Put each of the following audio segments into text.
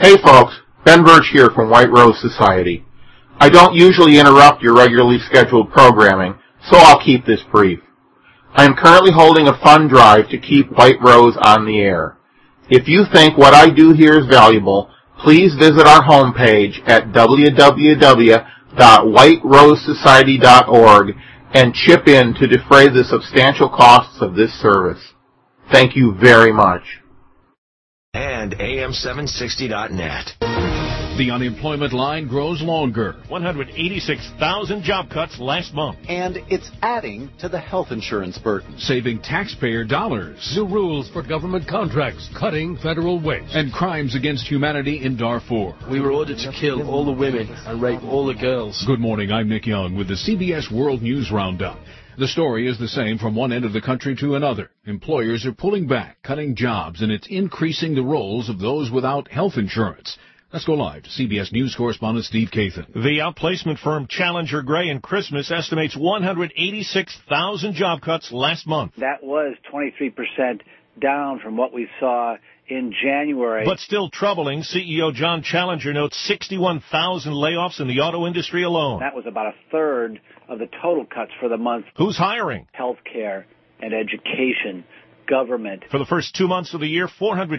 Hey folks, Ben Birch here from White Rose Society. I don't usually interrupt your regularly scheduled programming, so I'll keep this brief. I am currently holding a fund drive to keep White Rose on the air. If you think what I do here is valuable, please visit our homepage at www.whiterosesociety.org and chip in to defray the substantial costs of this service. Thank you very much. And AM760.net. The unemployment line grows longer. 186,000 job cuts last month. And it's adding to the health insurance burden. Saving taxpayer dollars. New rules for government contracts, cutting federal waste. And crimes against humanity in Darfur. We were ordered to kill all the women and rape all the girls. Good morning, I'm Nick Young with the CBS World News Roundup. The story is the same from one end of the country to another. Employers are pulling back, cutting jobs, and it's increasing the rolls of those without health insurance. Let's go live to CBS News correspondent Steve Kathan. The outplacement firm Challenger Gray and Christmas estimates 186,000 job cuts last month. That was 23% down from what we saw in January. But still troubling, CEO John Challenger notes 61,000 layoffs in the auto industry alone. That was about a third of the total cuts for the month. Who's hiring? Healthcare and education. Government. For the first 2 months of the year,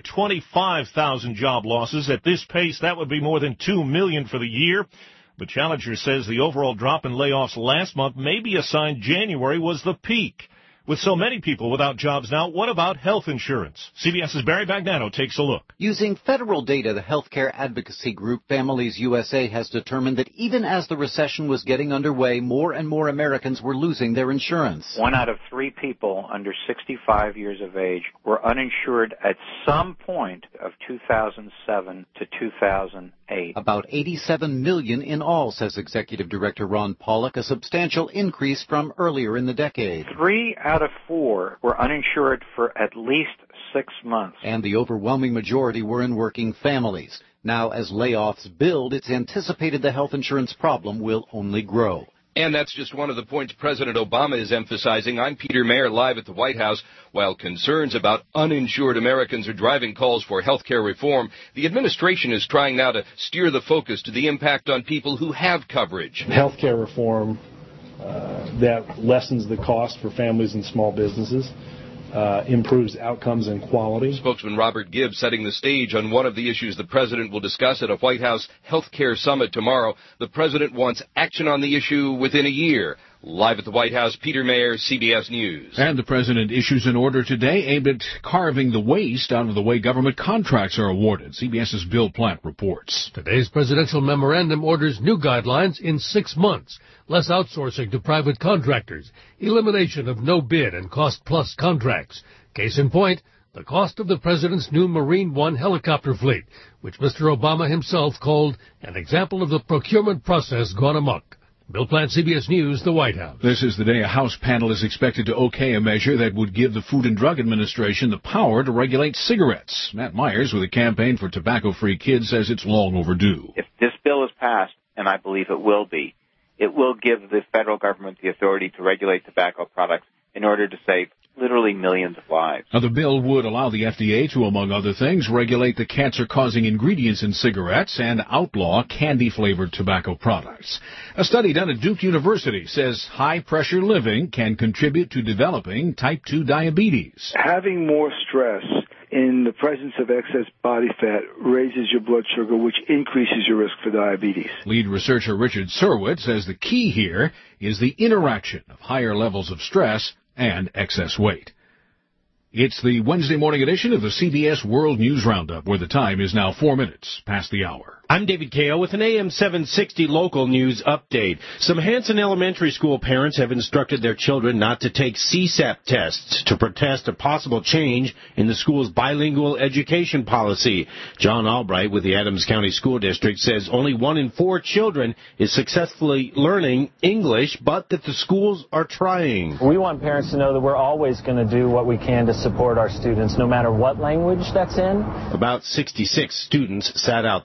425,000 job losses. At this pace, that would be more than 2 million for the year. But Challenger says the overall drop in layoffs last month may be a sign January was the peak. With so many people without jobs now, what about health insurance? CBS's Barry Bagnano takes a look. Using federal data, the healthcare advocacy group Families USA has determined that even as the recession was getting underway, more and more Americans were losing their insurance. 1 out of 3 people under 65 years of age were uninsured at some point of 2007 to 2008. About 87 million in all, says Executive Director Ron Pollock, a substantial increase from earlier in the decade. 3 out of 4 were uninsured for at least 6 months. And the overwhelming majority were in working families. Now, as layoffs build, it's anticipated the health insurance problem will only grow. And that's just one of the points President Obama is emphasizing. I'm Peter Mayer, live at the White House. While concerns about uninsured Americans are driving calls for health care reform, the administration is trying now to steer the focus to the impact on people who have coverage. Health care reform that lessens the cost for families and small businesses, improves outcomes and quality. Spokesman Robert Gibbs setting the stage on one of the issues the president will discuss at a White House health care summit tomorrow. The president wants action on the issue within a year. Live at the White House, Peter Mayer, CBS News. And the president issues an order today aimed at carving the waste out of the way government contracts are awarded. CBS's Bill Platt reports. Today's presidential memorandum orders new guidelines in 6 months. Less outsourcing to private contractors. Elimination of no-bid and cost-plus contracts. Case in point, the cost of the president's new Marine One helicopter fleet, which Mr. Obama himself called an example of the procurement process gone amok. Bill Platt, CBS News, the White House. This is the day a House panel is expected to okay a measure that would give the Food and Drug Administration the power to regulate cigarettes. Matt Myers, with a campaign for tobacco-free kids, says it's long overdue. If this bill is passed, and I believe it will be, it will give the federal government the authority to regulate tobacco products in order to save literally millions of lives. Now, the bill would allow the FDA to, among other things, regulate the cancer-causing ingredients in cigarettes and outlaw candy-flavored tobacco products. A study done at Duke University says high-pressure living can contribute to developing type 2 diabetes. Having more stress in the presence of excess body fat raises your blood sugar, which increases your risk for diabetes. Lead researcher Richard Surwitt says the key here is the interaction of higher levels of stress and excess weight. It's the Wednesday morning edition of the CBS World News Roundup, where the time is now 4 minutes past the hour. I'm David Kao with an AM 760 local news update. Some Hanson Elementary School parents have instructed their children not to take CSAP tests to protest a possible change in the school's bilingual education policy. John Albright with the Adams County School District says only 1 in 4 children is successfully learning English, but that the schools are trying. We want parents to know that we're always going to do what we can to support our students, no matter what language that's in. About 66 students sat out the test.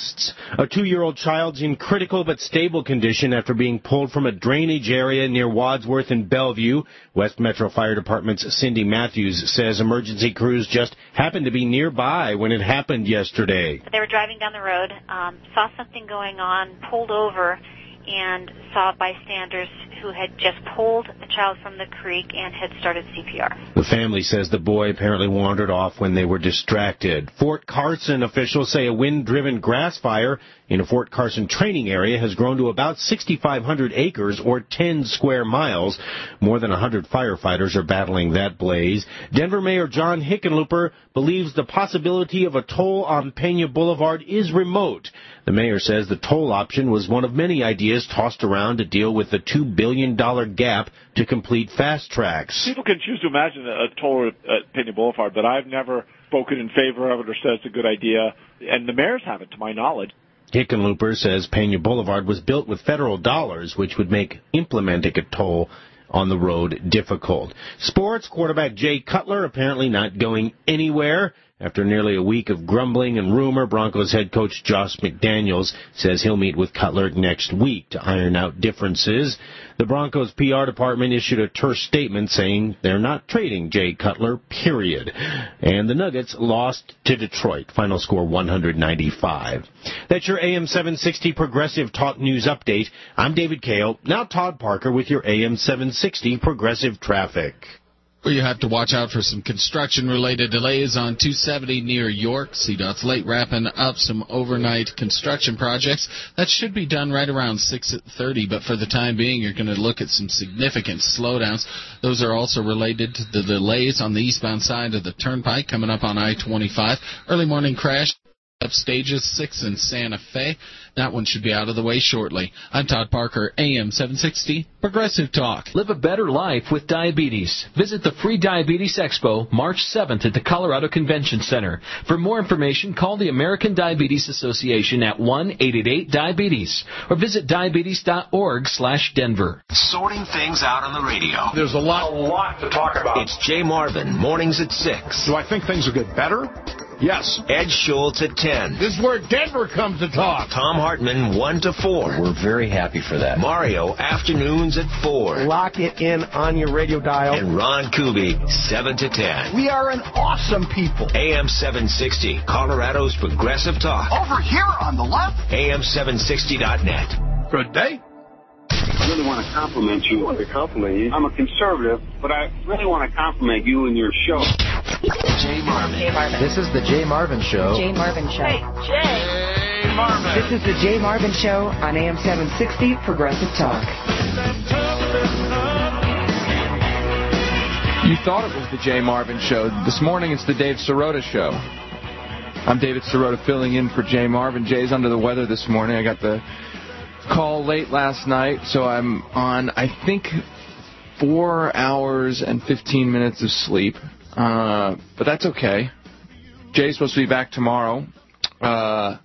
arrests. A 2-year-old child's in critical but stable condition after being pulled from a drainage area near Wadsworth and Bellevue. West Metro Fire Department's Cindy Matthews says emergency crews just happened to be nearby when it happened yesterday. They were driving down the road, saw something going on, pulled over, and saw bystanders who had just pulled a child from the creek and had started CPR. The family says the boy apparently wandered off when they were distracted. Fort Carson officials say a wind-driven grass fire in a Fort Carson training area has grown to about 6,500 acres or 10 square miles. More than 100 firefighters are battling that blaze. Denver Mayor John Hickenlooper believes the possibility of a toll on Pena Boulevard is remote. The mayor says the toll option was one of many ideas tossed around to deal with the $2 billion gap to complete fast tracks. People can choose to imagine a toll at Pena Boulevard, but I've never spoken in favor of it or said it's a good idea, and the mayors haven't, to my knowledge. Hickenlooper says Pena Boulevard was built with federal dollars, which would make implementing a toll on the road difficult. Sports, quarterback Jay Cutler apparently not going anywhere. After nearly a week of grumbling and rumor, Broncos head coach Josh McDaniels says he'll meet with Cutler next week to iron out differences. The Broncos PR department issued a terse statement saying they're not trading Jay Cutler, period. And the Nuggets lost to Detroit. Final score 195. That's your AM 760 Progressive Talk News Update. I'm David Kale. Now Todd Parker with your AM 760 Progressive Traffic. Well, you have to watch out for some construction-related delays on 270 near York. CDOT's late wrapping up some overnight construction projects. That should be done right around 6:30, but for the time being, you're going to look at some significant slowdowns. Those are also related to the delays on the eastbound side of the turnpike coming up on I-25. Early morning crash up stages 6 in Santa Fe. That one should be out of the way shortly. I'm Todd Parker, AM 760, Progressive Talk. Live a better life with diabetes. Visit the Free Diabetes Expo March 7th at the Colorado Convention Center. For more information, call the American Diabetes Association at 1-888-DIABETES or visit diabetes.org/Denver. Sorting things out on the radio. There's a lot to talk about. It's Jay Marvin, mornings at 6. Do I think things will get better? Yes. Ed Schultz at 10. This is where Denver comes to talk. Tom Hartman, 1 to 4. We're very happy for that. Mario, afternoons at 4. Lock it in on your radio dial. And Ron Kuby, 7 to 10. We are an awesome people. AM 760, Colorado's Progressive Talk. Over here on the left. AM760.net. Good day. I really want to compliment you. I want to compliment you. I'm a conservative, but I really want to compliment you and your show. Jay Marvin. Jay Marvin. This is the Jay Marvin Show. Jay Marvin Show. Hey, Jay Marvin. This is the Jay Marvin Show on AM 760 Progressive Talk. You thought it was the Jay Marvin Show. This morning it's the Dave Sirota Show. I'm David Sirota filling in for Jay Marvin. Jay's under the weather this morning. I got the call late last night, so I'm on, I think, 4 hours and 15 minutes of sleep. But that's okay. Jay's supposed to be back tomorrow. I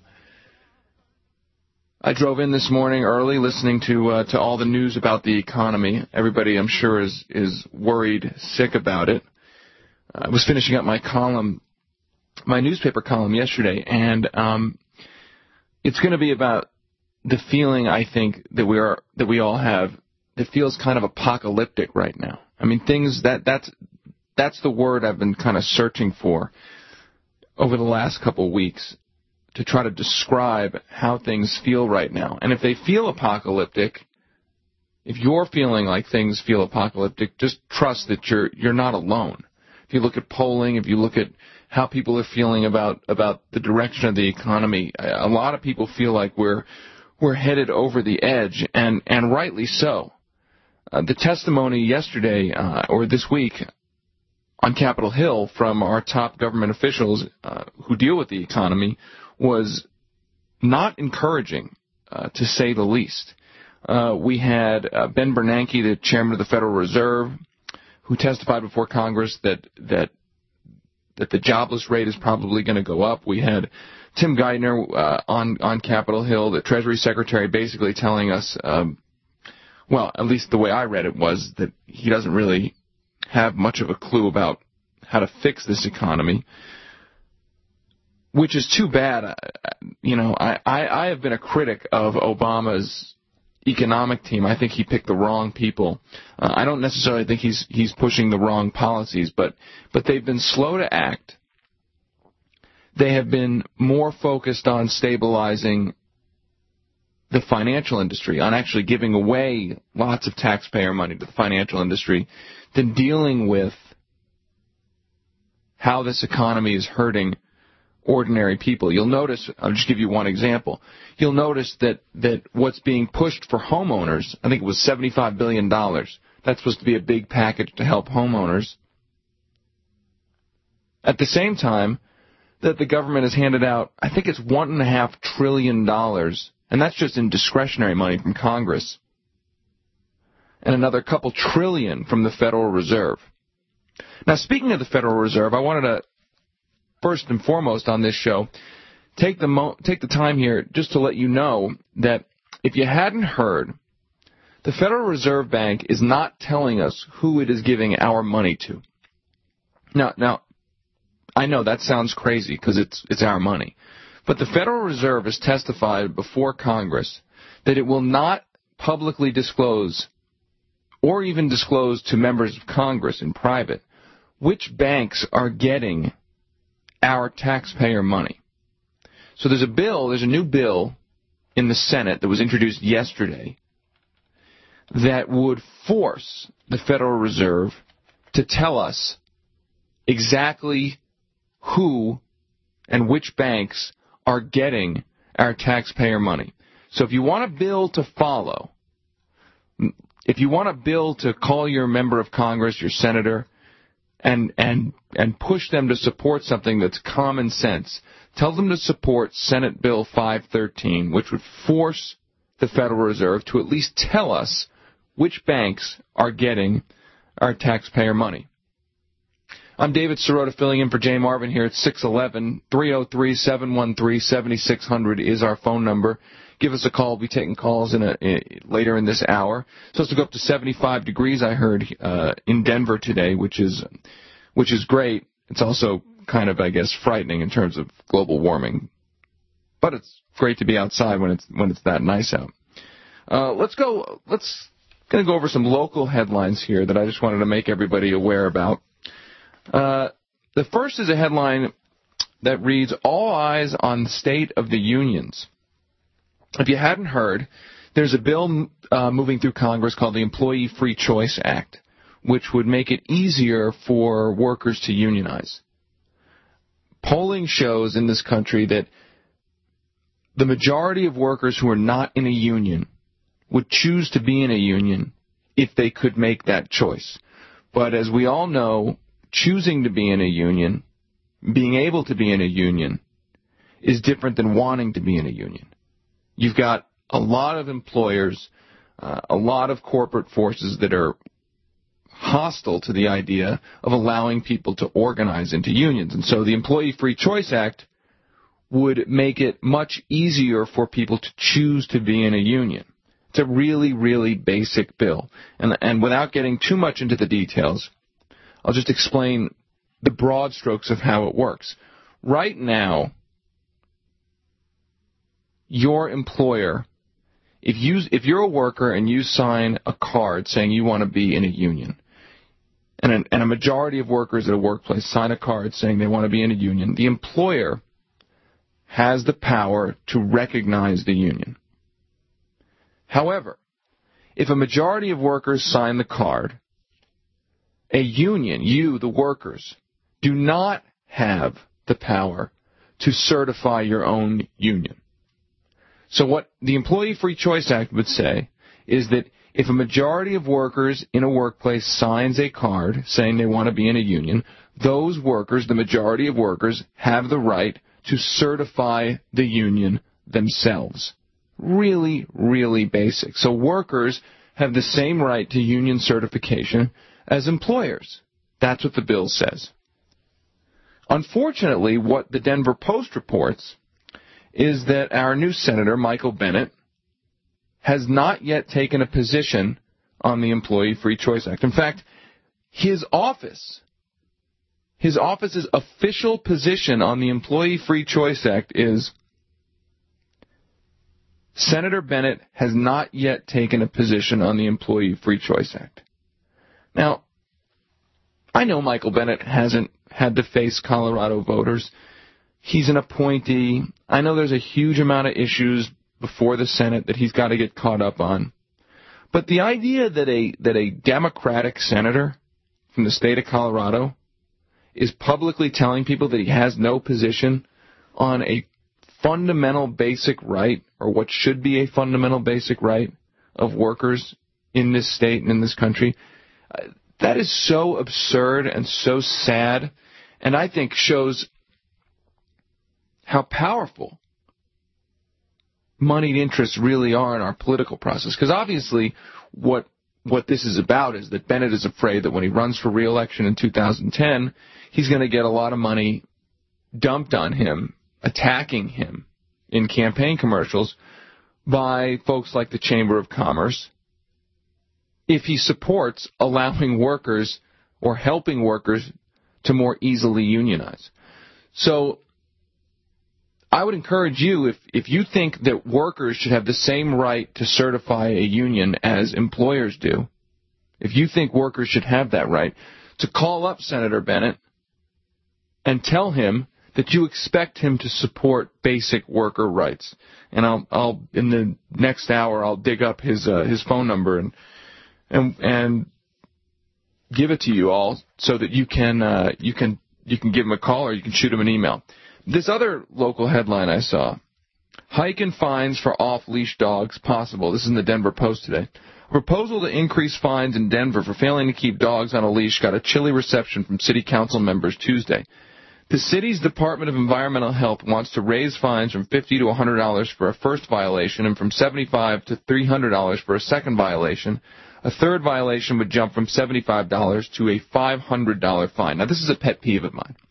drove in this morning early listening to all the news about the economy. Everybody, I'm sure, is worried, sick about it. I was finishing up my newspaper column yesterday, and it's going to be about the feeling, I think, that we all have that feels kind of apocalyptic right now. I mean, that's the word I've been kind of searching for over the last couple of weeks to try to describe how things feel right now. And if they feel apocalyptic, if you're feeling like things feel apocalyptic, just trust that you're not alone. If you look at polling, if you look at how people are feeling about the direction of the economy, a lot of people feel like we're headed over the edge, and rightly so. The testimony yesterday or this week on Capitol Hill from our top government officials who deal with the economy was not encouraging, to say the least. We had Ben Bernanke, the chairman of the Federal Reserve, who testified before Congress that the jobless rate is probably going to go up. We had Tim Geithner on Capitol Hill, the Treasury Secretary, basically telling us, well, at least the way I read it was that he doesn't really have much of a clue about how to fix this economy, which is too bad. I have been a critic of Obama's economic team. I think he picked the wrong people. I don't necessarily think he's pushing the wrong policies, but they've been slow to act. They have been more focused on stabilizing the financial industry, on actually giving away lots of taxpayer money to the financial industry, than dealing with how this economy is hurting ordinary people. You'll notice, I'll just give you one example. You'll notice that what's being pushed for homeowners, I think it was $75 billion. That's supposed to be a big package to help homeowners. At the same time, that the government has handed out, I think it's $1.5 trillion, and that's just in discretionary money from Congress, and another couple trillion from the Federal Reserve. Now, speaking of the Federal Reserve, I wanted to, first and foremost on this show, take the time here just to let you know that if you hadn't heard, the Federal Reserve Bank is not telling us who it is giving our money to. Now, I know that sounds crazy because it's our money. But the Federal Reserve has testified before Congress that it will not publicly disclose or even disclose to members of Congress in private which banks are getting our taxpayer money. So there's a new bill in the Senate that was introduced yesterday that would force the Federal Reserve to tell us exactly who and which banks are getting our taxpayer money. So if you want a bill to follow, if you want a bill to call your member of Congress, your senator, and push them to support something that's common sense, tell them to support Senate Bill 513, which would force the Federal Reserve to at least tell us which banks are getting our taxpayer money. I'm David Sirota filling in for Jay Marvin here at 611-303-713-7600 is our phone number. Give us a call. We'll be taking calls later in this hour. It's supposed to go up to 75 degrees, I heard, in Denver today, which is great. It's also kind of, I guess, frightening in terms of global warming. But it's great to be outside when it's that nice out. Let's go over some local headlines here that I just wanted to make everybody aware about. The first is a headline that reads, "All eyes on the state of the unions." If you hadn't heard, there's a bill moving through Congress called the Employee Free Choice Act, which would make it easier for workers to unionize. Polling shows in this country that the majority of workers who are not in a union would choose to be in a union if they could make that choice. But as we all know, choosing to be in a union, being able to be in a union, is different than wanting to be in a union. You've got a lot of employers, a lot of corporate forces that are hostile to the idea of allowing people to organize into unions. And so the Employee Free Choice Act would make it much easier for people to choose to be in a union. It's a really, really basic bill. And without getting too much into the details, I'll just explain the broad strokes of how it works. Right now, your employer, if you're a worker and you sign a card saying you want to be in a union, and a majority of workers at a workplace sign a card saying they want to be in a union, the employer has the power to recognize the union. However, if a majority of workers sign the card, a union, you, the workers, do not have the power to certify your own union. So what the Employee Free Choice Act would say is that if a majority of workers in a workplace signs a card saying they want to be in a union, those workers, the majority of workers, have the right to certify the union themselves. Really, really basic. So workers have the same right to union certification as employers. That's what the bill says. Unfortunately, what the Denver Post reports is that our new Senator, Michael Bennet, has not yet taken a position on the Employee Free Choice Act. In fact, his office's official position on the Employee Free Choice Act is Senator Bennett has not yet taken a position on the Employee Free Choice Act. Now, I know Michael Bennett hasn't had to face Colorado voters. He's an appointee. I know there's a huge amount of issues before the Senate that he's got to get caught up on. But the idea that a Democratic senator from the state of Colorado is publicly telling people that he has no position on a fundamental basic right, or what should be a fundamental basic right of workers in this state and in this country, that is so absurd and so sad, and I think shows how powerful moneyed interests really are in our political process. Because obviously what this is about is that Bennett is afraid that when he runs for re-election in 2010, he's going to get a lot of money dumped on him, attacking him in campaign commercials by folks like the Chamber of Commerce, if he supports allowing workers or helping workers to more easily unionize. So I would encourage you, if you think that workers should have the same right to certify a union as employers do, if you think workers should have that right, to call up Senator Bennett and tell him that you expect him to support basic worker rights. And I'll in the next hour I'll dig up his phone number and give it to you all so that you can give him a call or you can shoot him an email. This other local headline I saw: hike in fines for off-leash dogs possible. This is in the Denver Post today. A proposal to increase fines in Denver for failing to keep dogs on a leash got a chilly reception from city council members Tuesday. The city's Department of Environmental Health wants to raise fines from $50 to $100 for a first violation and from $75 to $300 for a second violation. A third violation would jump from $75 to a $500 fine. Now, this is a pet peeve of mine.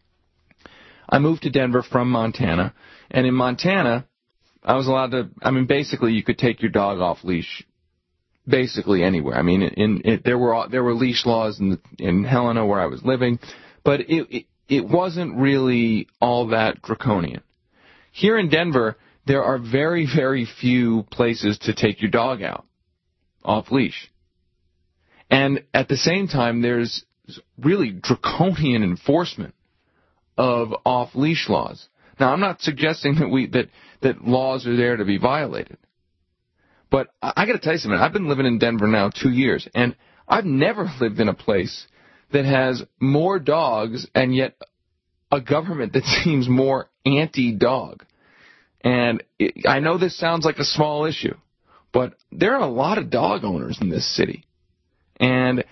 I moved to Denver from Montana, and in Montana, I was allowed to, basically you could take your dog off leash basically anywhere. There were leash laws in Helena where I was living, but it wasn't really all that draconian. Here in Denver, there are very, very few places to take your dog out off leash. And at the same time, there's really draconian enforcement of off-leash laws. Now, I'm not suggesting that laws are there to be violated. But I got to tell you something. I've been living in Denver now 2 years, and I've never lived in a place that has more dogs and yet a government that seems more anti-dog. And I know this sounds like a small issue, but there are a lot of dog owners in this city. And,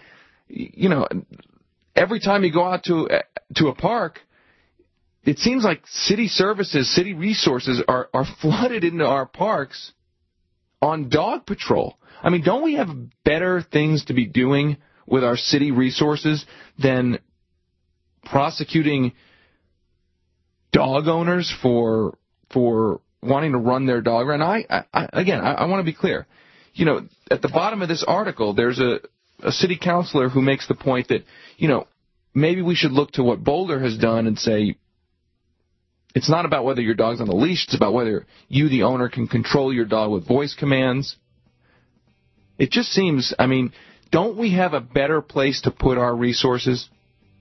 every time you go out to a park, it seems like city services, city resources are flooded into our parks on dog patrol. Don't we have better things to be doing with our city resources than prosecuting dog owners for wanting to run their dog around? I want to be clear. At the bottom of this article, there's a city councilor who makes the point that, maybe we should look to what Boulder has done and say, it's not about whether your dog's on a leash, it's about whether you, the owner, can control your dog with voice commands. It just seems, don't we have a better place to put our resources?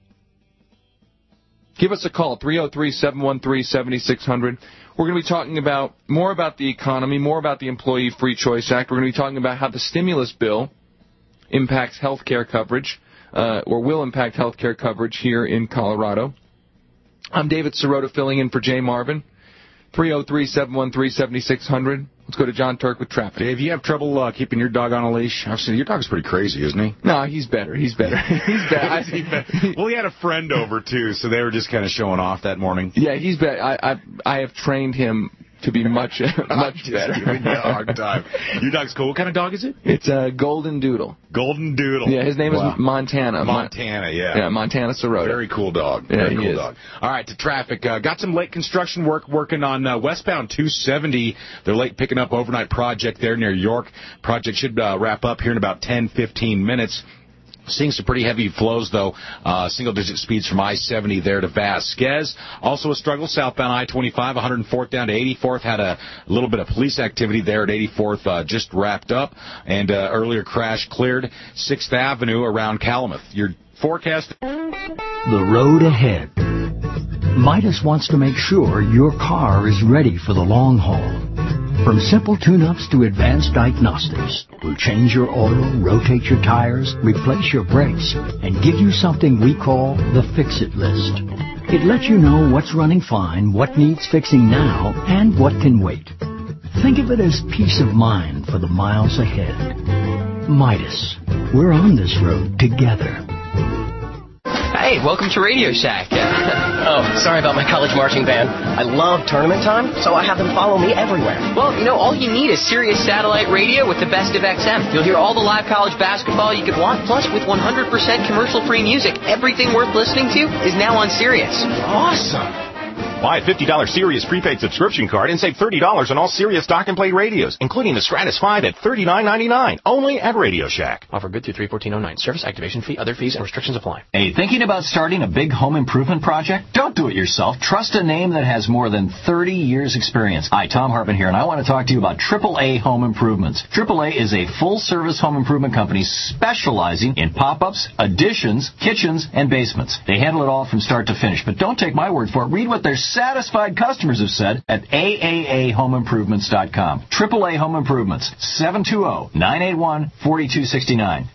Give us a call, 303-713-7600. We're going to be talking more about the economy, more about the Employee Free Choice Act. We're going to be talking about how the stimulus bill impacts health care coverage, or will impact health care coverage here in Colorado. I'm David Sirota filling in for Jay Marvin. 303-713-7600. Let's go to John Turk with traffic. Dave, you have trouble keeping your dog on a leash? Your dog's pretty crazy, isn't he? No, he's better. He's better. Well, he had a friend over, too, so they were just kind of showing off that morning. Yeah, he's better. I have trained him to be much better. Dog time. Your dog's cool. What kind of dog is it? It's a Golden Doodle. Golden Doodle. Yeah, his name is Montana. Montana, yeah. Yeah, Montana Sirota. Very cool dog. Very cool dog. All right, to traffic. Got some late construction working on westbound 270. They're late picking up overnight project there near York. Project should wrap up here in about 10-15 minutes. Seeing some pretty heavy flows, though. Single-digit speeds from I-70 there to Vasquez. Also a struggle southbound I-25, 104th down to 84th. Had a little bit of police activity there at 84th, just wrapped up. And earlier crash cleared 6th Avenue around Calumet. Your forecast? The road ahead. Midas wants to make sure your car is ready for the long haul. From simple tune-ups to advanced diagnostics, we'll change your oil, rotate your tires, replace your brakes, and give you something we call the Fix-It List. It lets you know what's running fine, what needs fixing now, and what can wait. Think of it as peace of mind for the miles ahead. Midas, we're on this road together. Hey, welcome to Radio Shack. Oh, sorry about my college marching band. I love tournament time, so I have them follow me everywhere. Well, all you need is Sirius Satellite Radio with the best of XM. You'll hear all the live college basketball you could want, plus with 100% commercial-free music. Everything worth listening to is now on Sirius. Awesome. Buy a $50 Sirius prepaid subscription card and save $30 on all Sirius dock and play radios, including the Stratus 5 at $39.99, only at Radio Shack. Offer good through 3/14/09. Service activation fee, other fees, and restrictions apply. Hey, thinking about starting a big home improvement project? Don't do it yourself. Trust a name that has more than 30 years experience. Hi, Tom Hartman here, and I want to talk to you about AAA Home Improvements. AAA is a full-service home improvement company specializing in pop-ups, additions, kitchens, and basements. They handle it all from start to finish, but don't take my word for it. Read what their satisfied customers have said at AAAHomeImprovements.com. AAA Home Improvements, 720-981-4269.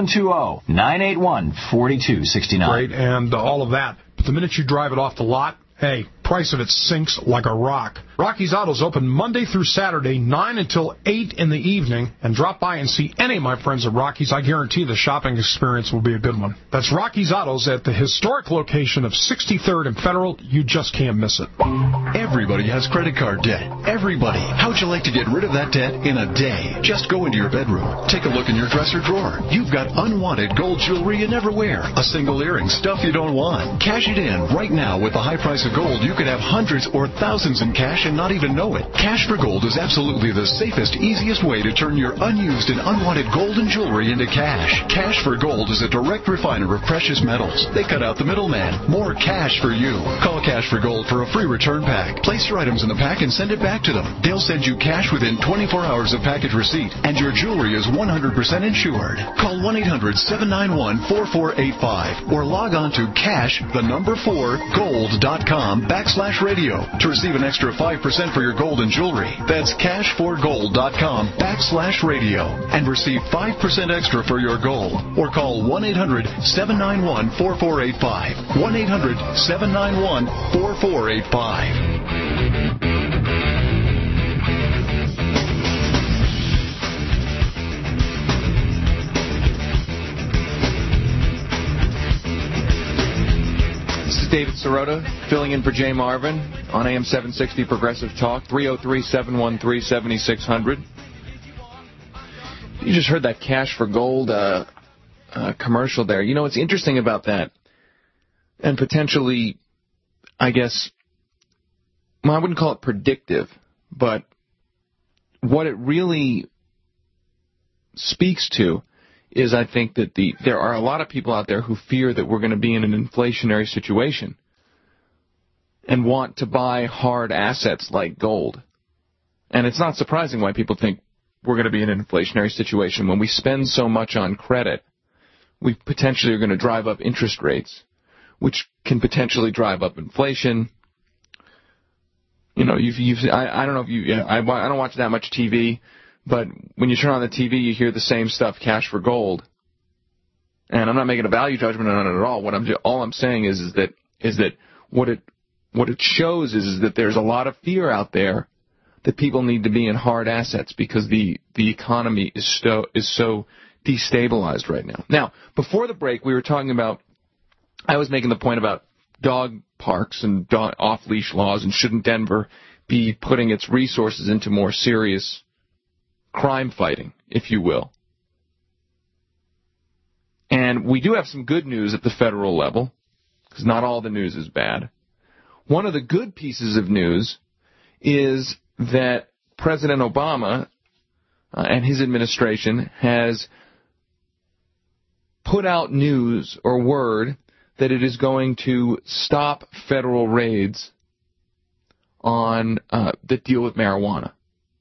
720-981-4269. Great, and all of that. But the minute you drive it off the lot, hey, price of it sinks like a rock. Rocky's Autos open Monday through Saturday, 9 until 8 in the evening, and drop by and see any of my friends at Rocky's. I guarantee the shopping experience will be a good one. That's Rocky's Autos at the historic location of 63rd and Federal. You just can't miss it. Everybody has credit card debt. Everybody. How'd you like to get rid of that debt in a day? Just go into your bedroom. Take a look in your dresser drawer. You've got unwanted gold jewelry you never wear. A single earring, stuff you don't want. Cash it in right now. With the high price of gold, you could have hundreds or thousands in cash and not even know it. Cash for Gold is absolutely the safest, easiest way to turn your unused and unwanted gold and jewelry into cash. Cash for Gold is a direct refiner of precious metals. They cut out the middleman. More cash for you. Call Cash for Gold for a free return pack. Place your items in the pack and send it back to them. They'll send you cash within 24 hours of package receipt, and your jewelry is 100% insured. Call 1-800-791-4485 or log on to cash4gold.com/radio to receive an extra 5% for your gold and jewelry. That's cash4gold.com/radio and receive 5% extra for your gold. Or call 1-800-791-4485. 1-800-791-4485. David Sirota, filling in for Jay Marvin on AM 760 Progressive Talk, 303-713-7600. You just heard that Cash for Gold commercial there. You know what's interesting about that, and potentially, I guess, well, I wouldn't call it predictive, but what it really speaks to is I think that there are a lot of people out there who fear that we're going to be in an inflationary situation and want to buy hard assets like gold. And it's not surprising why people think we're going to be in an inflationary situation. When we spend so much on credit, we potentially are going to drive up interest rates, which can potentially drive up inflation. You know, I don't know if you, I don't watch that much TV. But when you turn on the TV, you hear the same stuff, Cash for Gold. And I'm not making a value judgment on it at all. All I'm saying is that what it shows is that there's a lot of fear out there that people need to be in hard assets because the economy is so destabilized right now. Now, before the break, we were talking about, I was making the point about dog parks and off-leash laws, and shouldn't Denver be putting its resources into more serious crime fighting, if you will. And we do have some good news at the federal level, because not all the news is bad. One of the good pieces of news is that President Obama and his administration has put out news or word that it is going to stop federal raids on that deal with marijuana.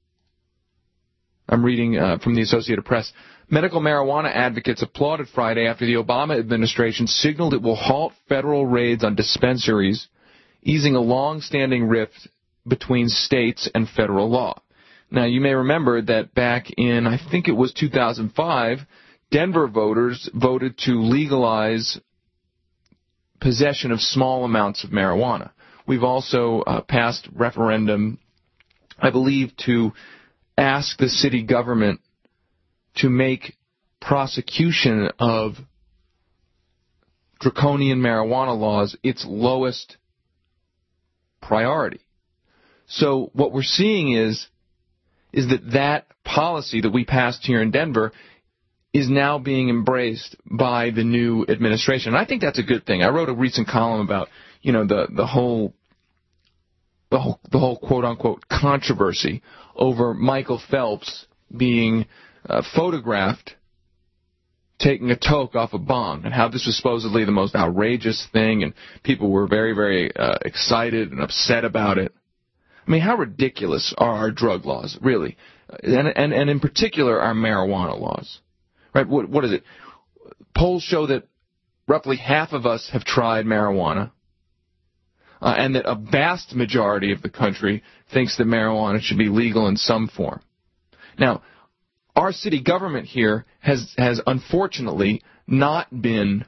I'm reading from the Associated Press. Medical marijuana advocates applauded Friday after the Obama administration signaled it will halt federal raids on dispensaries, easing a long-standing rift between states and federal law. Now, you may remember that back in, I think it was 2005, Denver voters voted to legalize possession of small amounts of marijuana. We've also passed referendum, I believe, to ask the city government to make prosecution of draconian marijuana laws its lowest priority. So what we're seeing is that policy that we passed here in Denver is now being embraced by the new administration. And I think that's a good thing. I wrote a recent column about, the whole quote unquote controversy over Michael Phelps being photographed taking a toke off a bong, and how this was supposedly the most outrageous thing, and people were very, very excited and upset about it. I mean, how ridiculous are our drug laws, really? And in particular, our marijuana laws. Right? What is it? Polls show that roughly half of us have tried marijuana, and that a vast majority of the country thinks that marijuana should be legal in some form. Now, our city government here has unfortunately not been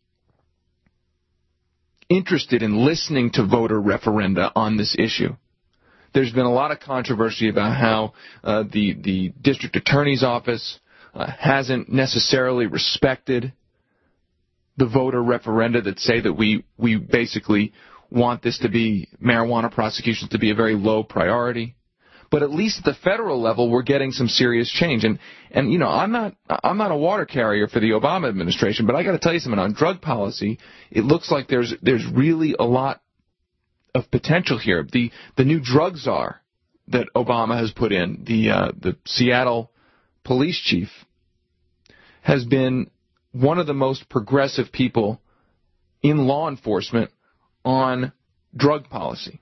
interested in listening to voter referenda on this issue. There's been a lot of controversy about how the district attorney's office hasn't necessarily respected the voter referenda that say that we basically want this to be, marijuana prosecutions to be a very low priority. But at least at the federal level, we're getting some serious change. And I'm not a water carrier for the Obama administration, but I got to tell you something, on drug policy, it looks like there's really a lot of potential here. The new drug czar that Obama has put in, the Seattle police chief, has been one of the most progressive people in law enforcement on drug policy.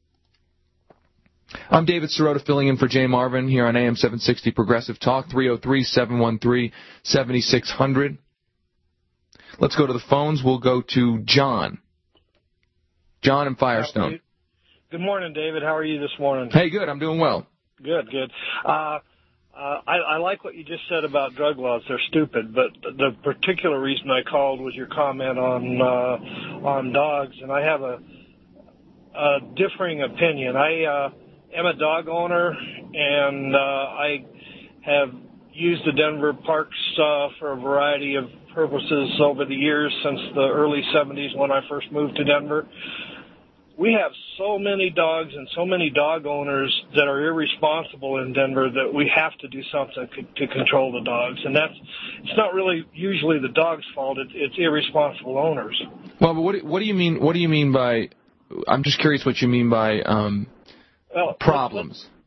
I'm David Sirota, filling in for Jay Marvin here on AM 760 Progressive Talk, 303-713-7600. Let's go to the phones. We'll go to John. John in Firestone. Good morning, David. How are you this morning? Hey, good. I'm doing well. Good. I like what you just said about drug laws. They're stupid, but the particular reason I called was your comment on dogs, and I have a differing opinion. I am a dog owner, and I have used the Denver parks for a variety of purposes over the years since the early 70s when I first moved to Denver. We have so many dogs and so many dog owners that are irresponsible in Denver that we have to do something to control the dogs. And it's not really usually the dog's fault. It's irresponsible owners. Well, but what do you mean? What do you mean by? I'm just curious what you mean by problems.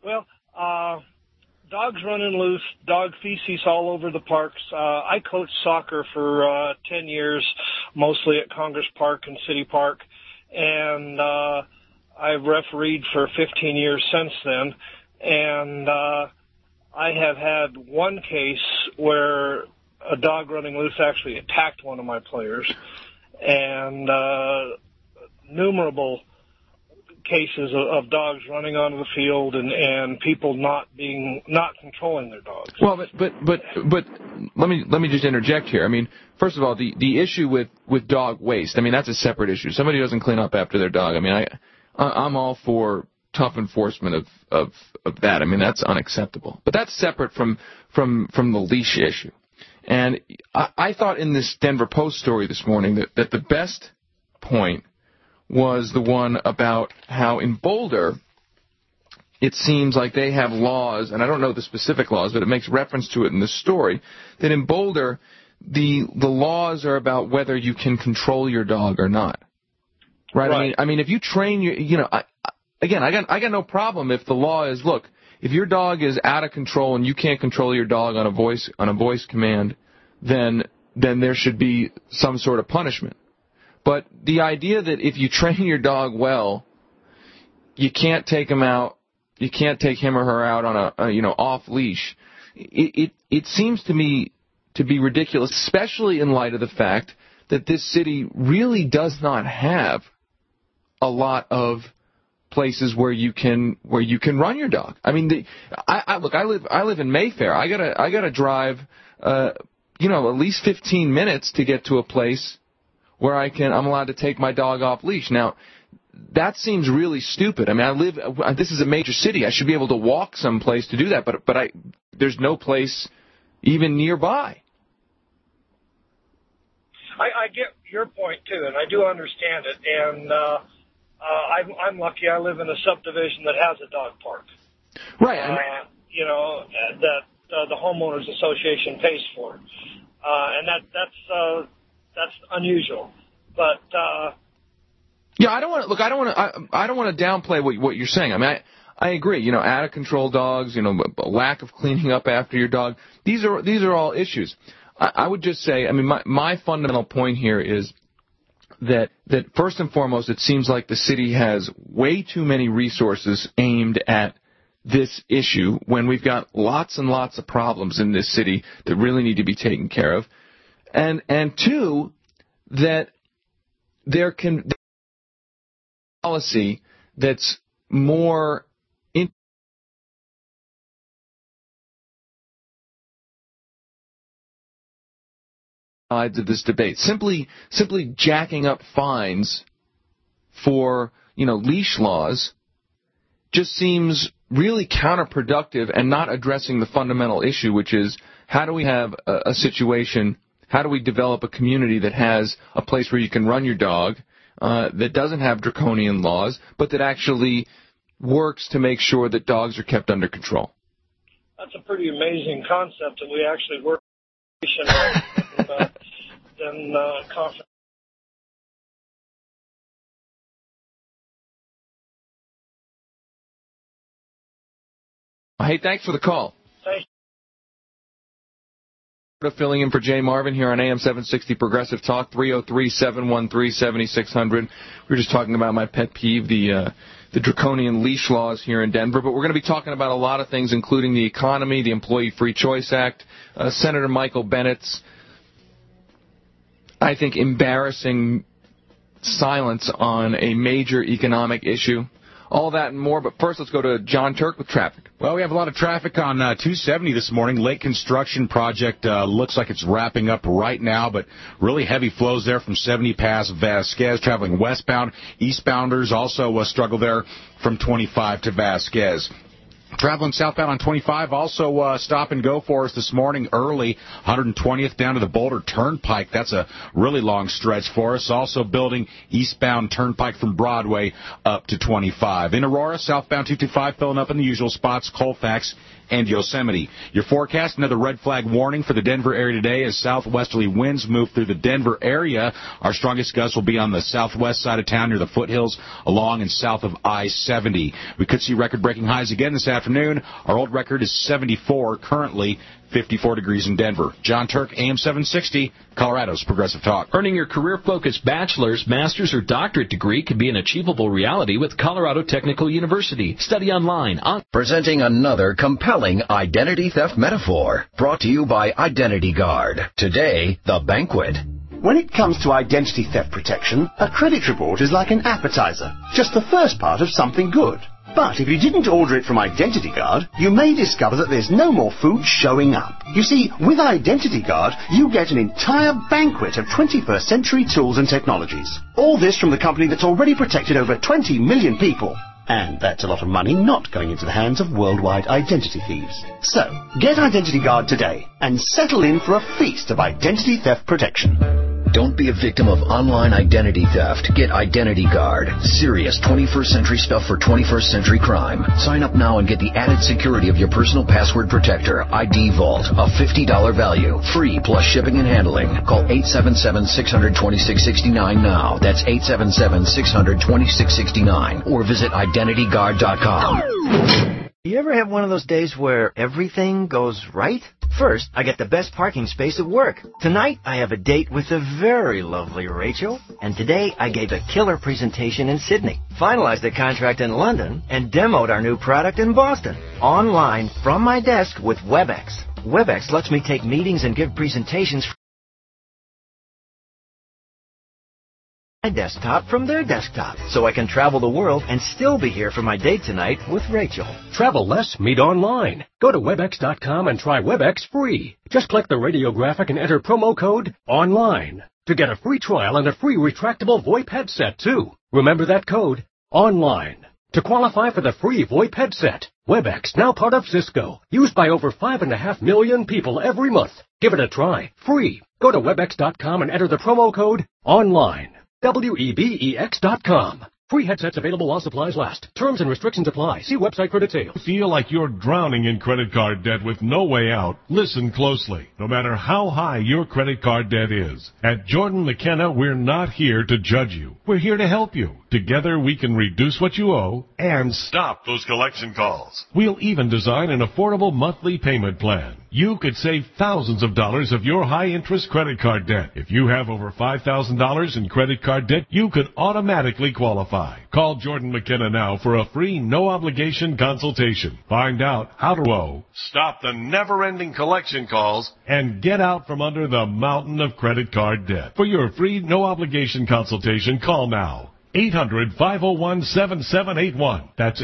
Dogs running loose, dog feces all over the parks. I coached soccer for 10 years, mostly at Congress Park and City Park. And I've refereed for 15 years since then, and I have had one case where a dog running loose actually attacked one of my players, and innumerable cases of dogs running onto the field and people not controlling their dogs. Well, but let me just interject here. I mean, first of all, the issue with dog waste, I mean, that's a separate issue. Somebody doesn't clean up after their dog. I mean, I'm all for tough enforcement of that. I mean, that's unacceptable. But that's separate from the leash issue. And I thought in this Denver Post story this morning that the best point was the one about how in Boulder it seems like they have laws, and I don't know the specific laws, but it makes reference to it in the story, that in Boulder the laws are about whether you can control your dog or not. Right? I mean if you train I got no problem if the law is, look, if your dog is out of control and you can't control your dog on a voice command, then then there should be some sort of punishment. But the idea that if you train your dog well, you can't take him out, you can't take him or her out on a off leash. It seems to me to be ridiculous, especially in light of the fact that this city really does not have a lot of places where you can run your dog. I mean, I live in Mayfair. I gotta drive at least 15 minutes to get to a place where I'm allowed to take my dog off leash. Now, that seems really stupid. I mean, this is a major city. I should be able to walk someplace to do that, but there's no place even nearby. I get your point too, and I do understand it. And I'm lucky. I live in a subdivision that has a dog park. Right. That the homeowners association pays for, and that's unusual. But yeah, I don't want to downplay what you're saying. I mean, I agree. Out of control dogs. Lack of cleaning up after your dog. These are all issues. I would just say, I mean, my fundamental point here is that first and foremost, it seems like the city has way too many resources aimed at this issue when we've got lots and lots of problems in this city that really need to be taken care of. And two, that there can be a policy that's more sides of this debate. Simply jacking up fines for, leash laws just seems really counterproductive and not addressing the fundamental issue, which is how do we have a situation, how do we develop a community that has a place where you can run your dog, that doesn't have draconian laws, but that actually works to make sure that dogs are kept under control. That's a pretty amazing concept, and we actually work in conference. Hey, thanks for the call. Thanks. Filling in for Jay Marvin here on AM 760 Progressive Talk, 303-713-7600. We were just talking about my pet peeve, the draconian leash laws here in Denver, but we're going to be talking about a lot of things, including the economy, the Employee Free Choice Act, Senator Michael Bennett's, I think, embarrassing silence on a major economic issue. All that and more, but first let's go to John Turk with traffic. Well, we have a lot of traffic on 270 this morning. Lake construction project looks like it's wrapping up right now, but really heavy flows there from 70 past Vasquez, traveling westbound. Eastbounders also struggle there from 25 to Vasquez. Traveling southbound on 25, also stop and go for us this morning early, 120th down to the Boulder Turnpike. That's a really long stretch for us. Also building eastbound Turnpike from Broadway up to 25. In Aurora, southbound 225 filling up in the usual spots, Colfax and Yosemite. Your forecast, another red flag warning for the Denver area today as southwesterly winds move through the Denver area. Our strongest gusts will be on the southwest side of town near the foothills along and south of I-70. We could see record-breaking highs again this afternoon. Our old record is 74, currently 54 degrees in Denver. John Turk, AM 760, Colorado's Progressive Talk. Earning your career-focused bachelor's, master's, or doctorate degree can be an achievable reality with Colorado Technical University. Study online. Presenting another compelling identity theft metaphor. Brought to you by Identity Guard. Today, the banquet. When it comes to identity theft protection, a credit report is like an appetizer, just the first part of something good. But if you didn't order it from Identity Guard, you may discover that there's no more food showing up. You see, with Identity Guard, you get an entire banquet of 21st century tools and technologies. All this from the company that's already protected over 20 million people. And that's a lot of money not going into the hands of worldwide identity thieves. So, get Identity Guard today and settle in for a feast of identity theft protection. Don't be a victim of online identity theft. Get Identity Guard. Serious 21st century stuff for 21st century crime. Sign up now and get the added security of your personal password protector, ID Vault, a $50 value. Free plus shipping and handling. Call 877-600-2669 now. That's 877-600-2669. Or visit IdentityGuard.com. You ever have one of those days where everything goes right? First, I get the best parking space at work. Tonight, I have a date with the very lovely Rachel. And today, I gave a killer presentation in Sydney, finalized a contract in London, and demoed our new product in Boston. Online, from my desk with WebEx. WebEx lets me take meetings and give presentations from my desktop from their desktop, so I can travel the world and still be here for my date tonight with Rachel. Travel less, meet online. Go to Webex.com and try Webex free. Just click the radio graphic and enter promo code ONLINE to get a free trial and a free retractable VoIP headset, too. Remember that code, ONLINE, to qualify for the free VoIP headset. Webex, now part of Cisco, used by over 5.5 million people every month. Give it a try, free. Go to Webex.com and enter the promo code ONLINE. Webex.com. Free headsets available while supplies last. Terms and restrictions apply. See website for details. Feel like you're drowning in credit card debt with no way out? Listen closely. No matter how high your credit card debt is, at Jordan McKenna, we're not here to judge you. We're here to help you. Together, we can reduce what you owe and stop those collection calls. We'll even design an affordable monthly payment plan. You could save thousands of dollars of your high-interest credit card debt. If you have over $5,000 in credit card debt, you could automatically qualify. Call Jordan McKenna now for a free, no-obligation consultation. Find out how to owe, stop the never-ending collection calls, and get out from under the mountain of credit card debt. For your free, no-obligation consultation, call now. 800-501-7781. That's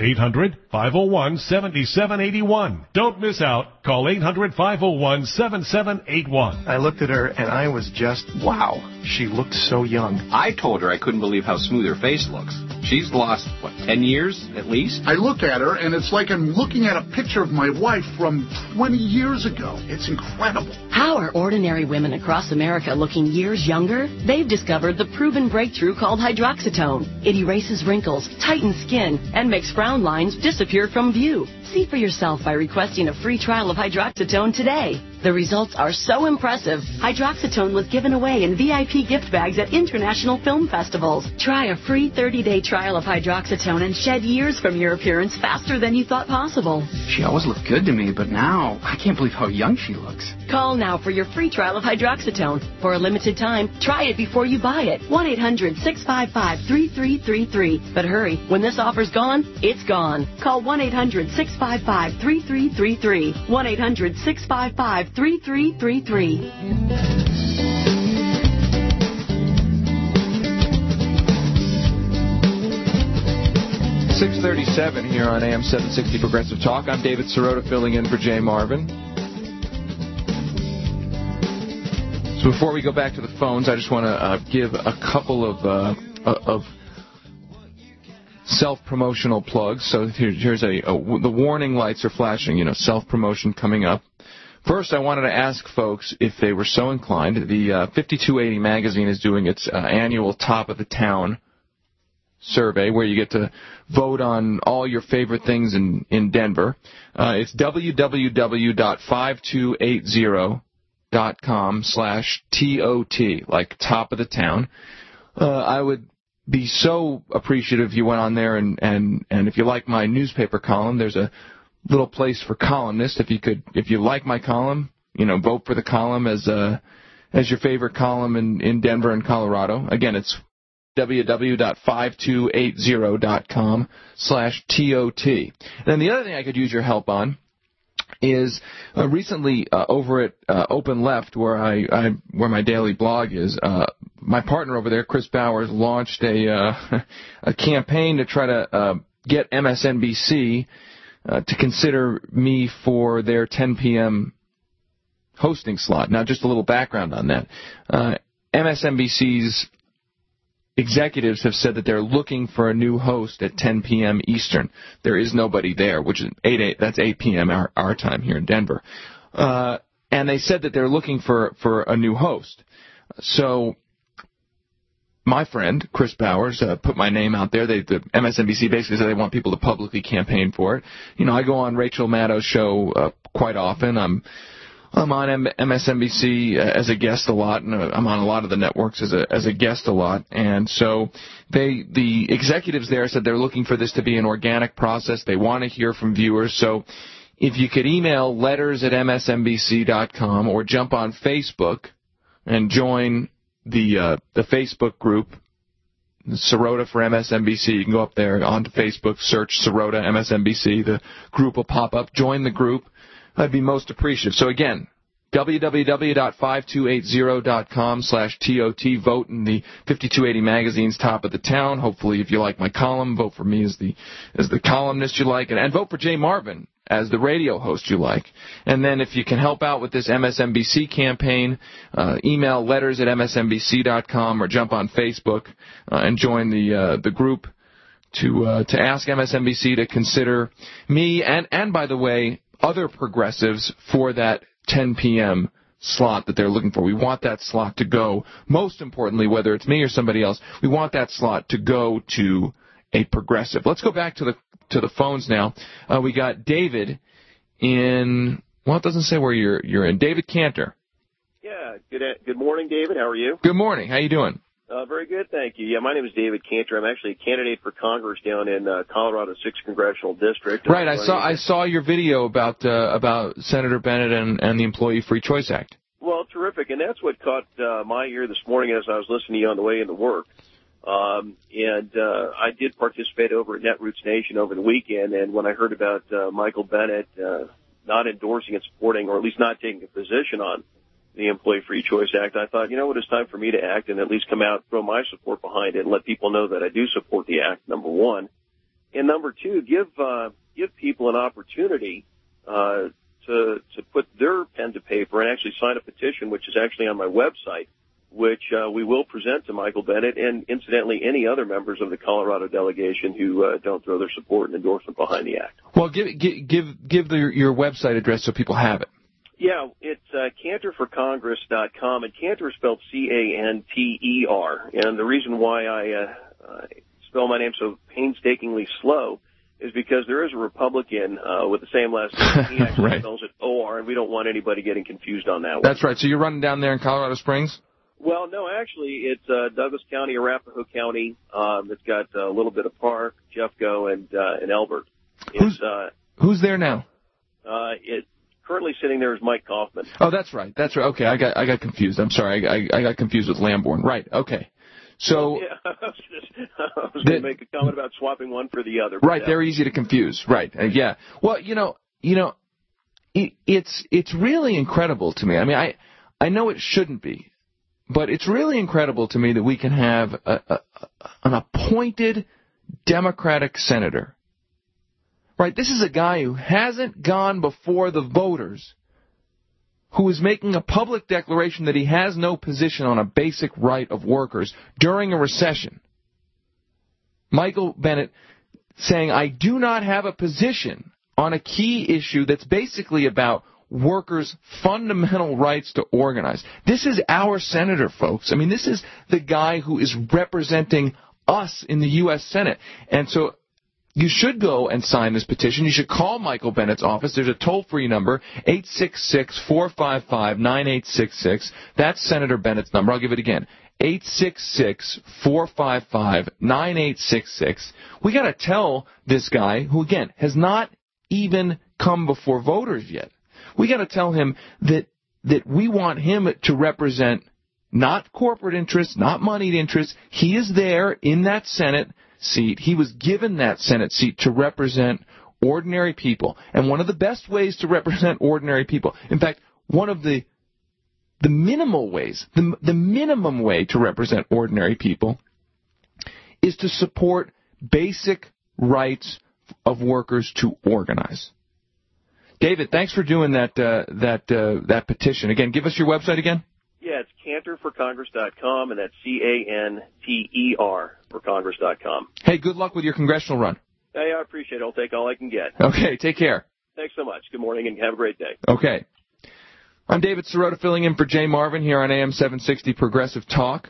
800-501-7781. Don't miss out. Call 800-501-7781. I looked at her and I was just, wow. She looked so young. I told her I couldn't believe how smooth her face looks. She's lost, 10 years at least? I look at her and it's like I'm looking at a picture of my wife from 20 years ago. It's incredible. How are ordinary women across America looking years younger? They've discovered the proven breakthrough called hydroxytone. It erases wrinkles, tightens skin, and makes frown lines disappear from view. See for yourself by requesting a free trial of hydroxytone today. The results are so impressive. Hydroxytone was given away in VIP gift bags at international film festivals. Try a free 30-day trial of hydroxytone and shed years from your appearance faster than you thought possible. She always looked good to me, but now I can't believe how young she looks. Call now for your free trial of hydroxytone. For a limited time, try it before you buy it. 1-800-655-3333. But hurry, when this offer's gone, it's gone. Call 1-800-655-3333. 1-800-655-3333. 6:37 here on AM 760 Progressive Talk. I'm David Sirota filling in for Jay Marvin. So before we go back to the phones, I just want to give a couple of self-promotional plugs. So here's the warning lights are flashing. Self-promotion coming up. First, I wanted to ask folks if they were so inclined. The 5280 magazine is doing its annual Top of the Town survey where you get to vote on all your favorite things in Denver. It's www.5280.com/TOT, like Top of the Town. I would be so appreciative if you went on there and if you like my newspaper column, there's a little place for columnists. If you like my column, vote for the column as your favorite column in Denver and Colorado. Again, it's www.5280.com/TOT. Then the other thing I could use your help on is recently over at Open Left, where my daily blog is, my partner over there, Chris Bowers, launched a campaign to try to get MSNBC to consider me for their 10 p.m. hosting slot. Now, just a little background on that. MSNBC's executives have said that they're looking for a new host at 10 p.m. Eastern. There is nobody there, which is 8 p.m. our time here in Denver. And they said that they're looking for a new host. So my friend, Chris Bowers, put my name out there. The MSNBC basically said they want people to publicly campaign for it. I go on Rachel Maddow's show quite often. I'm I'm on MSNBC as a guest a lot, and I'm on a lot of the networks as a guest a lot. And so the executives there said they're looking for this to be an organic process. They want to hear from viewers. So if you could email letters@msnbc.com or jump on Facebook and join the Facebook group, Sirota for MSNBC. You can go up there onto Facebook, search Sirota MSNBC. The group will pop up. Join the group. I'd be most appreciative. So again, www.5280.com/TOT. Vote in the 5280 magazine's Top of the Town. Hopefully, if you like my column, vote for me as the columnist you like, and vote for Jay Marvin as the radio host you like. And then if you can help out with this MSNBC campaign, email letters@msnbc.com or jump on Facebook and join the group to ask MSNBC to consider me and by the way, other progressives for that 10 p.m. slot that they're looking for. We want that slot to go, most importantly, whether it's me or somebody else, we want that slot to go to a progressive. Let's go back to the phones now. We got David in, well, it doesn't say where you're in. David Cantor. Yeah, good morning, David. How are you? Good morning. How you doing? Very good, thank you. Yeah, my name is David Cantor. I'm actually a candidate for Congress down in Colorado's 6th Congressional District. Right, I saw your video about Senator Bennett and the Employee Free Choice Act. Well, terrific, and that's what caught my ear this morning as I was listening to you on the way into work. I did participate over at Netroots Nation over the weekend, and when I heard about Michael Bennett not endorsing and supporting, or at least not taking a position on the Employee Free Choice Act, I thought, you know what, it's time for me to act and at least come out, throw my support behind it, and let people know that I do support the act, number one. And number two, give people an opportunity to put their pen to paper and actually sign a petition, which is actually on my website, which we will present to Michael Bennett and, incidentally, any other members of the Colorado delegation who don't throw their support and endorsement behind the act. Well, give your website address so people have it. Yeah, it's cantorforcongress.com, and Cantor is spelled C-A-N-T-E-R. And the reason why I spell my name so painstakingly slow is because there is a Republican with the same last name. He actually spells it O-R, and we don't want anybody getting confused on that one. That's right. So you're running down there in Colorado Springs? Well, no, actually, it's Douglas County, Arapahoe County. It's got a little bit of Park, Jeffco, and Elbert. Who's there now? Currently sitting there is Mike Kaufman. Oh, that's right. That's right. Okay, I got confused. I'm sorry. I got confused with Lamborn. Right. Okay. So yeah, I was going to make a comment about swapping one for the other. Right. They're easy to confuse. Right. Yeah. Well, it's really incredible to me. I mean, I know it shouldn't be, but it's really incredible to me that we can have an appointed Democratic senator. Right, this is a guy who hasn't gone before the voters, who is making a public declaration that he has no position on a basic right of workers during a recession. Michael Bennett saying, I do not have a position on a key issue that's basically about workers' fundamental rights to organize. This is our senator, folks. I mean, this is the guy who is representing us in the U.S. Senate. And so you should go and sign this petition. You should call Michael Bennett's office. There's a toll-free number, 866-455-9866. That's Senator Bennett's number. I'll give it again, 866-455-9866. We got to tell this guy, who, again, has not even come before voters yet, we got to tell him that we want him to represent not corporate interests, not moneyed interests. He is there in that Senate seat. He was given that Senate seat to represent ordinary people. And one of the best ways to represent ordinary people, in fact, one of the minimal ways, the minimum way to represent ordinary people is to support basic rights of workers to organize. David, thanks for doing that petition. Again, give us your website again. Yeah, it's cantorforcongress.com, and that's C-A-N-T-E-R for Congress.com. Hey, good luck with your congressional run. Hey, I appreciate it. I'll take all I can get. Okay, take care. Thanks so much. Good morning, and have a great day. Okay. I'm David Sirota, filling in for Jay Marvin here on AM 760 Progressive Talk.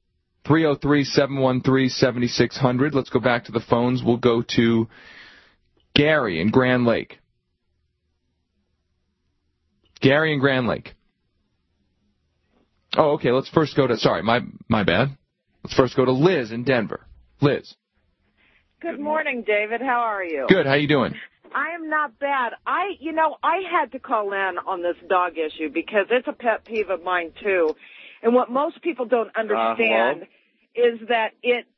303-713-7600. Let's go back to the phones. We'll go to Gary in Grand Lake. Gary in Grand Lake. Oh, okay, let's first go to, sorry, my bad. Let's first go to Liz in Denver. Liz. Good morning, David. How are you? Good, how you doing? I am not bad. I had to call in on this dog issue because it's a pet peeve of mine, too. And what most people don't understand is that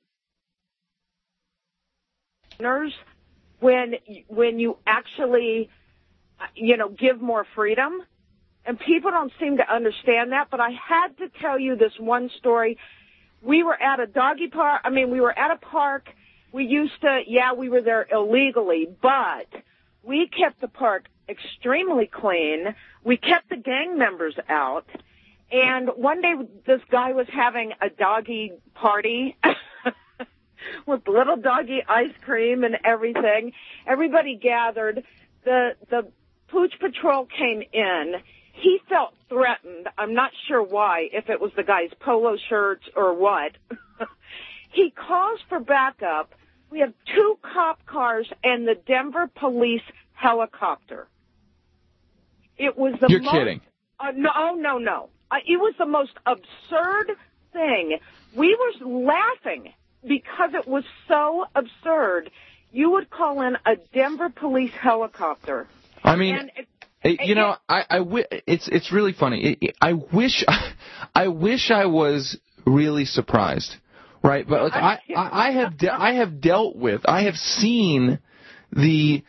when you actually, give more freedom, and people don't seem to understand that, but I had to tell you this one story. We were at a doggy park. We were at a park. We used to, we were there illegally, but we kept the park extremely clean. We kept the gang members out. And one day this guy was having a doggy party with little doggy ice cream and everything. Everybody gathered. The Pooch Patrol came in. He felt threatened. I'm not sure why, if it was the guy's polo shirts or what. He calls for backup. We have 2 cop cars and the Denver police helicopter. It was the You're kidding. No. It was the most absurd thing. We were laughing because it was so absurd. You would call in a Denver police helicopter. It's really funny. I wish I was really surprised, right? But like I have seen the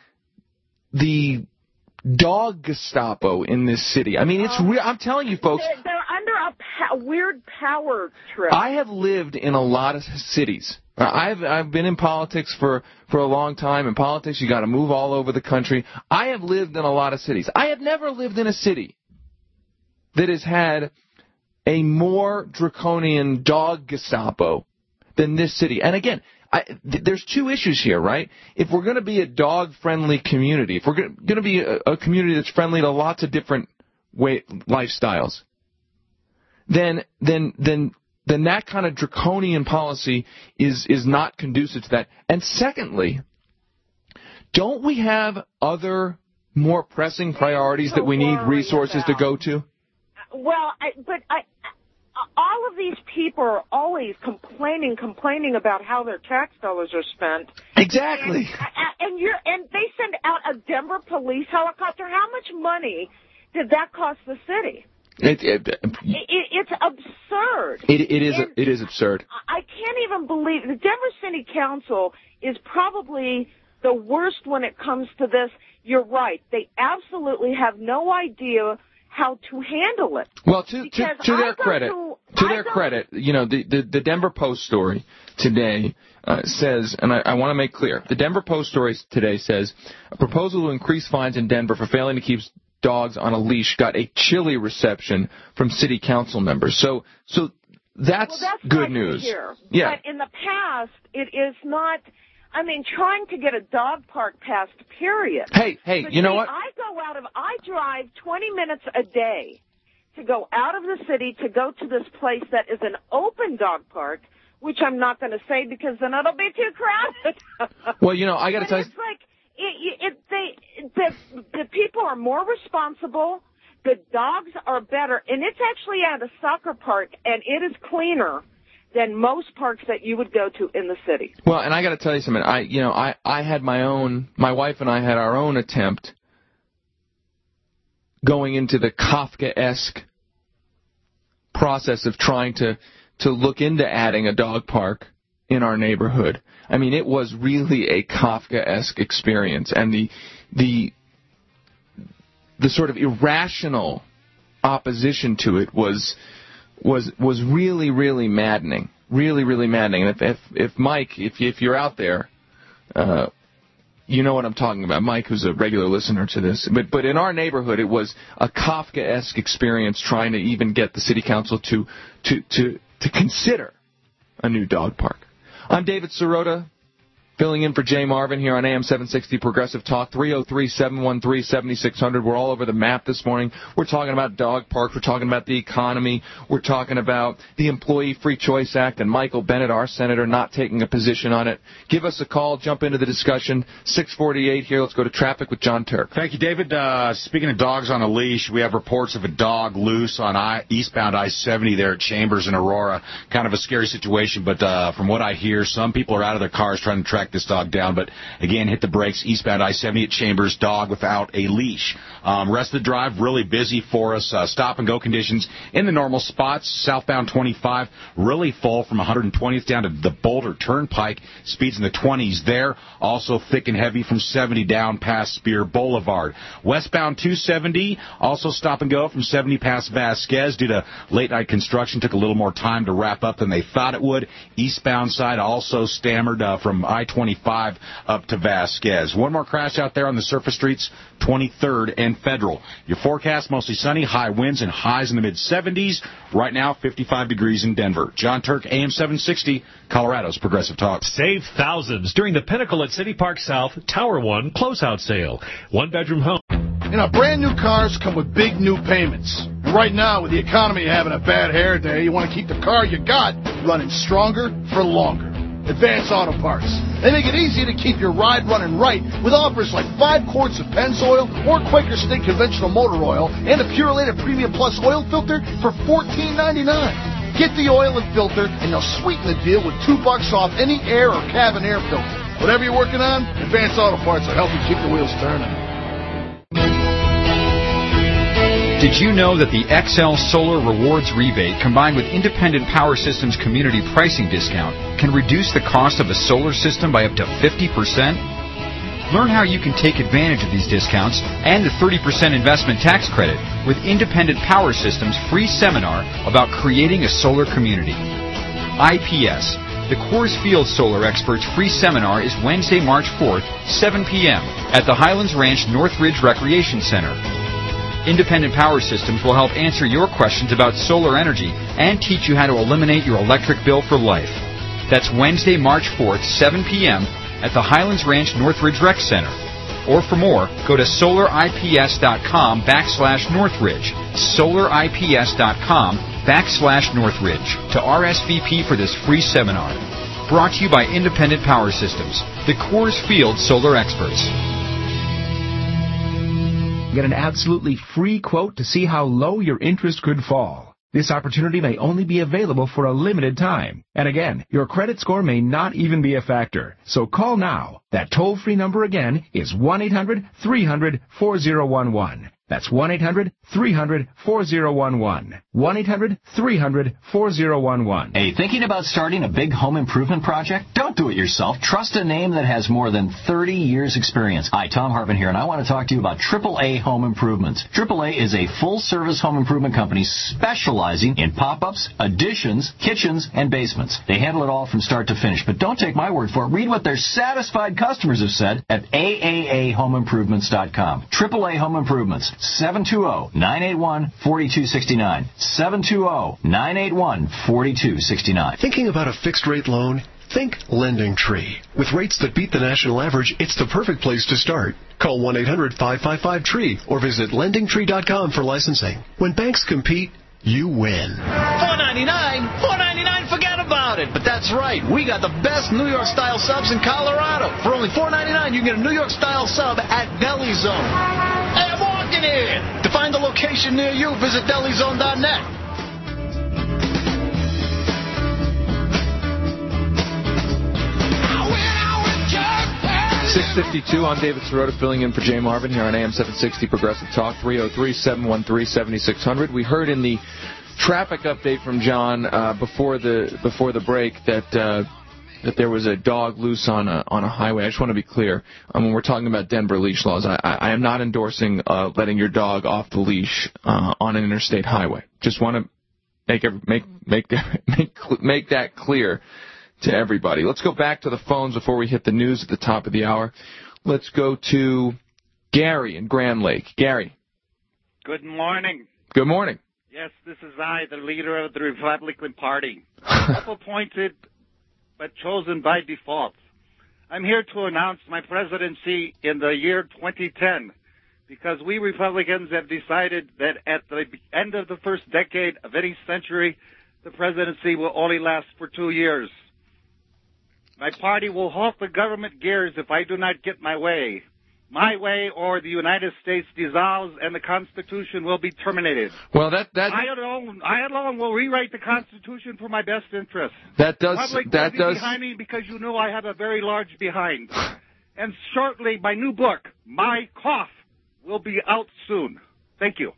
dog Gestapo in this city. It's real. I'm telling you, folks. They're under a weird power trip. I have lived in a lot of cities. I've been in politics for a long time. In politics, you got to move all over the country. I have lived in a lot of cities. I have never lived in a city that has had a more draconian dog Gestapo than this city. And again, there's 2 issues here, right? If we're going to be a dog-friendly community, if we're going to be a community that's friendly to lots of different lifestyles, then that kind of draconian policy is not conducive to that. And secondly, don't we have other more pressing priorities that we need resources to go to? Well, all of these people are always complaining about how their tax dollars are spent. Exactly. And they send out a Denver police helicopter. How much money did that cost the city? It's absurd. It is absurd. I can't even believe the Denver City Council is probably the worst when it comes to this. You're right. They absolutely have no idea how to handle it. Well, to their credit, the Denver Post story today says, and I want to make clear, the Denver Post story today says a proposal to increase fines in Denver for failing to keep dogs on a leash got a chilly reception from city council members. So that's good news. Yeah. But in the past, it is not. Trying to get a dog park passed, period. Hey, you know what? I drive 20 minutes a day to go out of the city to go to this place that is an open dog park, which I'm not going to say because then it'll be too crowded. Well, I got to tell you. It's like, the people are more responsible, the dogs are better, and it's actually at a soccer park, and it is cleaner than most parks that you would go to in the city. Well, and I got to tell you something. I had my wife and I had our own attempt going into the Kafkaesque process of trying to look into adding a dog park in our neighborhood. It was really a Kafkaesque experience, and the sort of irrational opposition to it was really, really maddening. Really, really maddening. And if Mike, if you're out there, you know what I'm talking about. Mike, who's a regular listener to this. But in our neighborhood, it was a Kafkaesque experience trying to even get the city council to consider a new dog park. I'm David Sirota. Filling in for Jay Marvin here on AM 760 Progressive Talk, 303-713-7600. We're all over the map this morning. We're talking about dog parks. We're talking about the economy. We're talking about the Employee Free Choice Act and Michael Bennet, our senator, not taking a position on it. Give us a call. Jump into the discussion. 648 here. Let's go to traffic with John Turk. Thank you, David. Speaking of dogs on a leash, we have reports of a dog loose on eastbound I-70 there at Chambers and Aurora. Kind of a scary situation, but from what I hear, some people are out of their cars trying to track this dog down, but again, hit the brakes. Eastbound I-70 at Chambers, dog without a leash. Rest of the drive, really busy for us. Stop-and-go conditions in the normal spots. Southbound 25, really full from 120th down to the Boulder Turnpike. Speeds in the 20s there. Also thick and heavy from 70 down past Spear Boulevard. Westbound 270, also stop-and-go from 70 past Vasquez due to late-night construction. Took a little more time to wrap up than they thought it would. Eastbound side also stammered from I-25 up to Vasquez. One more crash out there on the surface streets, 23rd and Federal. Your forecast, mostly sunny, high winds and highs in the mid-70s. Right now, 55 degrees in Denver. John Turk, AM 760, Colorado's Progressive Talk. Save thousands during the Pinnacle at City Park South Tower 1 closeout sale. One-bedroom home. You know, brand new cars come with big new payments. And right now, with the economy having a bad hair day, you want to keep the car you got running stronger for longer. Advance Auto Parts. They make it easy to keep your ride running right with offers like 5 quarts of Pennzoil or Quaker State Conventional Motor Oil and a Purelator Premium Plus oil filter for $14.99. Get the oil and filter, and they'll sweeten the deal with $2 off any air or cabin air filter. Whatever you're working on, Advance Auto Parts will help you keep the wheels turning. Did you know that the XL Solar Rewards Rebate combined with Independent Power Systems Community Pricing Discount can reduce the cost of a solar system by up to 50%? Learn how you can take advantage of these discounts and the 30% investment tax credit with Independent Power Systems' free seminar about creating a solar community. IPS, the Coors Field Solar Experts free seminar is Wednesday, March 4th, 7 p.m. at the Highlands Ranch Northridge Recreation Center. Independent Power Systems will help answer your questions about solar energy and teach you how to eliminate your electric bill for life. That's Wednesday, March 4th, 7 p.m. at the Highlands Ranch Northridge Rec Center. Or for more, go to solarips.com/Northridge. solarips.com/Northridge to RSVP for this free seminar. Brought to you by Independent Power Systems, the Coors Field Solar Experts. Get an absolutely free quote to see how low your interest could fall. This opportunity may only be available for a limited time. And again, your credit score may not even be a factor. So call now. That toll-free number again is 1-800-300-4011. That's 1-800-300-4011. 1-800-300-4011. Hey, thinking about starting a big home improvement project? Don't do it yourself. Trust a name that has more than 30 years experience. Hi, Tom Hartman here, and I want to talk to you about AAA Home Improvements. AAA is a full-service home improvement company specializing in pop-ups, additions, kitchens, and basements. They handle it all from start to finish, but don't take my word for it. Read what their satisfied customers have said at AAAHomeImprovements.com. AAA Home Improvements. 720-981-4269. 720-981-4269. Thinking about a fixed-rate loan? Think Lending Tree. With rates that beat the national average, it's the perfect place to start. Call 1-800-555-TREE or visit LendingTree.com for licensing. When banks compete, you win. $4.99, forget about it. But that's right, we got the best New York style subs in Colorado. For only $4.99, you can get a New York style sub at Deli Zone. Hey, I'm walking here. To find a location near you, visit DeliZone.net. 6:52. I'm David Sirota, filling in for Jay Marvin here on AM 760 Progressive Talk. 303-713-7600. We heard in the traffic update from John before the break that there was a dog loose on a highway. I just want to be clear. When we're talking about Denver leash laws, I am not endorsing letting your dog off the leash on an interstate highway. Just want to make that clear to everybody. Let's go back to the phones before we hit the news at the top of the hour. Let's go to Gary in Grand Lake. Gary. Good morning. Good morning. Yes, this is I, the leader of the Republican Party. Self-appointed, but chosen by default. I'm here to announce my presidency in the year 2010 because we Republicans have decided that at the end of the first decade of any century, the presidency will only last for 2 years. My party will halt the government gears if I do not get my way. My way, or the United States dissolves and the Constitution will be terminated. Well, I alone will rewrite the Constitution for my best interest. That does behind me because you know I have a very large behind. And shortly, my new book, My Cough, will be out soon. Thank you.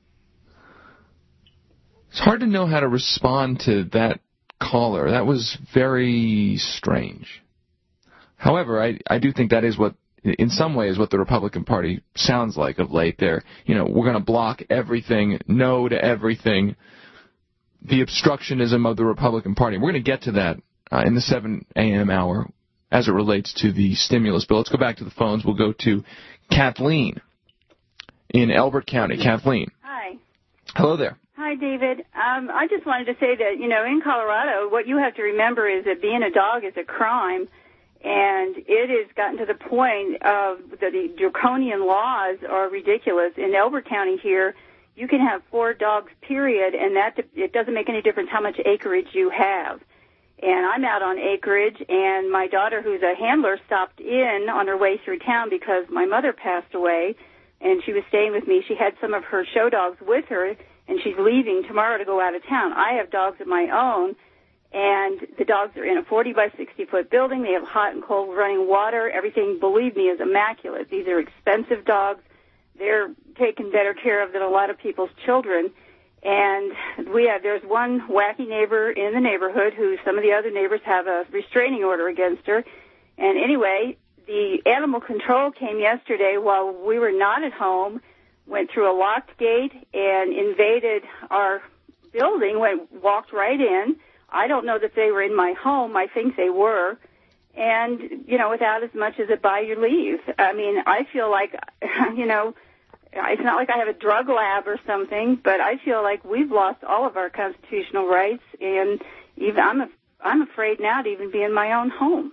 It's hard to know how to respond to that caller. That was very strange. However, I do think that is what, in some ways, what the Republican Party sounds like of late. We're going to block everything, no to everything, the obstructionism of the Republican Party. We're going to get to that in the 7 a.m. hour as it relates to the stimulus bill. Let's go back to the phones. We'll go to Kathleen in Elbert County. Kathleen. Hi. Hello there. Hi, David. I just wanted to say that, in Colorado, what you have to remember is that being a dog is a crime. And it has gotten to the point of the draconian laws are ridiculous. In Elbert County here, you can have 4 dogs, period, and it doesn't make any difference how much acreage you have. And I'm out on acreage, and my daughter, who's a handler, stopped in on her way through town because my mother passed away, and she was staying with me. She had some of her show dogs with her, and she's leaving tomorrow to go out of town. I have dogs of my own. And the dogs are in a 40 by 60 foot building. They have hot and cold running water. Everything, believe me, is immaculate. These are expensive dogs. They're taken better care of than a lot of people's children. And there's one wacky neighbor in the neighborhood who some of the other neighbors have a restraining order against her. And anyway, the animal control came yesterday while we were not at home, went through a locked gate and invaded our building, walked right in. I don't know that they were in my home. I think they were. And, without as much as a by your leave. I mean, I feel like, it's not like I have a drug lab or something, but I feel like we've lost all of our constitutional rights. And even I'm afraid now to even be in my own home.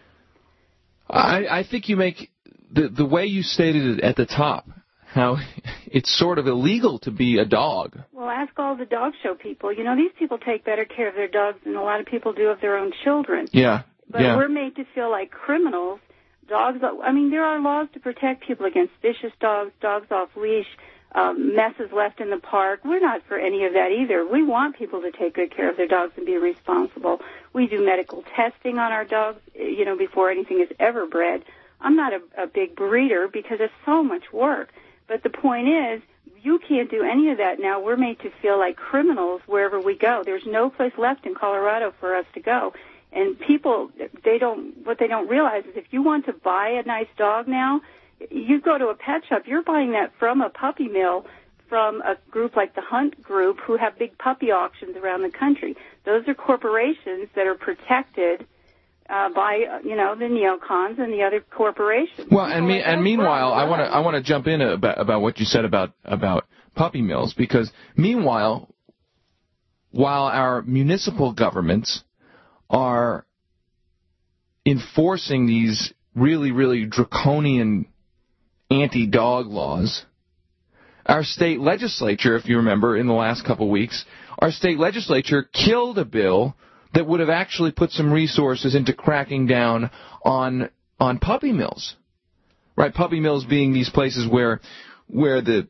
I think you make the way you stated it at the top, how it's sort of illegal to be a dog. Well, ask all the dog show people. These people take better care of their dogs than a lot of people do of their own children. Yeah. But we're made to feel like criminals. Dogs, there are laws to protect people against vicious dogs, dogs off leash, messes left in the park. We're not for any of that either. We want people to take good care of their dogs and be responsible. We do medical testing on our dogs, before anything is ever bred. I'm not a big breeder because it's so much work. But the point is, you can't do any of that now. We're made to feel like criminals wherever we go. There's no place left in Colorado for us to go. And people, what they don't realize is if you want to buy a nice dog now, you go to a pet shop, you're buying that from a puppy mill, from a group like the Hunt Group, who have big puppy auctions around the country. Those are corporations that are protected by the neocons and the other corporations. Well, and meanwhile, I want to jump in about what you said about puppy mills, because meanwhile, while our municipal governments are enforcing these really, really draconian anti-dog laws, our state legislature, if you remember, in the last couple of weeks, our state legislature killed a bill that would have actually put some resources into cracking down on puppy mills, right? Puppy mills being these places where the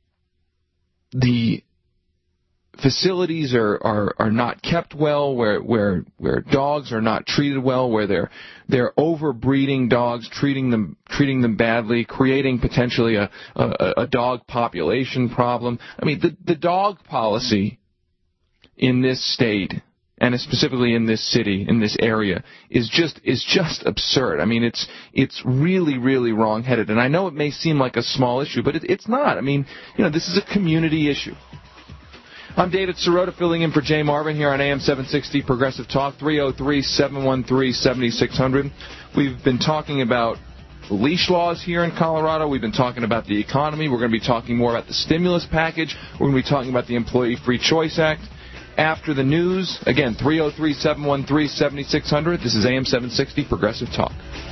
facilities are not kept well, where dogs are not treated well, where they're overbreeding dogs, treating them badly, creating potentially a dog population problem. I mean, the dog policy in this state, and specifically in this city, in this area, is just absurd. I mean, it's really, really wrong-headed. And I know it may seem like a small issue, but it's not. I mean, this is a community issue. I'm David Sirota, filling in for Jay Marvin here on AM 760 Progressive Talk, 303-713-7600. We've been talking about leash laws here in Colorado. We've been talking about the economy. We're going to be talking more about the stimulus package. We're going to be talking about the Employee Free Choice Act. after the news. Again, 303-713-7600. This is AM 760 Progressive Talk.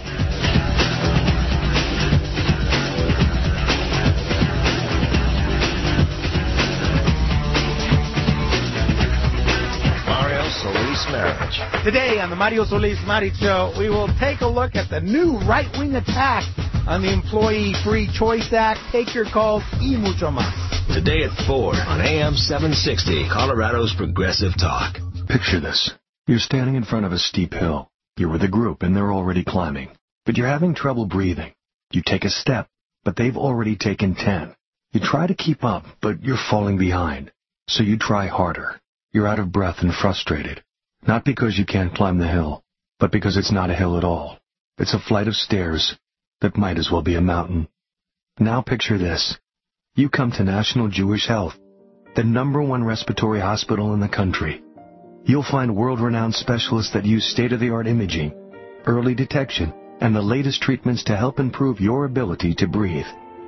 Mario Solis Marriage. Today on the Mario Solis Marriage Show, we will take a look at the new right-wing attack on the Employee Free Choice Act. Take your calls y mucho más. Today at 4 on AM 760, Colorado's Progressive Talk. Picture this. You're standing in front of a steep hill. You're with a group and they're already climbing. But you're having trouble breathing. You take a step, but they've already taken 10. You try to keep up, but you're falling behind. So you try harder. You're out of breath and frustrated. Not because you can't climb the hill, but because it's not a hill at all. It's a flight of stairs that might as well be a mountain. Now picture this. You come to National Jewish Health, the #1 respiratory hospital in the country. You'll find world-renowned specialists that use state-of-the-art imaging, early detection, and the latest treatments to help improve your ability to breathe.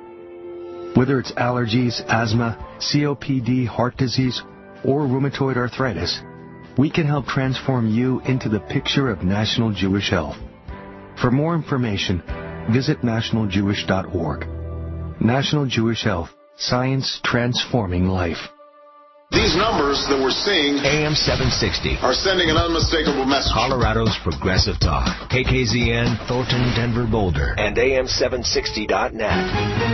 Whether it's allergies, asthma, COPD, heart disease, or rheumatoid arthritis, we can help transform you into the picture of National Jewish Health. For more information, visit nationaljewish.org. National Jewish Health, science transforming life. These numbers that we're seeing, AM 760, are sending an unmistakable message. Colorado's Progressive Talk. KKZN, Thornton, Denver, Boulder, and AM760.net.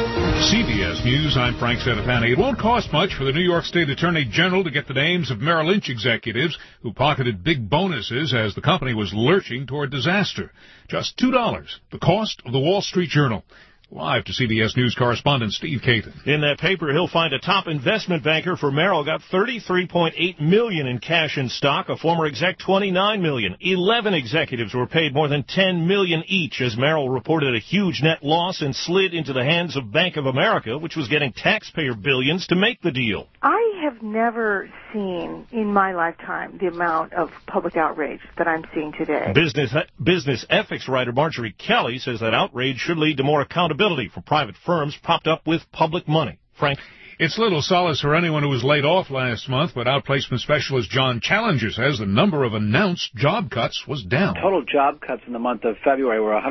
CBS News, I'm Frank Sedefani. It won't cost much for the New York State Attorney General to get the names of Merrill Lynch executives who pocketed big bonuses as the company was lurching toward disaster. Just $2, the cost of the Wall Street Journal. Live to CBS News correspondent Steve Kathan. In that paper, he'll find a top investment banker for Merrill got $33.8 million in cash and stock. A former exec, $29 million. 11 executives were paid more than $10 million each as Merrill reported a huge net loss and slid into the hands of Bank of America, which was getting taxpayer billions to make the deal. I have never seen in my lifetime the amount of public outrage that I'm seeing today. Business ethics writer Marjorie Kelly says that outrage should lead to more accountability for private firms propped up with public money. Frank? It's little solace for anyone who was laid off last month, but outplacement specialist John Challenger says the number of announced job cuts was down. Total job cuts in the month of February were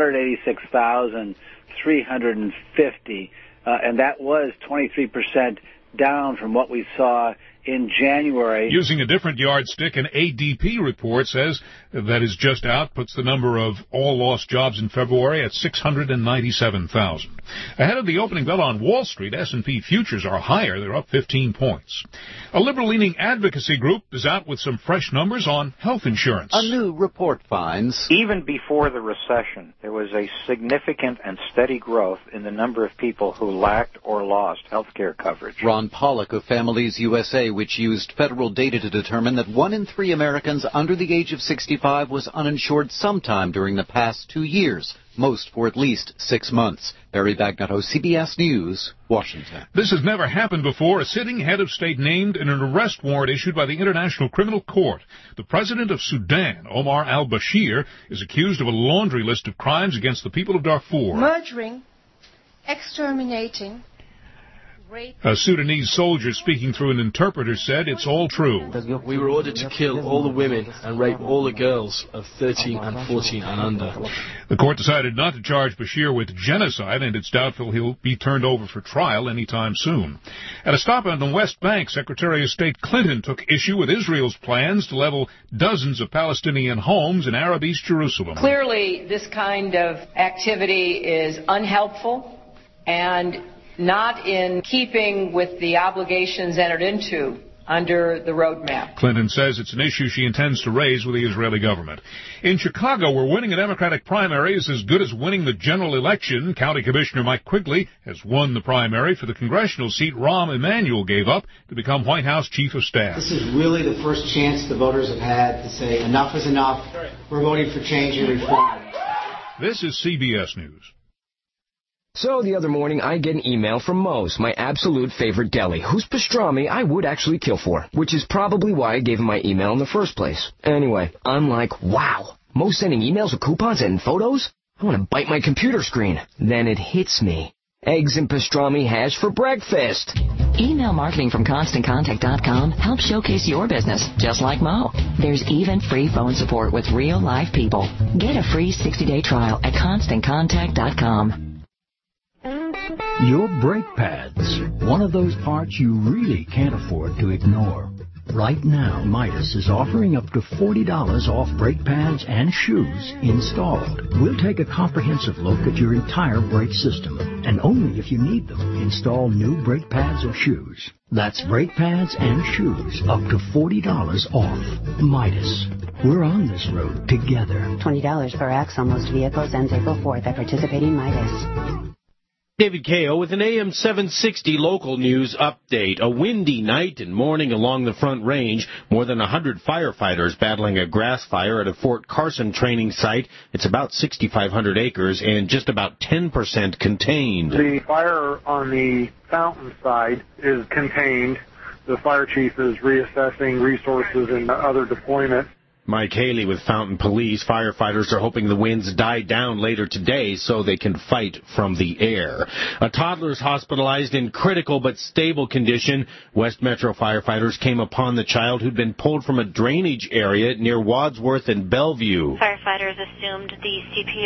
186,350, and that was 23% down from what we saw in January. Using a different yardstick, an ADP report says that is just out, puts the number of all lost jobs in February at 697,000. Ahead of the opening bell on Wall Street, S&P futures are higher. They're up 15 points. A liberal-leaning advocacy group is out with some fresh numbers on health insurance. A new report finds, even before the recession, there was a significant and steady growth in the number of people who lacked or lost health care coverage. Ron Pollock of Families USA, which used federal data to determine that 1 in 3 Americans under the age of 65 was uninsured sometime during the past 2 years, most for at least 6 months. Barry Bagnotto, CBS News, Washington. This has never happened before. A sitting head of state named in an arrest warrant issued by the International Criminal Court. The president of Sudan, Omar al-Bashir, is accused of a laundry list of crimes against the people of Darfur. Murdering, exterminating, A Sudanese soldier speaking through an interpreter said it's all true. We were ordered to kill all the women and rape all the girls of 13 and 14 and under. The court decided not to charge Bashir with genocide, and it's doubtful he'll be turned over for trial anytime soon. At a stop on the West Bank, Secretary of State Clinton took issue with Israel's plans to level dozens of Palestinian homes in Arab East Jerusalem. Clearly, this kind of activity is unhelpful and not in keeping with the obligations entered into under the roadmap. Clinton says it's an issue she intends to raise with the Israeli government. In Chicago, where winning a Democratic primary is as good as winning the general election, County Commissioner Mike Quigley has won the primary for the congressional seat Rahm Emanuel gave up to become White House Chief of Staff. This is really the first chance the voters have had to say enough is enough. We're voting for change and reform. This is CBS News. So the other morning, I get an email from Moe's, my absolute favorite deli, whose pastrami I would actually kill for, which is probably why I gave him my email in the first place. Anyway, I'm like, wow, Moe's sending emails with coupons and photos? I want to bite my computer screen. Then it hits me. Eggs and pastrami hash for breakfast. Email marketing from ConstantContact.com helps showcase your business, just like Mo. There's even free phone support with real live people. Get a free 60-day trial at ConstantContact.com. Your brake pads, one of those parts you really can't afford to ignore. Right now, Midas is offering up to $40 off brake pads and shoes installed. We'll take a comprehensive look at your entire brake system, and only if you need them, install new brake pads or shoes. That's brake pads and shoes, up to $40 off. Midas. We're on this road together. $20 per axle on most vehicles ends April 4th at participating Midas. David Kao with an AM 760 local news update. A windy night and morning along the Front Range. More than 100 firefighters battling a grass fire at a Fort Carson training site. It's about 6,500 acres and just about 10% contained. The fire on the Fountain side is contained. The fire chief is reassessing resources and other deployments. Mike Haley with Fountain Police. Firefighters are hoping the winds die down later today so they can fight from the air. A toddler is hospitalized in critical but stable condition. West Metro firefighters came upon the child who'd been pulled from a drainage area near Wadsworth and Bellevue. Firefighters assumed the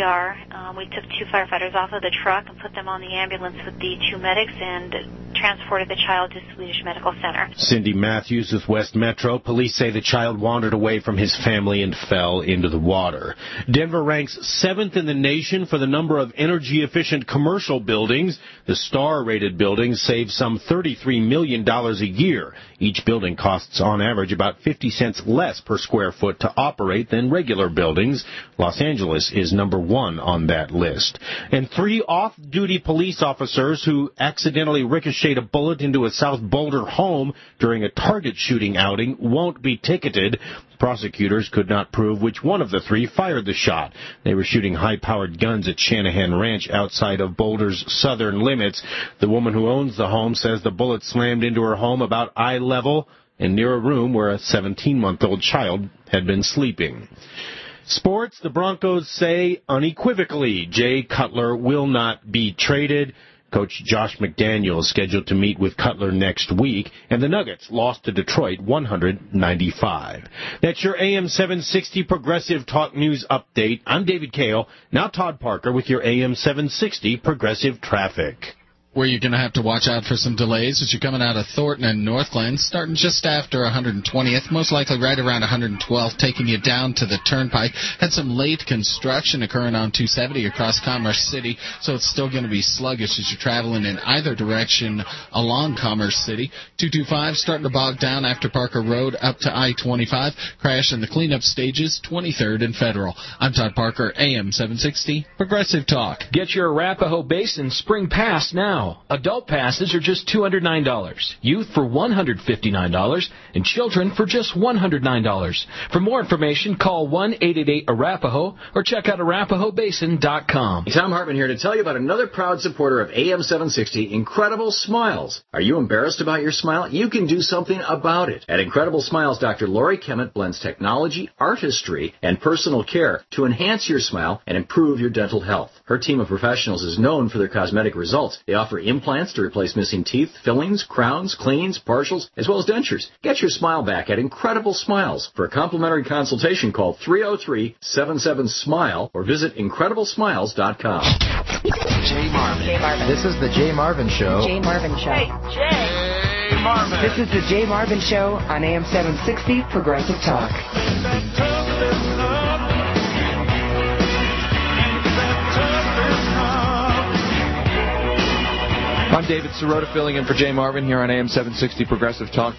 CPR. We took 2 firefighters off of the truck and put them on the ambulance with the 2 medics and transported the child to Swedish Medical Center. Cindy Matthews with West Metro. Police say the child wandered away from his family and fell into the water. Denver ranks 7th in the nation for the number of energy-efficient commercial buildings. The star-rated buildings save some $33 million a year. Each building costs on average about 50 cents less per square foot to operate than regular buildings. Los Angeles is number 1 on that list. And 3 off-duty police officers who accidentally ricocheted a bullet into a South Boulder home during a target shooting outing won't be ticketed. Prosecutors could not prove which one of the 3 fired the shot. They were shooting high-powered guns at Shanahan Ranch outside of Boulder's southern limits. The woman who owns the home says the bullet slammed into her home about eye level and near a room where a 17-month-old child had been sleeping. Sports, the Broncos say unequivocally Jay Cutler will not be traded. Coach Josh McDaniels is scheduled to meet with Cutler next week, and the Nuggets lost to Detroit 195. That's your AM 760 Progressive Talk News update. I'm David Kao. Now Todd Parker with your AM 760 Progressive Traffic. Where you're going to have to watch out for some delays as you're coming out of Thornton and Northland, starting just after 120th, most likely right around 112th, taking you down to the Turnpike. Had some late construction occurring on 270 across Commerce City, so it's still going to be sluggish as you're traveling in either direction along Commerce City. 225 starting to bog down after Parker Road up to I-25. Crash in the cleanup stages, 23rd and Federal. I'm Todd Parker, AM 760, Progressive Talk. Get your Arapahoe Basin Spring Pass now. Adult passes are just $209, youth for $159, and children for just $109. For more information, call 1-888-ARAPAHOE or check out ArapahoeBasin.com. Tom Hartman here to tell you about another proud supporter of AM 760, Incredible Smiles. Are you embarrassed about your smile? You can do something about it. At Incredible Smiles, Dr. Lori Kemet blends technology, artistry, and personal care to enhance your smile and improve your dental health. Her team of professionals is known for their cosmetic results. They offer implants to replace missing teeth, fillings, crowns, cleans, partials, as well as dentures. Get your smile back at Incredible Smiles. For a complimentary consultation, call 303-77-SMILE or visit IncredibleSmiles.com. Jay Marvin. This is the Jay Marvin Show. Jay Marvin Show. Hey, Jay Marvin. This is the Jay Marvin Show on AM 760 Progressive Talk. I'm David Sirota filling in for Jay Marvin here on AM 760 Progressive Talk,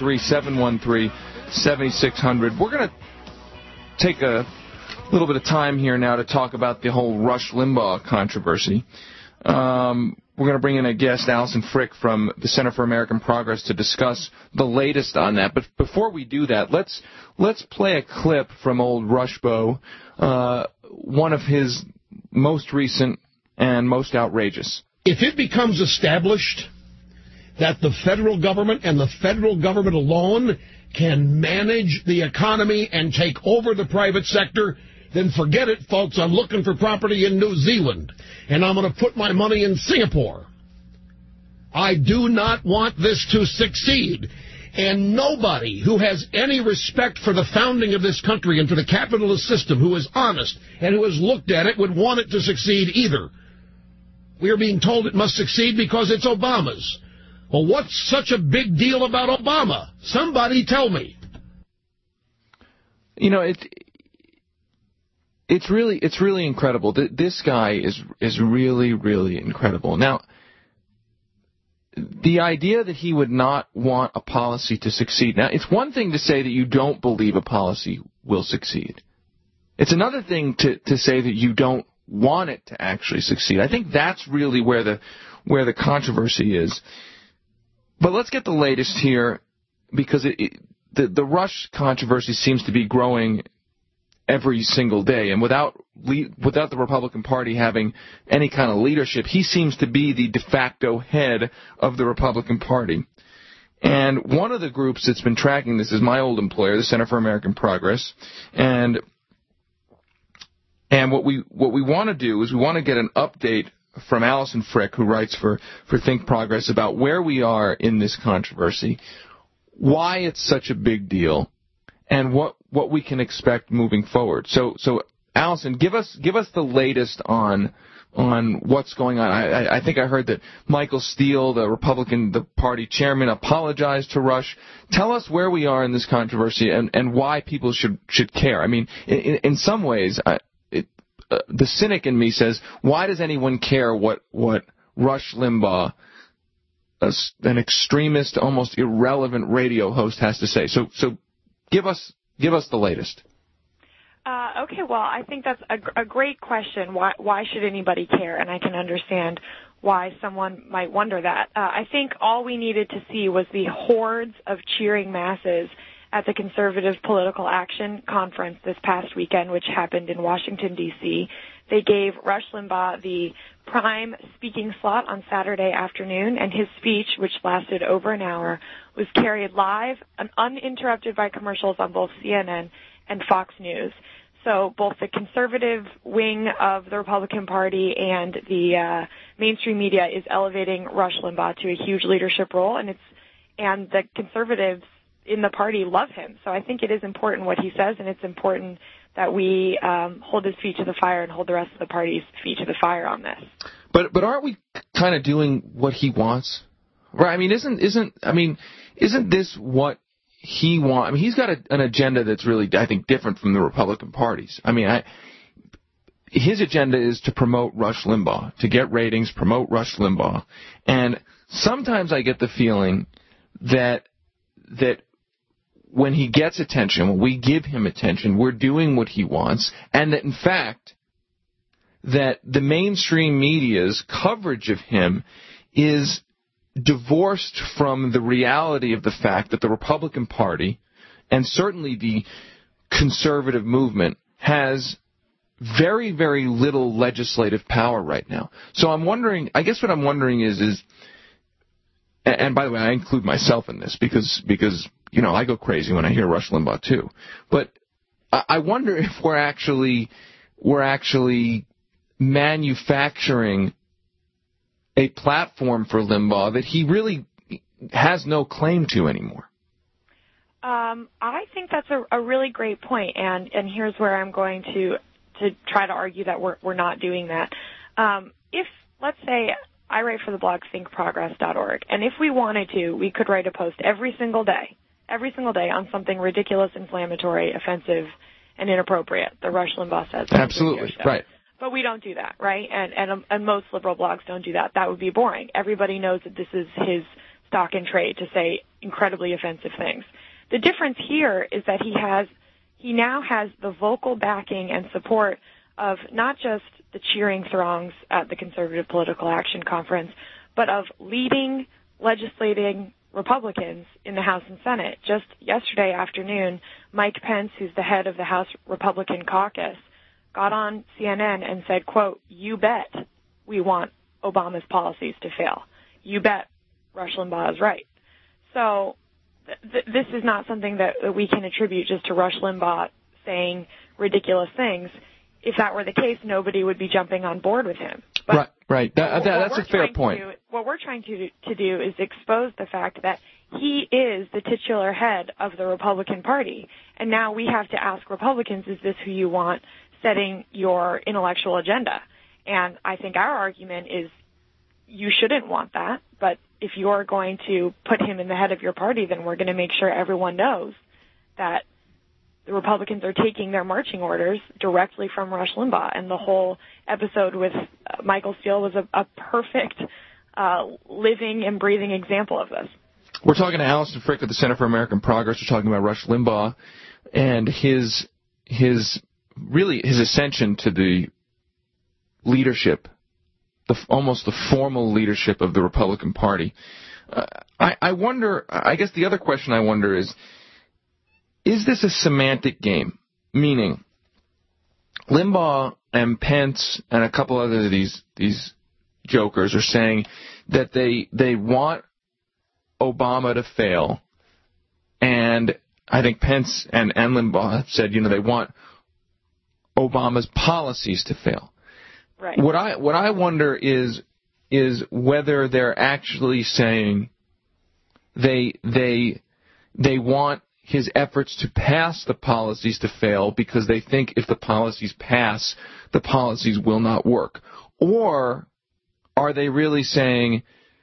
303-713-7600. We're going to take a little bit of time here now to talk about the whole Rush Limbaugh controversy. We're going to bring in a guest, Allison Frick, from the Center for American Progress to discuss the latest on that. But before we do that, let's play a clip from old Rushbo, one of his most recent and most outrageous. If it becomes established that the federal government and the federal government alone can manage the economy and take over the private sector, then forget it, folks. I'm looking for property in New Zealand, and I'm going to put my money in Singapore. I do not want this to succeed. And nobody who has any respect for the founding of this country and for the capitalist system, who is honest and who has looked at it, would want it to succeed either. We are being told it must succeed because it's Obama's. Well, what's such a big deal about Obama? Somebody tell me. You know, it's really incredible. This guy is really, really incredible. Now, the idea that he would not want a policy to succeed. Now, it's one thing to say that you don't believe a policy will succeed. It's another thing to say that you don't want it to actually succeed. I think that's really where the controversy is. But let's get the latest here, because the Rush controversy seems to be growing every single day, and without the Republican Party having any kind of leadership, he seems to be the de facto head of the Republican Party. And one of the groups that's been tracking this is my old employer, the Center for American Progress. And what we want to do is we want to get an update from Allison Frick, who writes for Think Progress, about where we are in this controversy, why it's such a big deal, and what we can expect moving forward. So Allison, give us the latest on what's going on. I think I heard that Michael Steele, the party chairman, apologized to Rush. Tell us where we are in this controversy and why people should care. I mean, in some ways, the cynic in me says, why does anyone care what Rush Limbaugh, an extremist, almost irrelevant radio host, has to say? So give us the latest. Okay, well, I think that's a great question. Why should anybody care? And I can understand why someone might wonder that. I think all we needed to see was the hordes of cheering masses at the Conservative Political Action Conference this past weekend, which happened in Washington, D.C. They gave Rush Limbaugh the prime speaking slot on Saturday afternoon, and his speech, which lasted over an hour, was carried live and uninterrupted by commercials on both CNN and Fox News. So both the conservative wing of the Republican Party and the mainstream media is elevating Rush Limbaugh to a huge leadership role, and the conservatives in the party love him. So I think it is important what he says, and it's important that we hold his feet to the fire and hold the rest of the party's feet to the fire on this. But aren't we kind of doing what he wants? Right? I mean, isn't this what he wants? I mean, he's got an agenda that's really, I think, different from the Republican Party's. I mean, his agenda is to promote Rush Limbaugh, to get ratings, promote Rush Limbaugh. And sometimes I get the feeling that when he gets attention, when we give him attention, we're doing what he wants, and that, in fact, that the mainstream media's coverage of him is divorced from the reality of the fact that the Republican Party, and certainly the conservative movement, has very, very little legislative power right now. So I'm wondering, I guess what I'm wondering is, and by the way, I include myself in this because you know, I go crazy when I hear Rush Limbaugh too. But I wonder if we're actually manufacturing a platform for Limbaugh that he really has no claim to anymore. I think that's a really great point, and here's where I'm going to try to argue that we're not doing that. If, let's say, I write for the blog thinkprogress.org, and if we wanted to, we could write a post every single day on something ridiculous, inflammatory, offensive, and inappropriate that Rush Limbaugh says. Absolutely, right. But we don't do that, right? And most liberal blogs don't do that. That would be boring. Everybody knows that this is his stock in trade to say incredibly offensive things. The difference here is that he now has the vocal backing and support of not just the cheering throngs at the Conservative Political Action Conference, but of leading legislating Republicans in the House and Senate. Just yesterday afternoon, Mike Pence, who's the head of the House Republican caucus, got on CNN and said, quote, "You bet we want Obama's policies to fail. You bet Rush Limbaugh is right." So this is not something that we can attribute just to Rush Limbaugh saying ridiculous things. If that were the case, nobody would be jumping on board with him. But right. That's a fair point. What we're trying to do is expose the fact that he is the titular head of the Republican Party. And now we have to ask Republicans, is this who you want setting your intellectual agenda? And I think our argument is you shouldn't want that. But if you're going to put him in the head of your party, then we're going to make sure everyone knows that the Republicans are taking their marching orders directly from Rush Limbaugh. And the whole episode with Michael Steele was a perfect living and breathing example of this. We're talking to Allison Frick of the Center for American Progress. We're talking about Rush Limbaugh and his ascension to the leadership, almost the formal leadership of the Republican Party. I wonder, I guess the other question I wonder is this a semantic game? Meaning, Limbaugh and Pence and a couple other of these jokers are saying that they want Obama to fail, and I think Pence and Limbaugh have said, they want Obama's policies to fail. Right. What I wonder is whether they're actually saying they want his efforts to pass the policies to fail because they think if the policies pass, the policies will not work. Or are they really saying,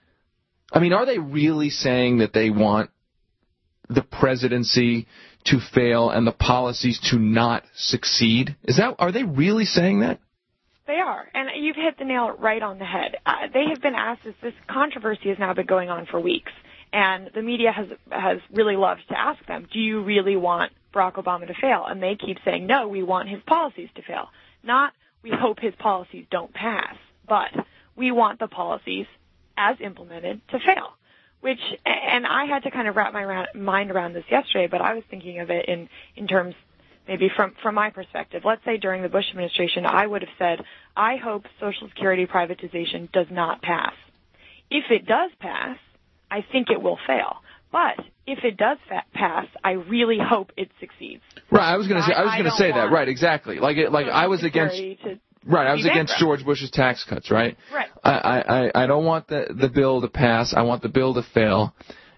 that they want the presidency to fail and the policies to not succeed? Are they really saying that? They are, and you've hit the nail right on the head. They have been asked this controversy has now been going on for weeks. And the media has really loved to ask them, do you really want Barack Obama to fail? And they keep saying, no, we want his policies to fail. Not, we hope his policies don't pass, but we want the policies as implemented to fail. And I had to kind of wrap my mind around this yesterday, but I was thinking of it in terms maybe from my perspective. Let's say during the Bush administration, I would have said, I hope Social Security privatization does not pass. If it does pass, I think it will fail. But if it does pass, I really hope it succeeds. Right, I was going to say that. Right, exactly. I was against. Right, I was against George Bush's tax cuts. Right. Right. I don't want the bill to pass. I want the bill to fail.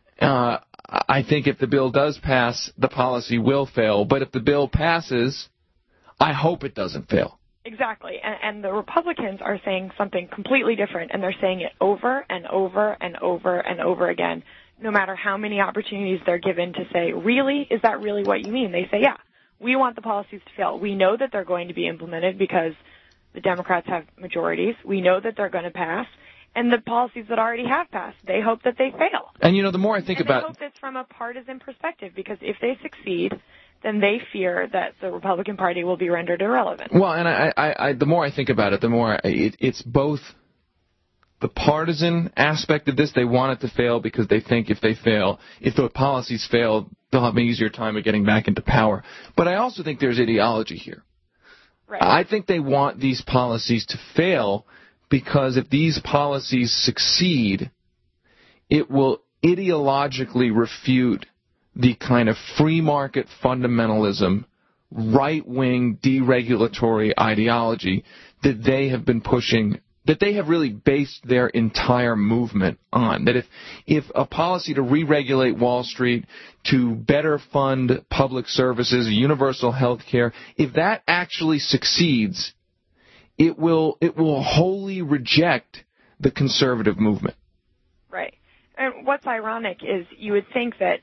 I think if the bill does pass, the policy will fail. But if the bill passes, I hope it doesn't fail. Exactly. And the Republicans are saying something completely different, and they're saying it over and over and over and over again, no matter how many opportunities they're given to say, really? Is that really what you mean? They say, yeah, we want the policies to fail. We know that they're going to be implemented because the Democrats have majorities. We know that they're going to pass. And the policies that already have passed, they hope that they fail. And, the more I think about... they hope this from a partisan perspective, because if they succeed, then they fear that the Republican Party will be rendered irrelevant. Well, and I the more I think about it, the more it's both the partisan aspect of this. They want it to fail because they think if the policies fail, they'll have an easier time of getting back into power. But I also think there's ideology here. Right. I think they want these policies to fail because if these policies succeed, it will ideologically refute the kind of free market fundamentalism, right-wing deregulatory ideology that they have been pushing, that they have really based their entire movement on. That if a policy to re-regulate Wall Street, to better fund public services, universal health care, if that actually succeeds, it will wholly reject the conservative movement. Right. And what's ironic is you would think that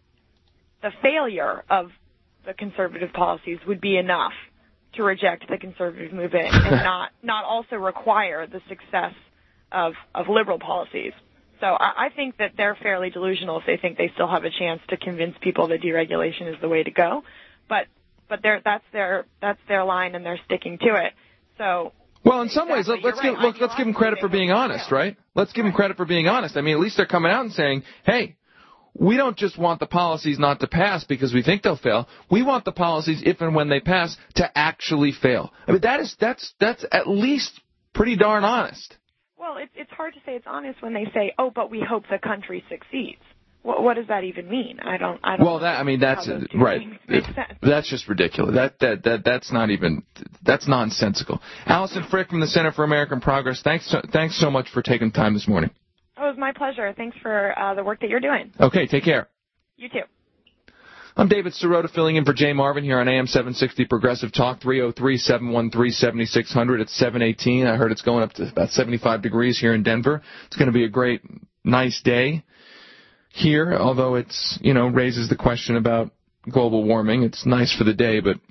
the failure of the conservative policies would be enough to reject the conservative movement and not also require the success of liberal policies. So I think that they're fairly delusional if they think they still have a chance to convince people that deregulation is the way to go. But that's their line, and they're sticking to it. So. Well, in some ways, let's give them credit for being honest, right? Let's give them credit for being honest. I mean, at least they're coming out and saying, hey, we don't just want the policies not to pass because we think they'll fail. We want the policies, if and when they pass, to actually fail. I mean, that's at least pretty darn honest. Well, it's hard to say it's honest when they say, oh, but we hope the country succeeds. what does that even mean? I don't. Well, that's right. That's just ridiculous. That's not even. That's nonsensical. Allison Frick from the Center for American Progress. Thanks so much for taking time this morning. Oh, it was my pleasure. Thanks for the work that you're doing. Okay, take care. You too. I'm David Sirota filling in for Jay Marvin here on AM 760 Progressive Talk, 303-713-7600 at 718. I heard it's going up to about 75 degrees here in Denver. It's going to be a great, nice day here, although it's, raises the question about global warming. It's nice for the day, but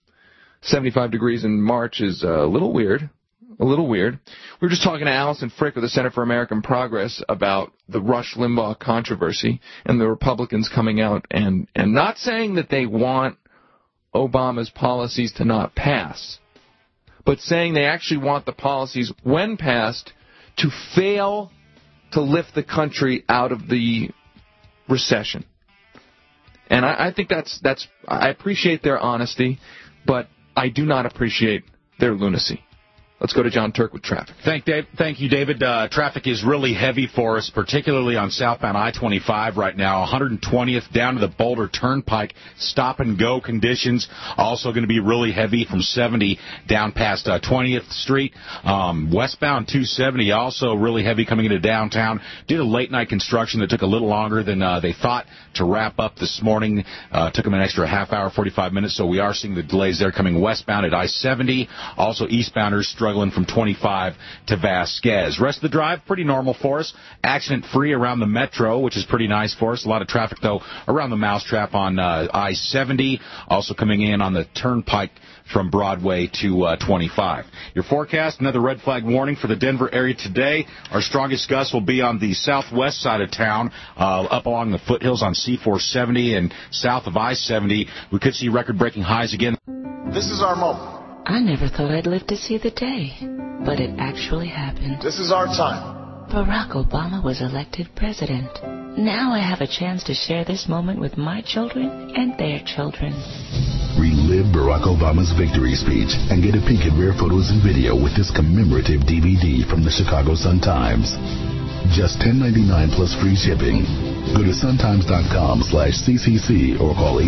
75 degrees in March is a little weird. We were just talking to Allison Frick of the Center for American Progress about the Rush Limbaugh controversy and the Republicans coming out and not saying that they want Obama's policies to not pass, but saying they actually want the policies, when passed, to fail to lift the country out of the recession. And I think I appreciate their honesty, but I do not appreciate their lunacy. Let's go to John Turk with traffic. Thank you, David. Traffic is really heavy for us, particularly on southbound I-25 right now. 120th down to the Boulder Turnpike. Stop-and-go conditions. Also going to be really heavy from 70 down past 20th Street. Westbound 270 also really heavy coming into downtown. Due to late-night construction that took a little longer than they thought to wrap up this morning. Took them an extra half hour, 45 minutes, so we are seeing the delays there coming westbound at I-70. Also eastbounders struggling from 25 to Vasquez. Rest of the drive, pretty normal for us. Accident-free around the metro, which is pretty nice for us. A lot of traffic, though, around the Mousetrap on I-70. Also coming in on the Turnpike from Broadway to 25. Your forecast, another red flag warning for the Denver area today. Our strongest gusts will be on the southwest side of town, up along the foothills on C-470 and south of I-70. We could see record-breaking highs again. This is our moment. I never thought I'd live to see the day, but it actually happened. This is our time. Barack Obama was elected president. Now I have a chance to share this moment with my children and their children. Relive Barack Obama's victory speech and get a peek at rare photos and video with this commemorative DVD from the Chicago Sun-Times. Just $10.99 plus free shipping. Go to suntimes.com/CCC or call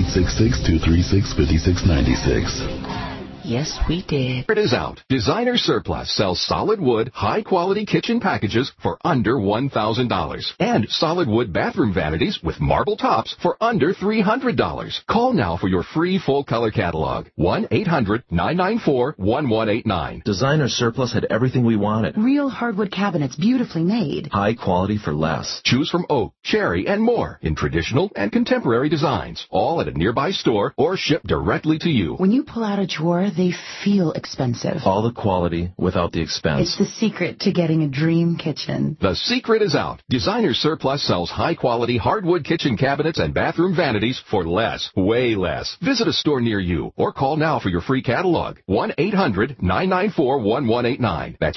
866-236-5696. Yes, we did. It is out. Designer Surplus sells solid wood, high-quality kitchen packages for under $1,000. And solid wood bathroom vanities with marble tops for under $300. Call now for your free full-color catalog. 1-800-994-1189. Designer Surplus had everything we wanted. Real hardwood cabinets, beautifully made. High quality for less. Choose from oak, cherry, and more in traditional and contemporary designs. All at a nearby store or shipped directly to you. When you pull out a drawer, they feel expensive. All the quality without the expense. It's the secret to getting a dream kitchen. The secret is out. Designer Surplus sells high-quality hardwood kitchen cabinets and bathroom vanities for less, way less. Visit a store near you or call now for your free catalog. 1-800-994-1189. That's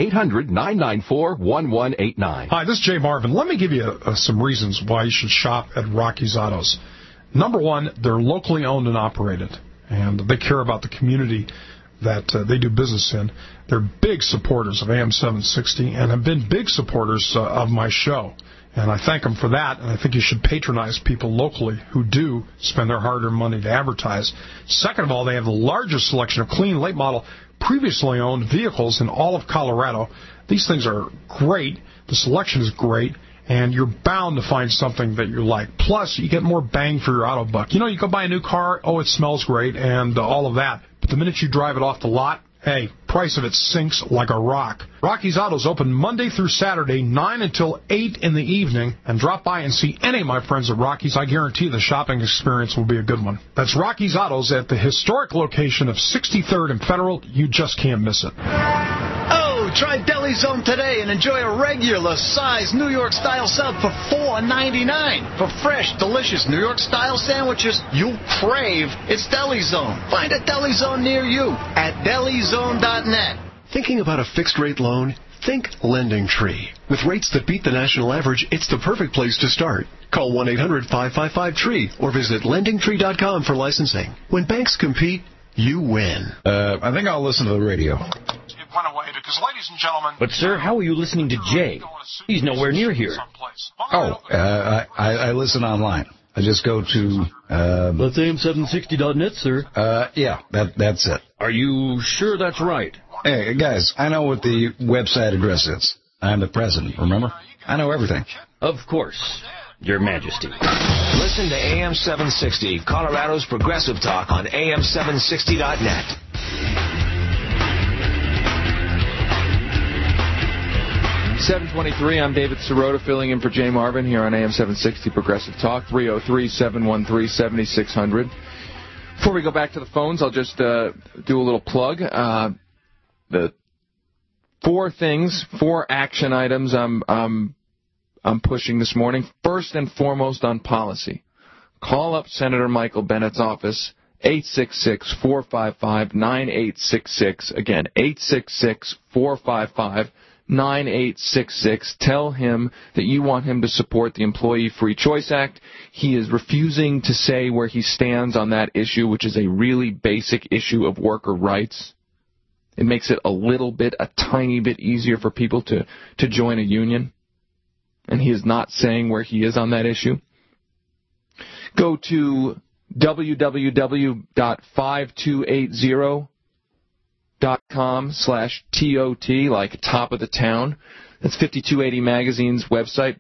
1-800-994-1189. Hi, this is Jay Marvin. Let me give you some reasons why you should shop at Rocky's Autos. Number one, they're locally owned and operated, and they care about the community that they do business in. They're big supporters of AM 760 and have been big supporters of my show. And I thank them for that, and I think you should patronize people locally who do spend their hard-earned money to advertise. Second of all, they have the largest selection of clean, late-model, previously owned vehicles in all of Colorado. These things are great. The selection is great. And you're bound to find something that you like. Plus, you get more bang for your auto buck. You know, you go buy a new car, it smells great, and all of that. But the minute you drive it off the lot, hey, price of it sinks like a rock. Rocky's Autos open Monday through Saturday, 9 until 8 in the evening. And drop by and see any of my friends at Rocky's. I guarantee the shopping experience will be a good one. That's Rocky's Autos at the historic location of 63rd and Federal. You just can't miss it. Try Deli Zone today and enjoy a regular-size New York-style sub for $4.99. For fresh, delicious New York-style sandwiches you crave, it's Deli Zone. Find a Deli Zone near you at DeliZone.net. Thinking about a fixed-rate loan? Think Lending Tree. With rates that beat the national average, it's the perfect place to start. Call 1-800-555-TREE or visit LendingTree.com for licensing. When banks compete, you win. I think I'll listen to the radio. It went away because Because, ladies and gentlemen... But, sir, how are you listening to Jay? He's nowhere near here. I listen online. I just go to... That's AM760.net, sir. Yeah, that's it. Are you sure that's right? Hey, guys, I know what the website address is. I'm the president, remember? I know everything. Of course, Your Majesty. Listen to AM760, Colorado's Progressive Talk on AM760.net. $7:23. I'm David Sirota, filling in for Jay Marvin here on AM760 Progressive Talk, 303-713-7600. Before we go back to the phones, I'll just do a little plug. The four action items I'm pushing this morning. First and foremost on policy. Call up Senator Michael Bennett's office, 866-455-9866. Again, 866-455-9866. Tell him that you want him to support the Employee Free Choice Act. He is refusing to say where he stands on that issue, which is a really basic issue of worker rights. It makes it a tiny bit easier for people to join a union. And he is not saying where he is on that issue. Go to www.5280.com/TOT, like top of the town. That's 5280 Magazine's website,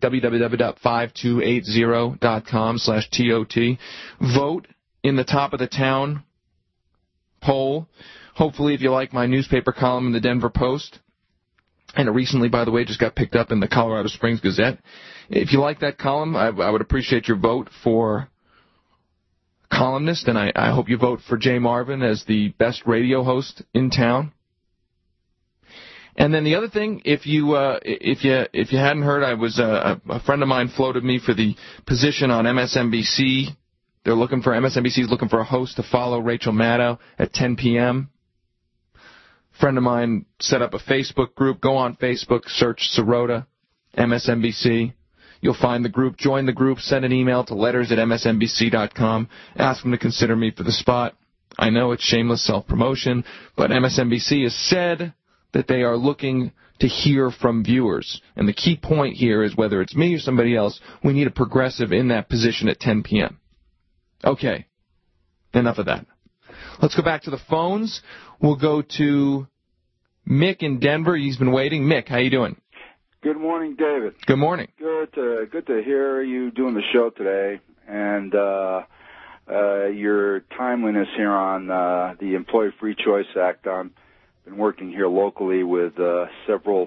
www.5280.com/TOT. Vote in the top of the town poll. Hopefully, if you like my newspaper column in the Denver Post, and it recently, by the way, just got picked up in the Colorado Springs Gazette. If you like that column, I would appreciate your vote for columnist, and I hope you vote for Jay Marvin as the best radio host in town. And then the other thing, if you hadn't heard, I was a friend of mine floated me for the position on MSNBC. MSNBC's looking for a host to follow Rachel Maddow at 10 p.m. Friend of mine set up a Facebook group. Go on Facebook, search Sirota, MSNBC. You'll find the group. Join the group. Send an email to letters@msnbc.com. Ask them to consider me for the spot. I know it's shameless self-promotion, but MSNBC has said that they are looking to hear from viewers. And the key point here is whether it's me or somebody else, we need a progressive in that position at 10 p.m. Okay, enough of that. Let's go back to the phones. We'll go to Mick in Denver. He's been waiting. Mick, how you doing? Good morning, David. Good morning. Good to hear you doing the show today, and your timeliness here on the Employee Free Choice Act. I've been working here locally with several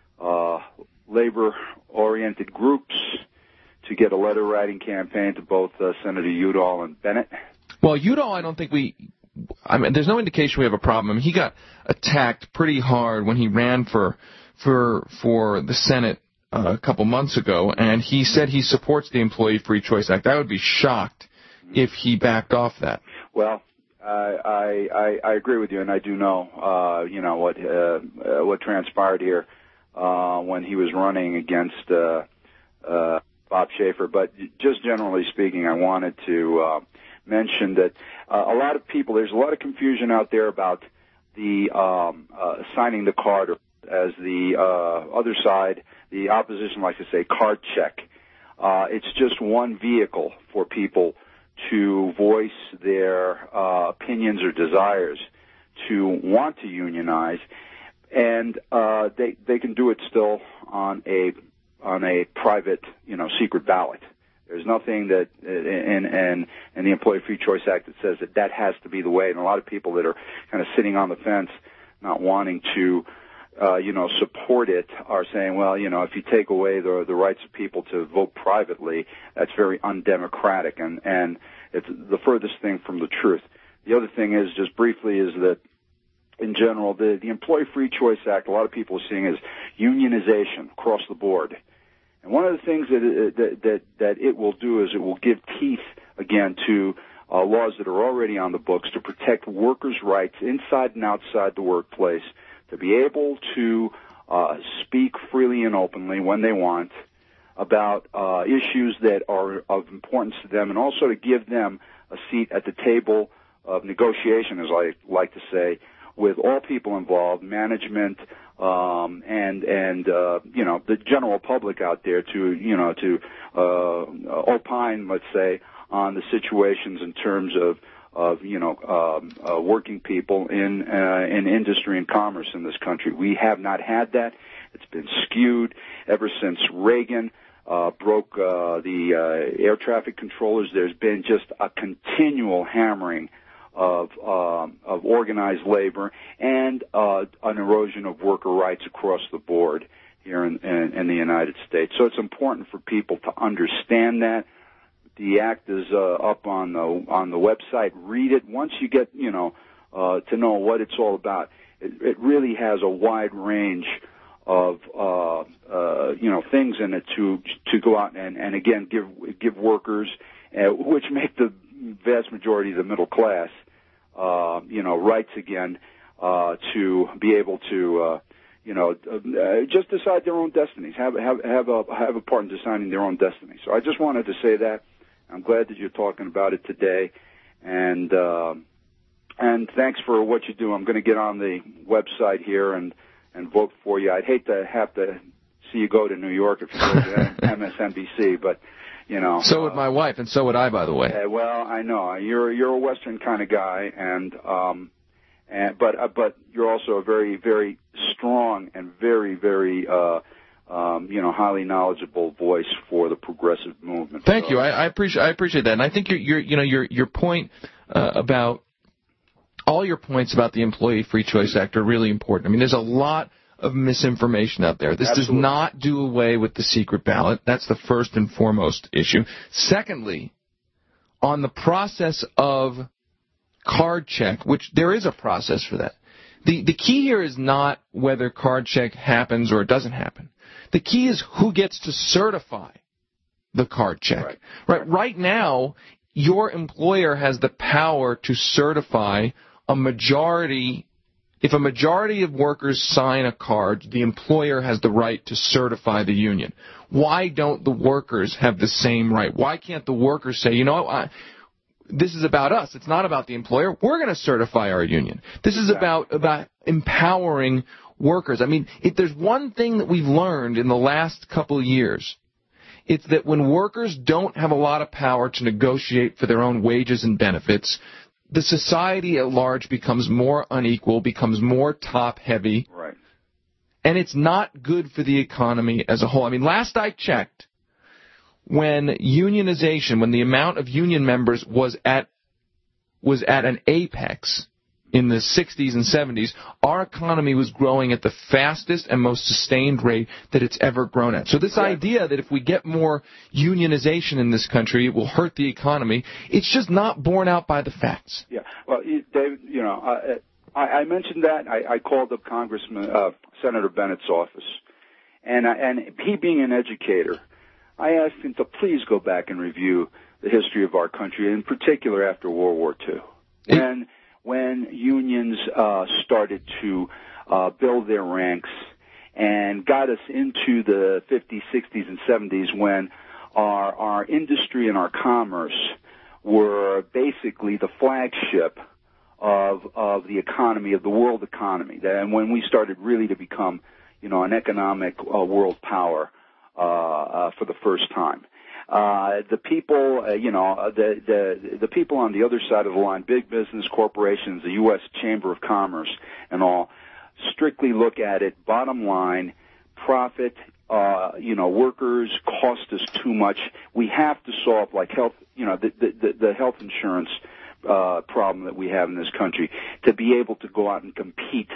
labor-oriented groups to get a letter-writing campaign to both Senator Udall and Bennett. Well, Udall, I don't think there's no indication we have a problem. I mean, he got attacked pretty hard when he ran for the Senate a couple months ago, and he said he supports the Employee Free Choice Act. I would be shocked if he backed off that. Well, I agree with you, and I do know what transpired here when he was running against Bob Schaefer. But just generally speaking, I wanted to mention that there's a lot of confusion out there about the signing the card, or as the other side, the opposition likes to say, card check. It's just one vehicle for people to voice their opinions or desires to want to unionize, and they can do it still on a private, secret ballot. There's nothing that in the Employee Free Choice Act that says that has to be the way. And a lot of people that are kind of sitting on the fence, not wanting to, support it, are saying, well, if you take away the rights of people to vote privately, that's very undemocratic, and it's the furthest thing from the truth. The other thing is, just briefly, is that in general, the Employee Free Choice Act, a lot of people are seeing is unionization across the board. And one of the things that it will do is it will give teeth, again, to laws that are already on the books to protect workers' rights inside and outside the workplace, to be able to speak freely and openly when they want about issues that are of importance to them, and also to give them a seat at the table of negotiation, as I like to say, with all people involved, management, and the general public out there to opine, let's say, on the situations in terms of working people in industry and commerce in this country. We have not had that. It's been skewed ever since Reagan broke the air traffic controllers. There's been just a continual hammering of organized labor and an erosion of worker rights across the board here in the United States. So it's important for people to understand that. The act is up on the website. Read it. Once you get to know what it's all about, it really has a wide range of things in it to go out and again give workers, which make the vast majority of the middle class, rights again to be able to just decide their own destinies, have a part in deciding their own destiny. So I just wanted to say that. I'm glad that you're talking about it today, and thanks for what you do. I'm going to get on the website here and vote for you. I'd hate to have to see you go to New York if you go to MSNBC, but So would my wife, and so would I, by the way. Well, I know you're a Western kind of guy, but you're also a very, very strong and very, very highly knowledgeable voice for the progressive movement. Thank you. I appreciate that, and I think your point about all your points about the Employee Free Choice Act are really important. I mean, there's a lot of misinformation out there. This Absolutely. Does not do away with the secret ballot. That's the first and foremost issue. Secondly, on the process of card check, which there is a process for that. The key here is not whether card check happens or it doesn't happen. The key is who gets to certify the card check. Right now, your employer has the power to certify a majority. If a majority of workers sign a card, the employer has the right to certify the union. Why don't the workers have the same right? Why can't the workers say, this is about us. It's not about the employer. We're going to certify our union. This is about empowering workers. I mean, if there's one thing that we've learned in the last couple of years, it's that when workers don't have a lot of power to negotiate for their own wages and benefits, the society at large becomes more unequal, becomes more top-heavy, right. And it's not good for the economy as a whole. I mean, last I checked, when unionization, when the amount of union members was at an apex in the 60s and 70s, our economy was growing at the fastest and most sustained rate that it's ever grown at. So this idea that if we get more unionization in this country, it will hurt the economy, it's just not borne out by the facts. Yeah. Well, David, I mentioned that. I called up Senator Bennett's office, and he being an educator, I asked him to please go back and review the history of our country, in particular after World War II. When unions started to build their ranks and got us into the 50s, 60s, and 70s, when our industry and our commerce were basically the flagship of the economy, of the world economy, and when we started really to become, an economic world power for the first time. The people, the people on the other side of the line, big business corporations, the U.S. Chamber of Commerce and all, strictly look at it, bottom line, profit, workers cost us too much. We have to solve, like health, the health insurance problem that we have in this country to be able to go out and compete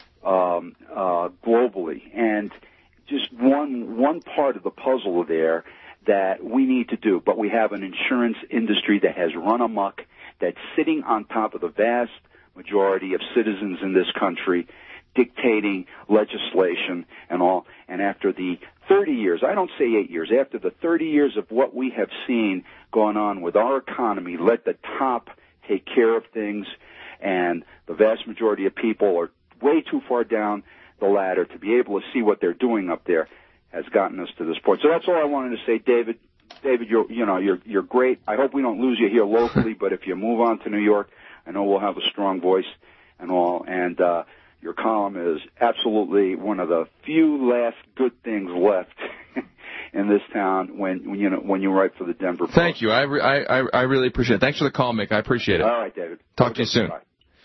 globally. And just one part of the puzzle there that we need to do, but we have an insurance industry that has run amok, that's sitting on top of the vast majority of citizens in this country, dictating legislation and all. And after the 30 years, I don't say 8 years, after the 30 years of what we have seen going on with our economy, let the top take care of things, and the vast majority of people are way too far down the ladder to be able to see what they're doing up there, has gotten us to this point. So that's all I wanted to say, David. David, you're great. I hope we don't lose you here locally, but if you move on to New York, I know we'll have a strong voice. and all. And your column is absolutely one of the few last good things left in this town when you write for the Denver Post. Thank you. I really appreciate it. Thanks for the call, Mick. I appreciate it. All right, David. Talk to you soon. Bye.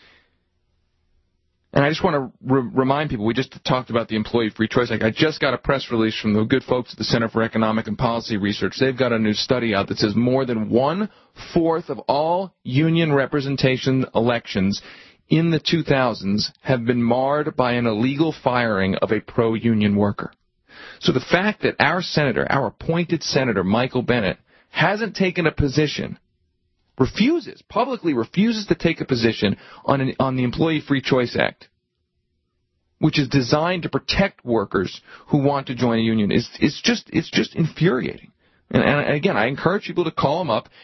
And I just want to remind people, we just talked about the Employee Free Choice Act. I just got a press release from the good folks at the Center for Economic and Policy Research. They've got a new study out that says more than 1/4 of all union representation elections in the 2000s have been marred by an illegal firing of a pro-union worker. So the fact that our senator, our appointed senator, Michael Bennet, hasn't taken a position, publicly refuses to take a position on the Employee Free Choice Act, which is designed to protect workers who want to join a union, it's just infuriating. And again, I encourage people to call him up,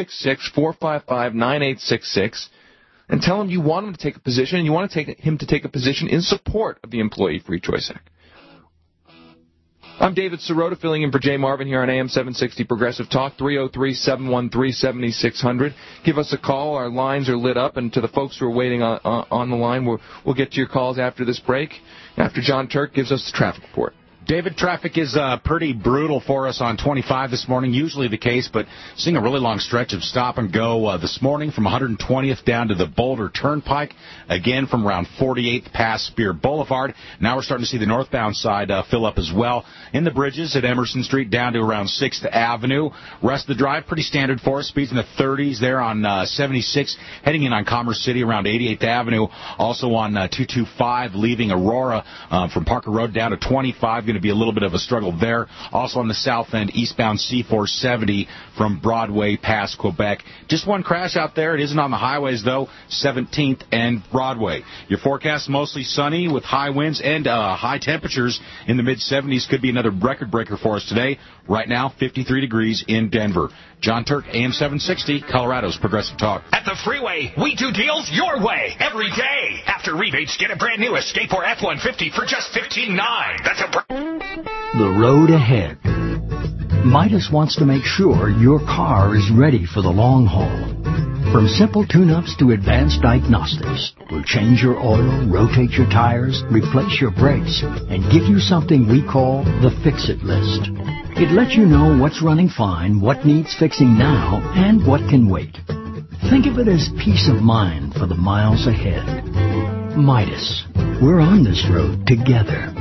866-455-9866, and tell him you want him to take a position, and you want him to take a position in support of the Employee Free Choice Act. I'm David Sirota, filling in for Jay Marvin here on AM 760 Progressive Talk, 303-713-7600. Give us a call. Our lines are lit up, and to the folks who are waiting on the line, we'll get to your calls after this break, after John Turk gives us the traffic report. David, traffic is pretty brutal for us on 25 this morning, usually the case, but seeing a really long stretch of stop and go this morning from 120th down to the Boulder Turnpike, again from around 48th past Spear Boulevard. Now we're starting to see the northbound side fill up as well. In the bridges at Emerson Street down to around 6th Avenue. Rest of the drive, pretty standard for us. Speeds in the 30s there on 76, heading in on Commerce City around 88th Avenue. Also on 225, leaving Aurora from Parker Road down to 25, going to be a little bit of a struggle there. Also on the south end, eastbound C470 from Broadway past Quebec. Just one crash out there. It isn't on the highways, though, 17th and Broadway. Your forecast mostly sunny with high winds and high temperatures in the mid-70s. Could be another record breaker for us today. Right now, 53 degrees in Denver. John Turk, AM 760, Colorado's Progressive Talk. At the freeway, we do deals your way every day. After rebates, get a brand new Escape or F-150 for just $15,900. That's the road ahead. Midas wants to make sure your car is ready for the long haul. From simple tune-ups to advanced diagnostics, we'll change your oil, rotate your tires, replace your brakes, and give you something we call the Fix-It List. It lets you know what's running fine, what needs fixing now, and what can wait. Think of it as peace of mind for the miles ahead. Midas. We're on this road together.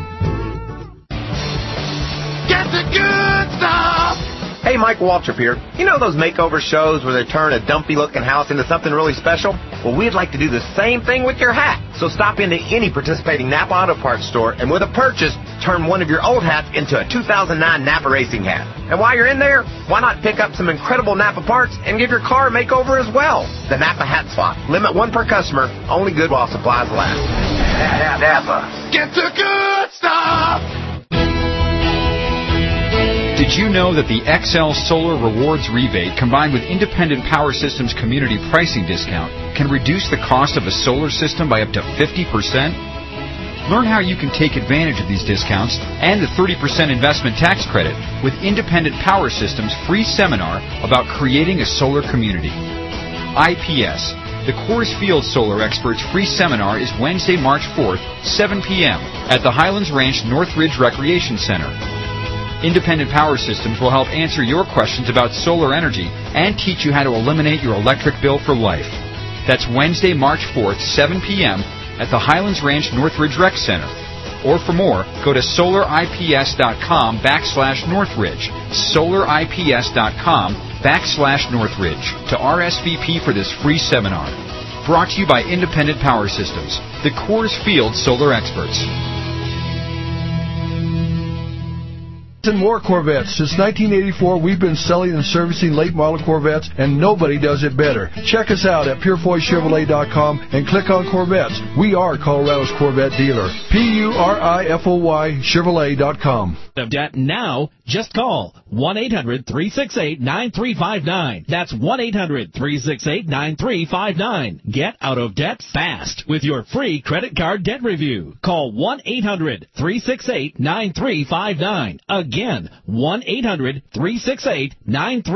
Get the good stuff! Hey, Mike Waltrip here. You know those makeover shows where they turn a dumpy-looking house into something really special? Well, we'd like to do the same thing with your hat. So stop into any participating Napa Auto Parts store, and with a purchase, turn one of your old hats into a 2009 Napa Racing hat. And while you're in there, why not pick up some incredible Napa parts and give your car a makeover as well? The Napa Hat Swap. Limit one per customer. Only good while supplies last. Napa. Get the good stuff! Did you know that the XL Solar Rewards Rebate, combined with Independent Power Systems Community Pricing Discount, can reduce the cost of a solar system by up to 50%? Learn how you can take advantage of these discounts and the 30% investment tax credit with Independent Power Systems' free seminar about creating a solar community. IPS, the Coors Field Solar Experts free seminar is Wednesday, March 4th, 7 p.m. at the Highlands Ranch Northridge Recreation Center. Independent Power Systems will help answer your questions about solar energy and teach you how to eliminate your electric bill for life. That's Wednesday, March 4th, 7 p.m. at the Highlands Ranch Northridge Rec Center. Or for more, go to solarips.com/Northridge. solarips.com/Northridge to RSVP for this free seminar. Brought to you by Independent Power Systems, the Coors Field Solar Experts. More Corvettes. Since 1984, we've been selling and servicing late model Corvettes, and nobody does it better. Check us out at PureFoyChevrolet.com and click on Corvettes. We are Colorado's Corvette dealer. PURIFOY Chevrolet.com. Of debt now, just call 1-800-368-9359. That's 1-800-368-9359. Get out of debt fast with your free credit card debt review. Call 1-800-368-9359. Again,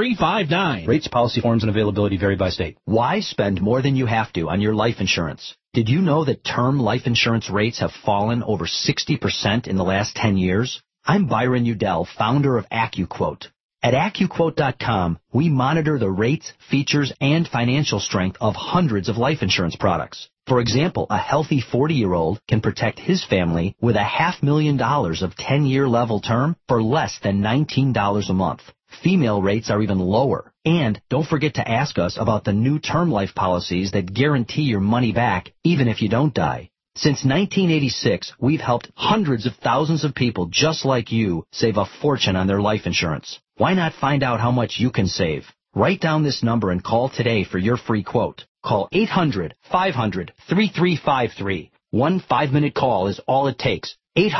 1-800-368-9359. Rates, policy forms, and availability vary by state. Why spend more than you have to on your life insurance? Did you know that term life insurance rates have fallen over 60% in the last 10 years? I'm Byron Udell, founder of AccuQuote. At AccuQuote.com, we monitor the rates, features, and financial strength of hundreds of life insurance products. For example, a healthy 40-year-old can protect his family with $500,000 of 10-year level term for less than $19 a month. Female rates are even lower. And don't forget to ask us about the new term life policies that guarantee your money back even if you don't die. Since 1986, we've helped hundreds of thousands of people just like you save a fortune on their life insurance. Why not find out how much you can save? Write down this number and call today for your free quote. Call 800-500-3353. 1 5-minute call is all it takes.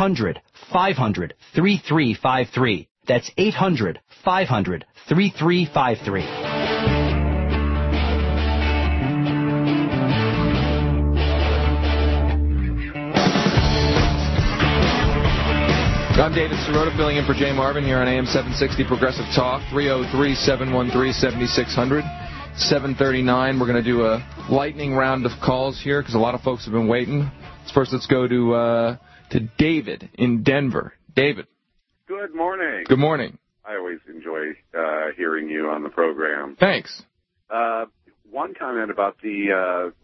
800-500-3353. That's 800-500-3353. I'm David Sirota, filling in for Jay Marvin here on AM 760 Progressive Talk, 303-713-7600, 739. We're going to do a lightning round of calls here because a lot of folks have been waiting. First, let's go to David in Denver. David. Good morning. Good morning. I always enjoy hearing you on the program. Thanks. One comment about the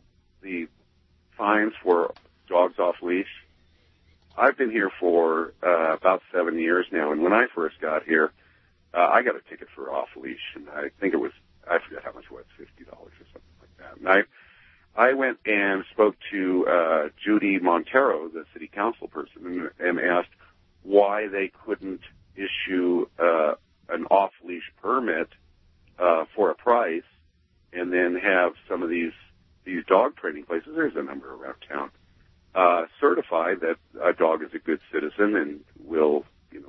fines for dogs off leash. I've been here for about 7 years now, and when I first got here, I got a ticket for off leash, and I think it was, I forget how much it was, $50 or something like that. And I went and spoke to Judy Montero, the city council person, and asked why they couldn't issue an off leash permit for a price, and then have some of these dog training places. There's a number around town. Certify that a dog is a good citizen and will,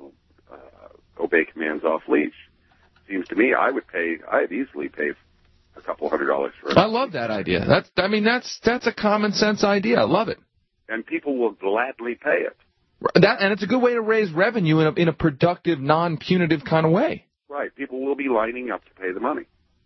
obey commands off leash. Seems to me I'd easily pay a couple $100 for it. I love that idea. That's a common sense idea. I love it. And people will gladly pay it. And it's a good way to raise revenue in a productive, non-punitive kind of way. Right. People will be lining up to pay the money.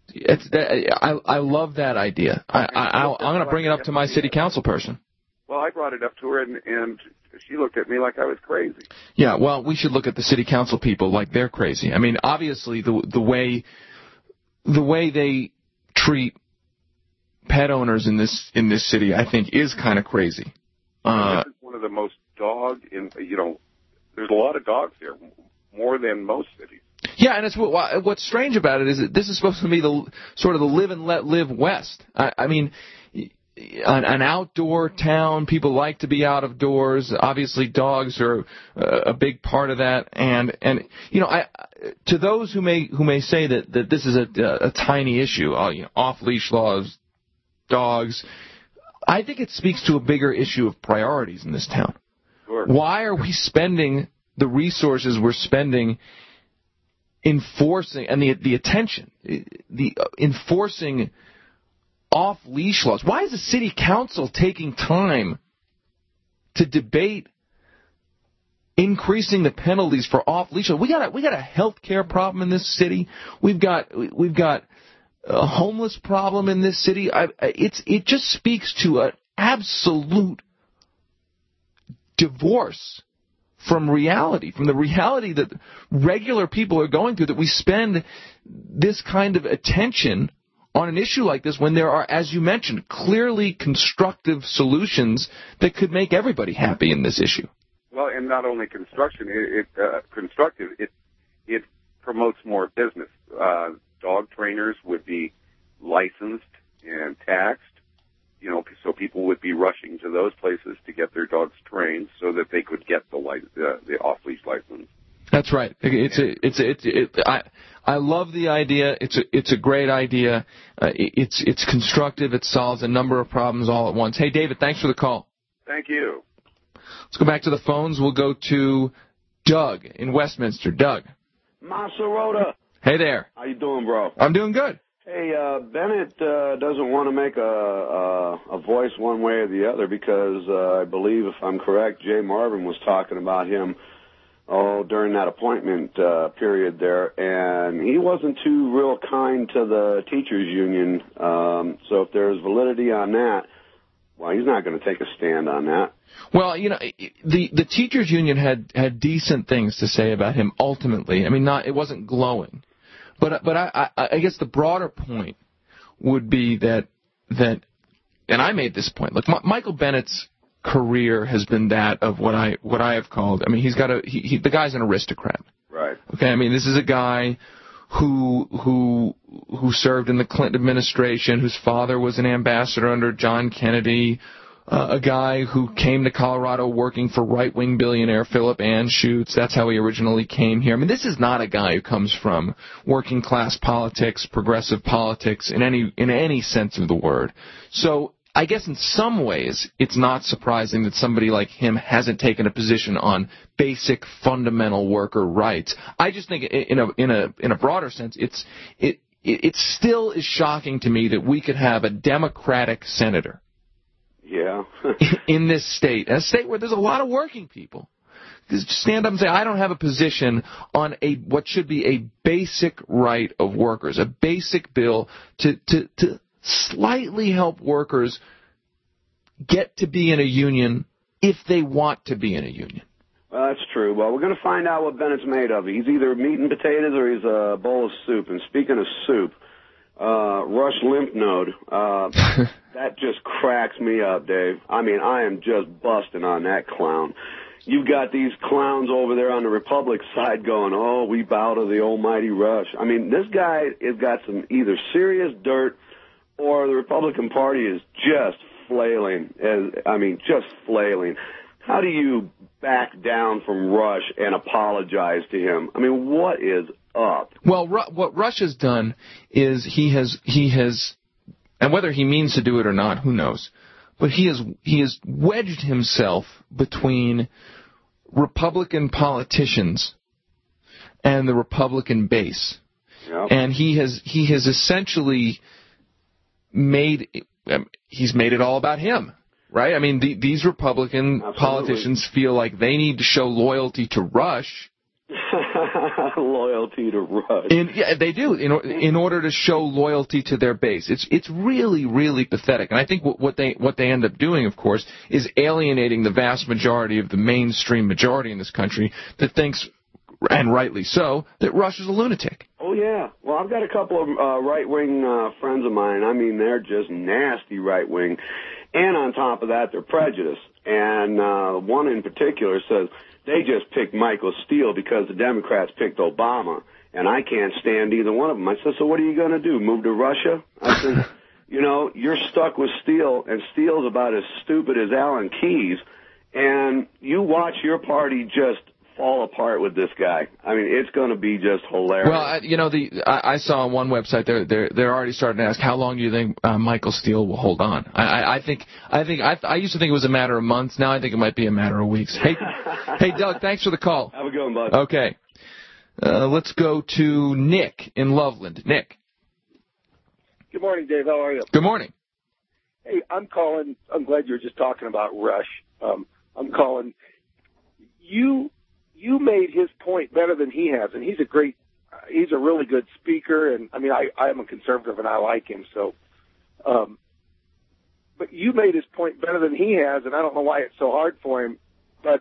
I love that idea. I'm going to bring it up to my city council person. Well, I brought it up to her, and she looked at me like I was crazy. Yeah, well, we should look at the city council people like they're crazy. I mean, obviously, the way they treat pet owners in this city, I think, is kind of crazy. This is one of the most there's a lot of dogs here, more than most cities. Yeah, and it's what's strange about it is that this is supposed to be the sort of the live and let live West. I mean, an outdoor town, people like to be out of doors. Obviously, dogs are a big part of that. And to those who may say that this is a tiny issue, off leash laws, dogs, I think it speaks to a bigger issue of priorities in this town. Sure. Why are we spending the resources we're spending enforcing and the attention, enforcing off-leash laws? Why is the city council taking time to debate increasing the penalties for off-leash laws? We got a health care problem in this city. We've got a homeless problem in this city. It just speaks to an absolute divorce from reality, from the reality that regular people are going through, that we spend this kind of attention on an issue like this when there are, as you mentioned, clearly constructive solutions that could make everybody happy in this issue. Well, and not only constructive, it promotes more business. Dog trainers would be licensed and taxed, so people would be rushing to those places to get their dogs trained so that they could get the off-leash license. That's right. I love the idea. It's a great idea. It's constructive. It solves a number of problems all at once. Hey, David, thanks for the call. Thank you. Let's go back to the phones. We'll go to Doug in Westminster. Doug. Maserota. Hey there. How you doing, bro? I'm doing good. Hey, Bennett doesn't want to make a voice one way or the other because I believe, if I'm correct, Jay Marvin was talking about him during that appointment period there, and he wasn't too real kind to the teachers union. So if there's validity on that, Well, he's not going to take a stand on that. Well, you know, the teachers union had decent things to say about him ultimately. I mean, it wasn't glowing. But I guess the broader point would be that and I made this point. Look, Michael Bennett's career has been that of what I have called. I mean, the guy's an aristocrat. Right. Okay. I mean, this is a guy who served in the Clinton administration, whose father was an ambassador under John Kennedy, a guy who came to Colorado working for right-wing billionaire Philip Anschutz. That's how he originally came here. I mean, this is not a guy who comes from working-class politics, progressive politics, in any sense of the word. So I guess in some ways it's not surprising that somebody like him hasn't taken a position on basic fundamental worker rights. I just think in a broader sense it still is shocking to me that we could have a Democratic senator in this state, a state where there's a lot of working people, stand up and say, I don't have a position on what should be a basic right of workers, a basic bill to slightly help workers get to be in a union if they want to be in a union. Well, that's true. Well, we're going to find out what Bennett's made of. He's either meat and potatoes or he's a bowl of soup. And speaking of soup, Rush Limpnode, that just cracks me up, Dave. I mean, I am just busting on that clown. You've got these clowns over there on the Republic side going, oh, we bow to the almighty Rush. I mean, this guy has got some either serious dirt or the Republican Party is just flailing. Just flailing. How do you back down from Rush and apologize to him? I mean, what is up? Well, what Rush has done is he has, and whether he means to do it or not, who knows, but he has wedged himself between Republican politicians and the Republican base. Yep. And he has essentially made it all about him, right? I mean, these Republican politicians feel like they need to show loyalty to Rush. Loyalty to Rush. Yeah, they do, in order to show loyalty to their base. It's really, really pathetic. And I think what they end up doing, of course, is alienating the vast majority of the mainstream majority in this country that thinks, and rightly so, that Rush is a lunatic. Oh, yeah. Well, I've got a couple of right-wing friends of mine. I mean, they're just nasty right-wing. And on top of that, they're prejudiced. And one in particular says they just picked Michael Steele because the Democrats picked Obama, and I can't stand either one of them. I said, so what are you going to do, move to Russia? I said, you're stuck with Steele, and Steele's about as stupid as Alan Keyes, and you watch your party just fall apart with this guy. I mean, it's going to be just hilarious. Well, I saw on one website they're already starting to ask, how long do you think Michael Steele will hold on? I used to think it was a matter of months. Now I think it might be a matter of weeks. Hey, Doug, thanks for the call. Have a good one, bud. Okay, let's go to Nick in Loveland. Nick. Good morning, Dave. How are you? Good morning. Hey, I'm calling. I'm glad you were just talking about Rush. I'm calling. You made his point better than he has, and he's a really good speaker, and I mean, I am a conservative and I like him, so, but you made his point better than he has, and I don't know why it's so hard for him, but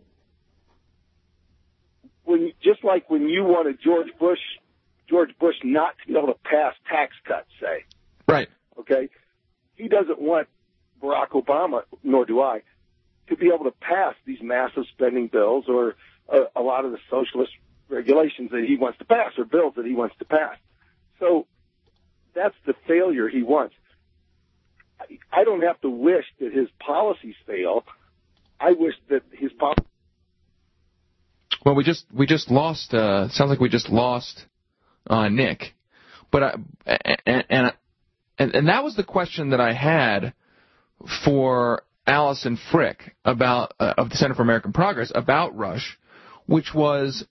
just like when you wanted George Bush not to be able to pass tax cuts, say. Right. Okay? He doesn't want Barack Obama, nor do I, to be able to pass these massive spending bills or a lot of the socialist regulations that he wants to pass or bills that he wants to pass. So that's the failure he wants. I don't have to wish that his policies fail. I wish that his policies... Well, we just lost, sounds like we just lost Nick. But and that was the question that I had for Allison Frick about of the Center for American Progress about Rush, which was,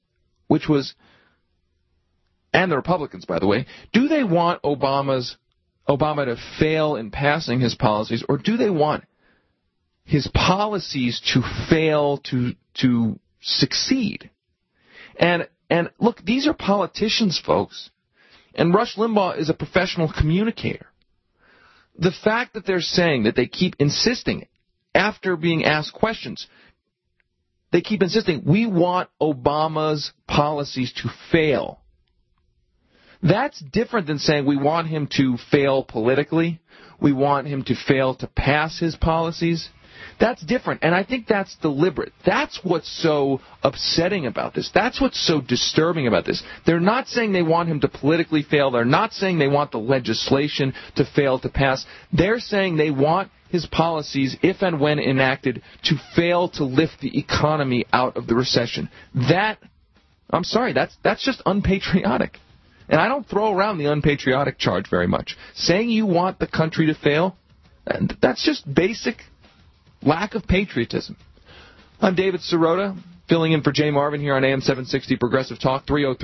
and the Republicans, by the way, do they want Obama to fail in passing his policies, or do they want his policies to fail to succeed? And look, these are politicians, folks, and Rush Limbaugh is a professional communicator. the fact that they're saying that they keep insisting, after being asked questions, they keep insisting, we want Obama's policies to fail. That's different than saying we want him to fail politically. We want him to fail to pass his policies. That's different, and I think that's deliberate. That's what's so upsetting about this. That's what's so disturbing about this. They're not saying they want him to politically fail. They're not saying they want the legislation to fail to pass. They're saying they want his policies, if and when enacted, to fail to lift the economy out of the recession. I'm sorry, that's just unpatriotic. And I don't throw around the unpatriotic charge very much. Saying you want the country to fail, that's just basic lack of patriotism. I'm David Sirota, filling in for Jay Marvin here on AM 760 Progressive Talk,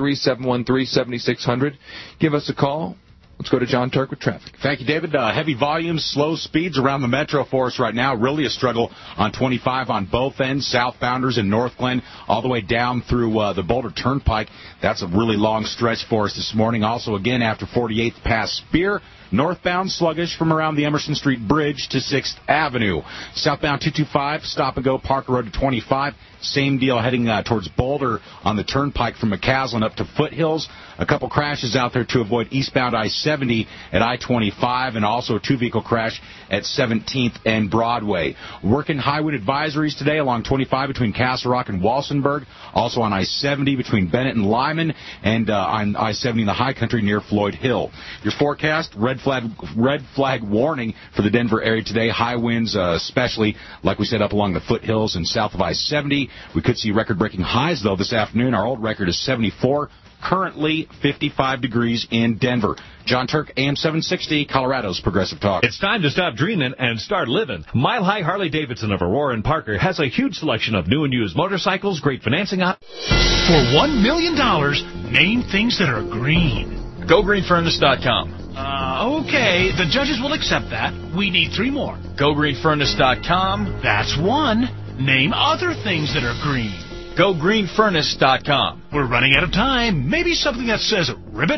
303-713-7600. Give us a call. Let's go to John Turk with traffic. Thank you, David. Heavy volumes, slow speeds around the metro for us right now. Really a struggle on 25 on both ends, southbounders in North Glen, all the way down through the Boulder Turnpike. That's a really long stretch for us this morning. Also, again, after 48th past Spear, northbound sluggish from around the Emerson Street Bridge to 6th Avenue. Southbound 225, stop and go Parker Road to 25. Same deal heading towards Boulder on the Turnpike from McCaslin up to Foothills. A couple crashes out there to avoid eastbound I-70 at I-25, and also a two-vehicle crash at 17th and Broadway. Working highway advisories today along 25 between Castle Rock and Walsenburg. Also on I-70 between Bennett and Lyman, and on I-70 in the High Country near Floyd Hill. Your forecast, red flag warning for the Denver area today. High winds, especially, like we said, up along the foothills and south of I-70. We could see record-breaking highs, though, this afternoon. Our old record is 74. Currently 55 degrees in Denver. John Turk, AM 760, Colorado's Progressive Talk. It's time to stop dreaming and start living. Mile High Harley-Davidson of Aurora and Parker has a huge selection of new and used motorcycles, great financing on. For $1 million, name things that are green. GoGreenFurnace.com. Okay, the judges will accept that. We need 3 more. GoGreenFurnace.com. That's 1. Name other things that are green. GoGreenFurnace.com. We're running out of time. Maybe something that says ribbit?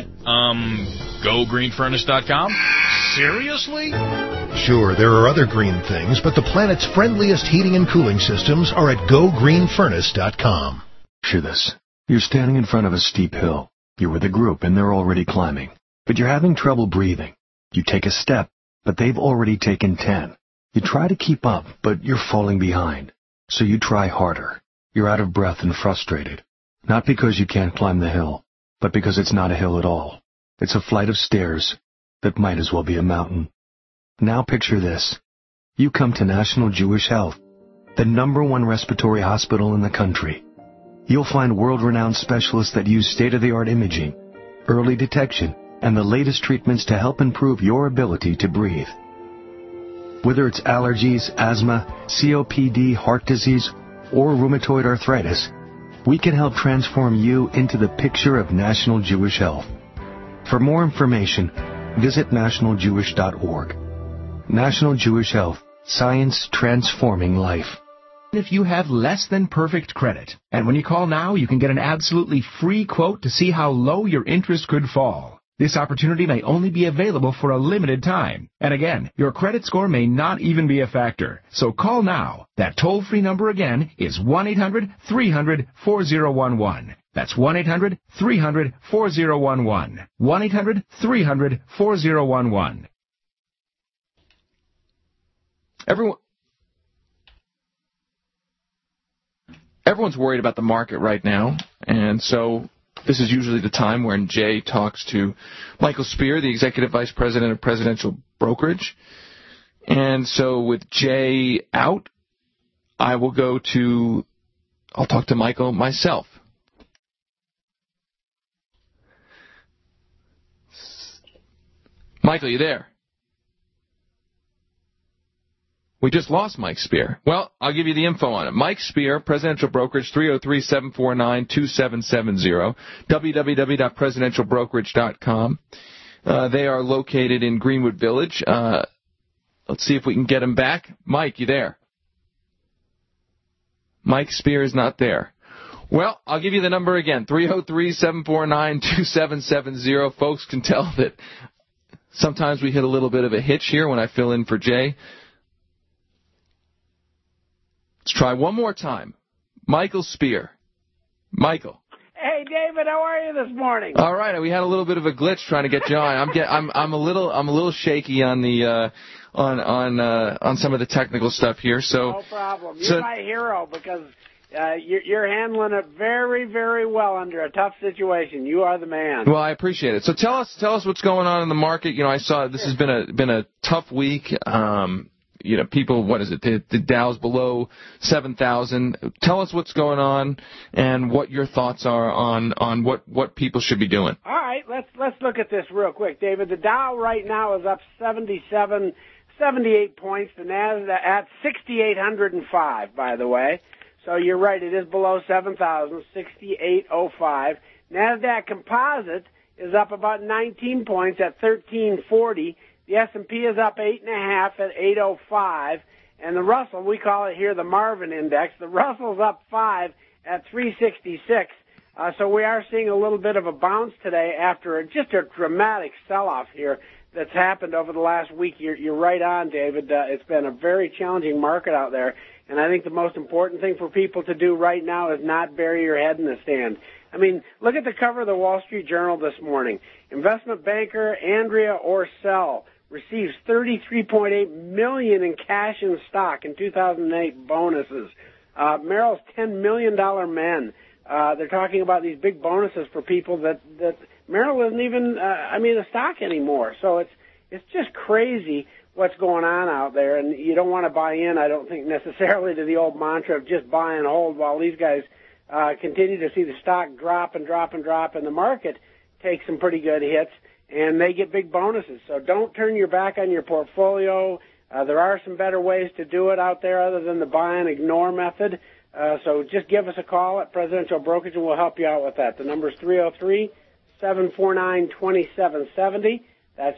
GoGreenFurnace.com. Seriously? Sure, there are other green things, but the planet's friendliest heating and cooling systems are at GoGreenFurnace.com. Picture this. You're standing in front of a steep hill. You're with a group, and they're already climbing. But you're having trouble breathing. You take a step, but they've already taken 10. You try to keep up, but you're falling behind. So you try harder. You're out of breath and frustrated. Not because you can't climb the hill, but because it's not a hill at all. It's a flight of stairs that might as well be a mountain. Now picture this. You come to National Jewish Health, the #1 respiratory hospital in the country. You'll find world-renowned specialists that use state-of-the-art imaging, early detection, and the latest treatments to help improve your ability to breathe. Whether it's allergies, asthma, COPD, heart disease, or rheumatoid arthritis, we can help transform you into the picture of National Jewish Health. For more information, visit nationaljewish.org. National Jewish Health, science transforming life. If you have less than perfect credit, and when you call now, you can get an absolutely free quote to see how low your interest could fall. This opportunity may only be available for a limited time. And again, your credit score may not even be a factor. So call now. That toll-free number again is 1-800-300-4011. That's 1-800-300-4011. 1-800-300-4011. Everyone's worried about the market right now, and so this is usually the time when Jay talks to Michael Spear, the Executive Vice President of Presidential Brokerage. And so with Jay out, I'll talk to Michael myself. Michael, you there? We just lost Mike Spear. Well, I'll give you the info on it. Mike Spear, Presidential Brokerage, 303-749-2770, www.presidentialbrokerage.com. They are located in Greenwood Village. Let's see if we can get him back. Mike, you there? Mike Spear is not there. Well, I'll give you the number again, 303-749-2770. Folks can tell that Sometimes we hit a little bit of a hitch here when I fill in for Jay. Let's try one more time. Michael Spear. Michael. Hey, David, how are you this morning? All right, we had a little bit of a glitch trying to get you on. I'm a little shaky on the on some of the technical stuff here. So no problem. You're my hero because you're handling it very, very well under a tough situation. You are the man. Well, I appreciate it. So tell us what's going on in the market. You know, I saw this has been a tough week. You know, people, what is it? The Dow's below 7,000. Tell us what's going on and what your thoughts are on what people should be doing. All right, let's look at this real quick, David. The Dow right now is up 78 points. The Nasdaq at 6,805, by the way. So you're right, it is below 7,000, 6,805. Nasdaq Composite is up about 19 points at 1340. The S&P is up 8.5 at 805, and the Russell, we call it here the Marvin Index, the Russell's up 5 at 366. So we are seeing a little bit of a bounce today after just a dramatic sell-off here that's happened over the last week. You're right on, David. It's been a very challenging market out there, and I think the most important thing for people to do right now is not bury your head in the sand. I mean, look at the cover of the Wall Street Journal this morning. Investment banker Andrea Orcel receives $33.8 million in cash and stock in 2008 bonuses. Merrill's $10 million men. They're talking about these big bonuses for people that Merrill isn't even, a stock anymore. So it's just crazy what's going on out there, and you don't want to buy in, I don't think, necessarily to the old mantra of just buy and hold while these guys continue to see the stock drop and drop and drop, and the market take some pretty good hits. And they get big bonuses. So don't turn your back on your portfolio. There are some better ways to do it out there other than the buy and ignore method. So just give us a call at Presidential Brokerage and we'll help you out with that. The number is 303-749-2770. That's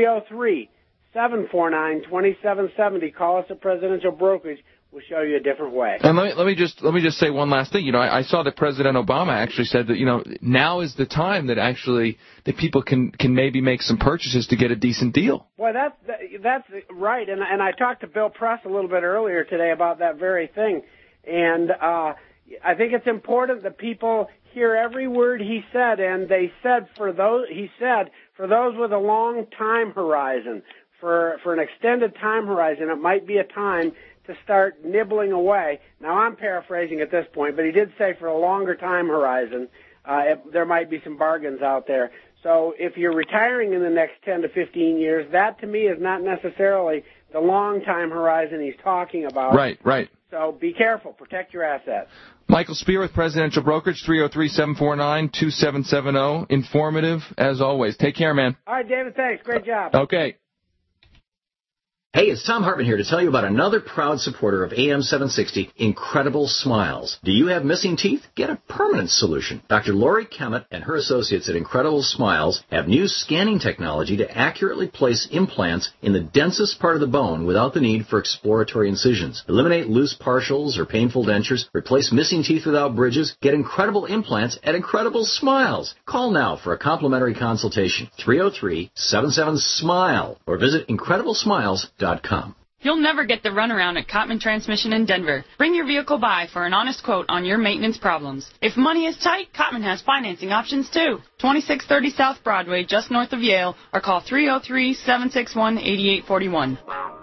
303-749-2770. Call us at Presidential Brokerage. We'll show you a different way. And let me just say one last thing. You know, I saw that President Obama actually said that, you know, now is the time that people can maybe make some purchases to get a decent deal. Well, that's right. And I talked to Bill Press a little bit earlier today about that very thing. And I think it's important that people hear every word he said. And he said for those with a long time horizon, for an extended time horizon, it might be a time to start nibbling away. Now, I'm paraphrasing at this point, but he did say for a longer time horizon, there might be some bargains out there. So if you're retiring in the next 10 to 15 years, that to me is not necessarily the long time horizon he's talking about. Right. So be careful. Protect your assets. Michael Spear with Presidential Brokerage, 303-749-2770. Informative, as always. Take care, man. All right, David, thanks. Great job. Okay. Hey, it's Tom Hartman here to tell you about another proud supporter of AM 760, Incredible Smiles. Do you have missing teeth? Get a permanent solution. Dr. Lori Kemet and her associates at Incredible Smiles have new scanning technology to accurately place implants in the densest part of the bone without the need for exploratory incisions. Eliminate loose partials or painful dentures. Replace missing teeth without bridges. Get incredible implants at Incredible Smiles. Call now for a complimentary consultation. 303-77-SMILE or visit IncredibleSmiles.com. You'll never get the runaround at Cotman Transmission in Denver. Bring your vehicle by for an honest quote on your maintenance problems. If money is tight, Cotman has financing options too. 2630 South Broadway, just north of Yale, or call 303-761-8841.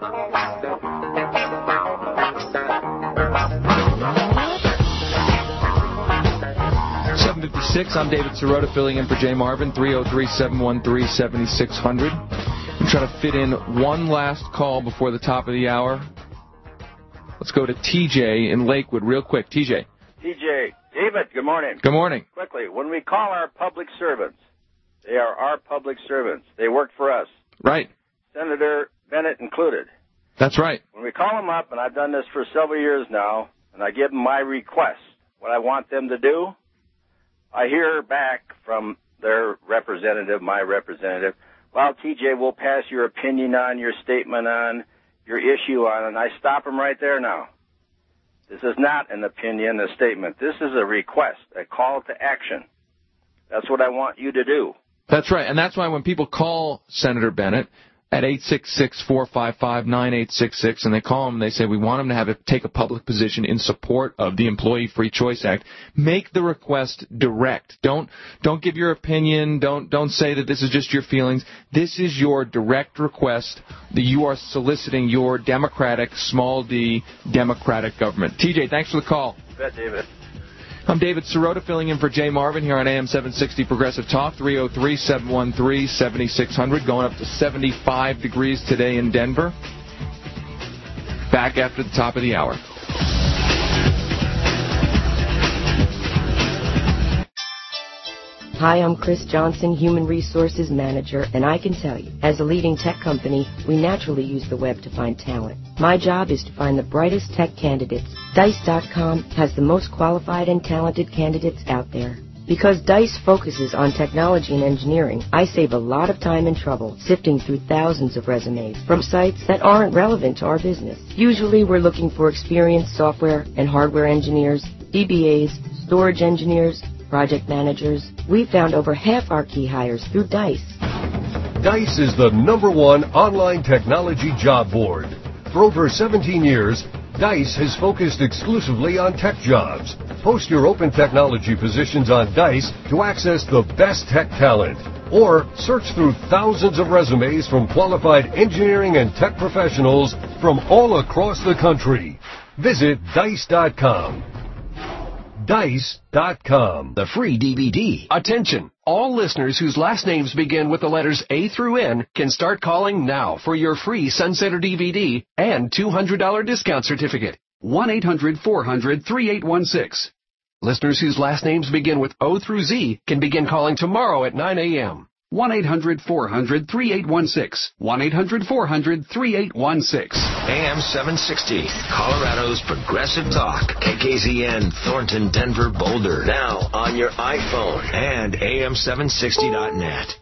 7:56. I'm David Sirota filling in for Jay Marvin. 303-713-7600. I'm trying to fit in one last call before the top of the hour. Let's go to TJ in Lakewood real quick. TJ. TJ. David, good morning. Good morning. Quickly, when we call our public servants, they are our public servants. They work for us. Right. Senator Bennett included. That's right. When we call them up, and I've done this for several years now, and I give them my request, what I want them to do, I hear back from their representative, my representative, well, TJ, we'll pass your opinion on, your statement on, your issue on, and I stop them right there now. This is not an opinion, a statement. This is a request, a call to action. That's what I want you to do. That's right, and that's why when people call Senator Bennett at 866-455-9866, and they call him, they say, we want him to take a public position in support of the Employee Free Choice Act. Make the request direct. Don't give your opinion. Don't say that this is just your feelings. This is your direct request that you are soliciting your democratic, small d, democratic government. TJ, thanks for the call. You bet, David. I'm David Sirota, filling in for Jay Marvin here on AM 760 Progressive Talk, 303-713-7600, going up to 75 degrees today in Denver. Back after the top of the hour. Hi, I'm Chris Johnson, Human Resources Manager, and I can tell you, as a leading tech company, we naturally use the web to find talent. My job is to find the brightest tech candidates. Dice.com has the most qualified and talented candidates out there. Because Dice focuses on technology and engineering, I save a lot of time and trouble sifting through thousands of resumes from sites that aren't relevant to our business. Usually we're looking for experienced software and hardware engineers, DBAs, storage engineers, project managers. We found over half our key hires through Dice. Dice is the #1 online technology job board. For over 17 years, Dice has focused exclusively on tech jobs. Post your open technology positions on Dice to access the best tech talent. Or search through thousands of resumes from qualified engineering and tech professionals from all across the country. Visit Dice.com. Dice.com. The free DVD. Attention! All listeners whose last names begin with the letters A through N can start calling now for your free Sunsetter DVD and $200 discount certificate. 1-800-400-3816. Listeners whose last names begin with O through Z can begin calling tomorrow at 9 a.m. 1-800-400-3816. 1-800-400-3816. AM 760, Colorado's Progressive Talk. KKZN, Thornton, Denver, Boulder. Now on your iPhone and AM760.net.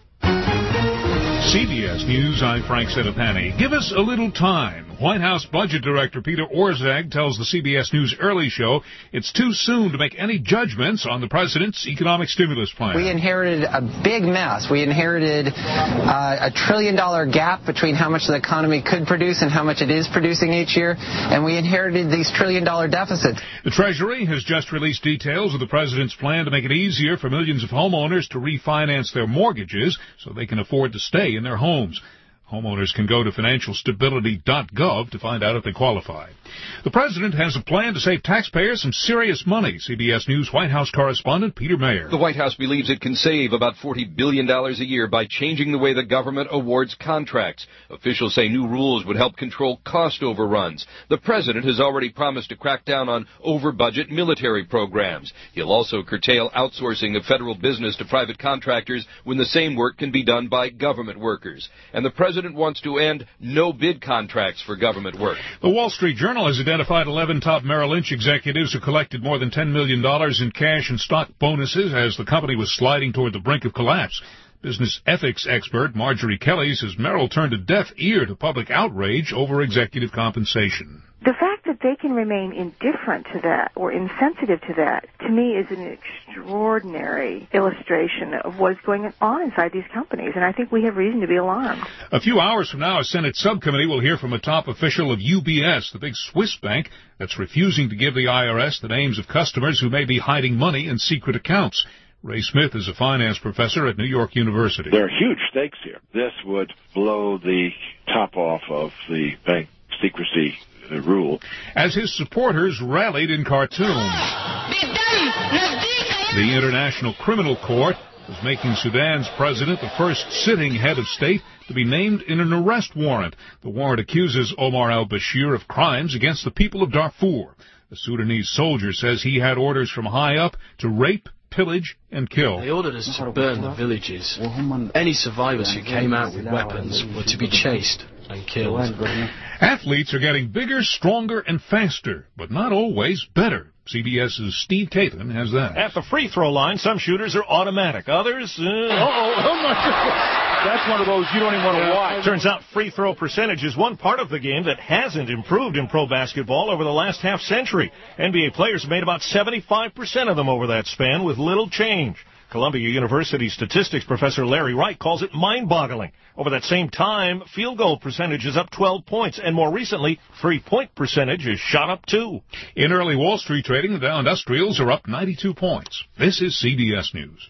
CBS News, I'm Frank Sedapani. Give us a little time. White House Budget Director Peter Orszag tells the CBS News Early Show it's too soon to make any judgments on the president's economic stimulus plan. We inherited a big mess. We inherited a $1 trillion gap between how much the economy could produce and how much it is producing each year, and we inherited these $1 trillion deficits. The Treasury has just released details of the president's plan to make it easier for millions of homeowners to refinance their mortgages so they can afford to stay in their homes. Homeowners can go to financialstability.gov to find out if they qualify. The president has a plan to save taxpayers some serious money. CBS News White House correspondent Peter Mayer. The White House believes it can save about $40 billion a year by changing the way the government awards contracts. Officials say new rules would help control cost overruns. The president has already promised to crack down on over-budget military programs. He'll also curtail outsourcing of federal business to private contractors when the same work can be done by government workers. And the president wants to end no-bid contracts for government work. The Wall Street Journal has identified 11 top Merrill Lynch executives who collected more than $10 million in cash and stock bonuses as the company was sliding toward the brink of collapse. Business ethics expert Marjorie Kelly says Merrill turned a deaf ear to public outrage over executive compensation. The fact that they can remain indifferent to that or insensitive to that, to me, is an extraordinary illustration of what's going on inside these companies, and I think we have reason to be alarmed. A few hours from now, a Senate subcommittee will hear from a top official of UBS, the big Swiss bank that's refusing to give the IRS the names of customers who may be hiding money in secret accounts. Ray Smith is a finance professor at New York University. There are huge stakes here. This would blow the top off of the bank secrecy rule. As his supporters rallied in Khartoum, the International Criminal Court is making Sudan's president the first sitting head of state to be named in an arrest warrant. The warrant accuses Omar al-Bashir of crimes against the people of Darfur. The Sudanese soldier says he had orders from high up to rape, pillage, and kill. They ordered us to burn the villages. Any survivors who came out with weapons were to be chased and killed. Athletes are getting bigger, stronger, and faster, but not always better. CBS's Steve Kathan has that. At the free throw line, some shooters are automatic. Others, oh my God. That's one of those you don't even want to watch. Turns out free throw percentage is one part of the game that hasn't improved in pro basketball over the last half century. NBA players made about 75% of them over that span with little change. Columbia University statistics professor Larry Wright calls it mind-boggling. Over that same time, field goal percentage is up 12 points, and more recently, three-point percentage is shot up too. In early Wall Street trading, the Dow Industrials are up 92 points. This is CBS News.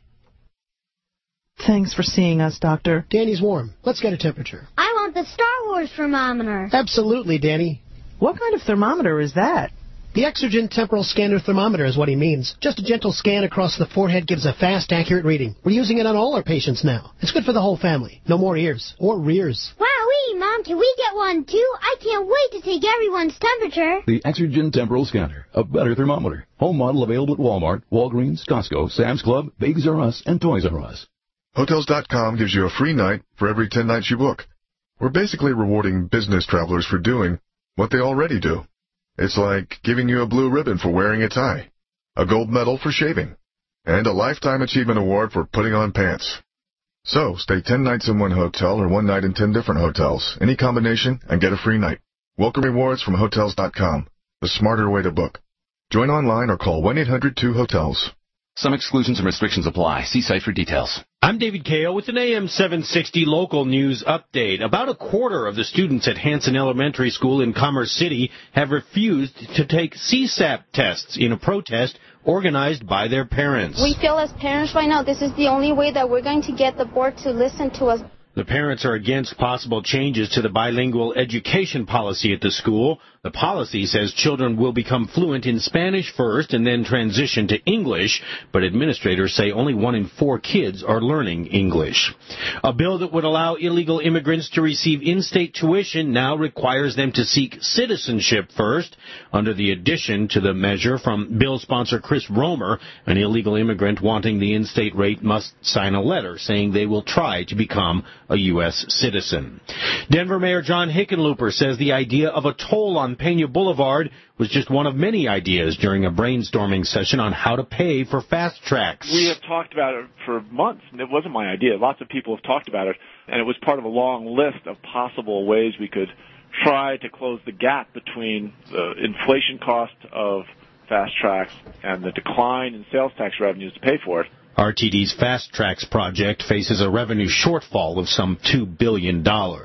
Thanks for seeing us, Doctor. Danny's warm. Let's get a temperature. I want the Star Wars thermometer. Absolutely, Danny. What kind of thermometer is that? The Exergen Temporal Scanner Thermometer is what he means. Just a gentle scan across the forehead gives a fast, accurate reading. We're using it on all our patients now. It's good for the whole family. No more ears or rears. Wowee, Mom, can we get one too? I can't wait to take everyone's temperature. The Exergen Temporal Scanner, a better thermometer. Home model available at Walmart, Walgreens, Costco, Sam's Club, Babies R Us, and Toys R Us. Hotels.com gives you a free night for every 10 nights you book. We're basically rewarding business travelers for doing what they already do. It's like giving you a blue ribbon for wearing a tie, a gold medal for shaving, and a Lifetime Achievement Award for putting on pants. So, stay 10 nights in one hotel or one night in 10 different hotels, any combination, and get a free night. Welcome rewards from Hotels.com, the smarter way to book. Join online or call 1-800-2-HOTELS. Some exclusions and restrictions apply. See site for details. I'm David Kao with an AM 760 local news update. About a quarter of the students at Hanson Elementary School in Commerce City have refused to take CSAP tests in a protest organized by their parents. We feel as parents right now, this is the only way that we're going to get the board to listen to us. The parents are against possible changes to the bilingual education policy at the school. The policy says children will become fluent in Spanish first and then transition to English, but administrators say only 1 in 4 kids are learning English. A bill that would allow illegal immigrants to receive in-state tuition now requires them to seek citizenship first. Under the addition to the measure from bill sponsor Chris Romer, an illegal immigrant wanting the in-state rate must sign a letter saying they will try to become a U.S. citizen. Denver Mayor John Hickenlooper says the idea of a toll on Pena Boulevard was just one of many ideas during a brainstorming session on how to pay for fast tracks. We have talked about it for months, and it wasn't my idea. Lots of people have talked about it, and it was part of a long list of possible ways we could try to close the gap between the inflation cost of fast tracks and the decline in sales tax revenues to pay for it. RTD's Fast Tracks project faces a revenue shortfall of some $2 billion.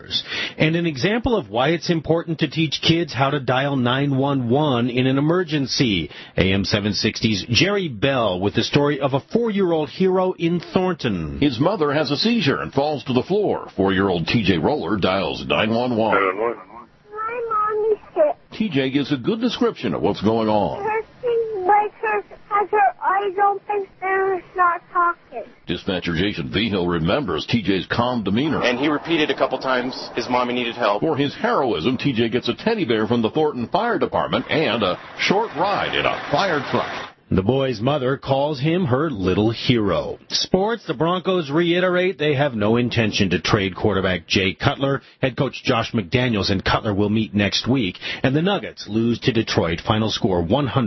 And an example of why it's important to teach kids how to dial 911 in an emergency. AM 760's Jerry Bell with the story of a 4-year-old hero in Thornton. His mother has a seizure and falls to the floor. 4-year-old TJ Roller dials 911. My mom is sick. TJ gives a good description of what's going on. Has her eyes open and is not talking. Dispatcher Jason Vigil remembers TJ's calm demeanor. And he repeated a couple times his mommy needed help. For his heroism, TJ gets a teddy bear from the Thornton Fire Department and a short ride in a fire truck. The boy's mother calls him her little hero. Sports, the Broncos reiterate they have no intention to trade quarterback Jay Cutler. Head coach Josh McDaniels and Cutler will meet next week. And the Nuggets lose to Detroit. Final score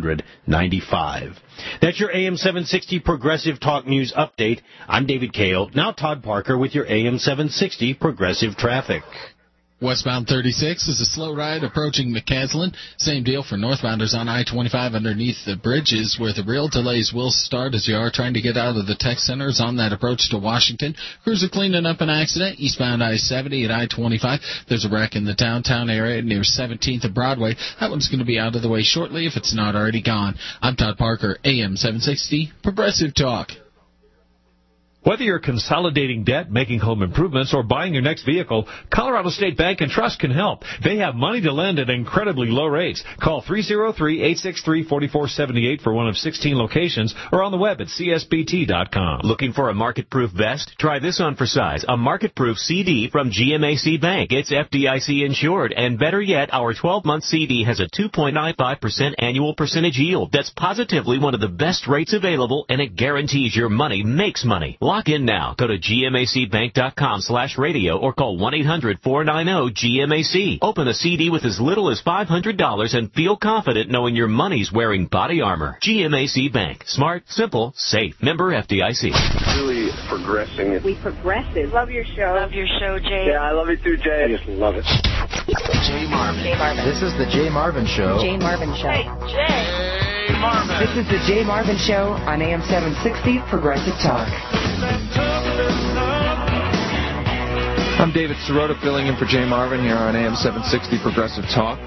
195. That's your AM 760 Progressive Talk News update. I'm David Kao. Now Todd Parker with your AM 760 Progressive Traffic. Westbound 36 is a slow ride approaching McCaslin. Same deal for northbounders on I-25 underneath the bridges, where the real delays will start as you are trying to get out of the tech centers on that approach to Washington. Crews are cleaning up an accident eastbound I-70 at I-25. There's a wreck in the downtown area near 17th and Broadway. That one's going to be out of the way shortly if it's not already gone. I'm Todd Parker, AM 760 Progressive Talk. Whether you're consolidating debt, making home improvements, or buying your next vehicle, Colorado State Bank and Trust can help. They have money to lend at incredibly low rates. Call 303-863-4478 for one of 16 locations or on the web at csbt.com. Looking for a market-proof vest? Try this on for size, a market-proof CD from GMAC Bank. It's FDIC insured, and better yet, our 12-month CD has a 2.95% annual percentage yield. That's positively one of the best rates available, and it guarantees your money makes money. Lock in now. Go to GMACbank.com/radio or call 1-800-490-GMAC. Open a CD with as little as $500 and feel confident knowing your money's wearing body armor. GMAC Bank. Smart, simple, safe. Member FDIC. Really progressing. We progressive. Love your show. Love your show, Jay. Yeah, I love you too, Jay. I just love it. Jay Marvin. Jay Marvin. This is the Jay Marvin Show. Jay Marvin Show. Hey, Jay. Marvin. This is the Jay Marvin Show on AM 760 Progressive Talk. I'm David Sirota filling in for Jay Marvin here on AM 760 Progressive Talk.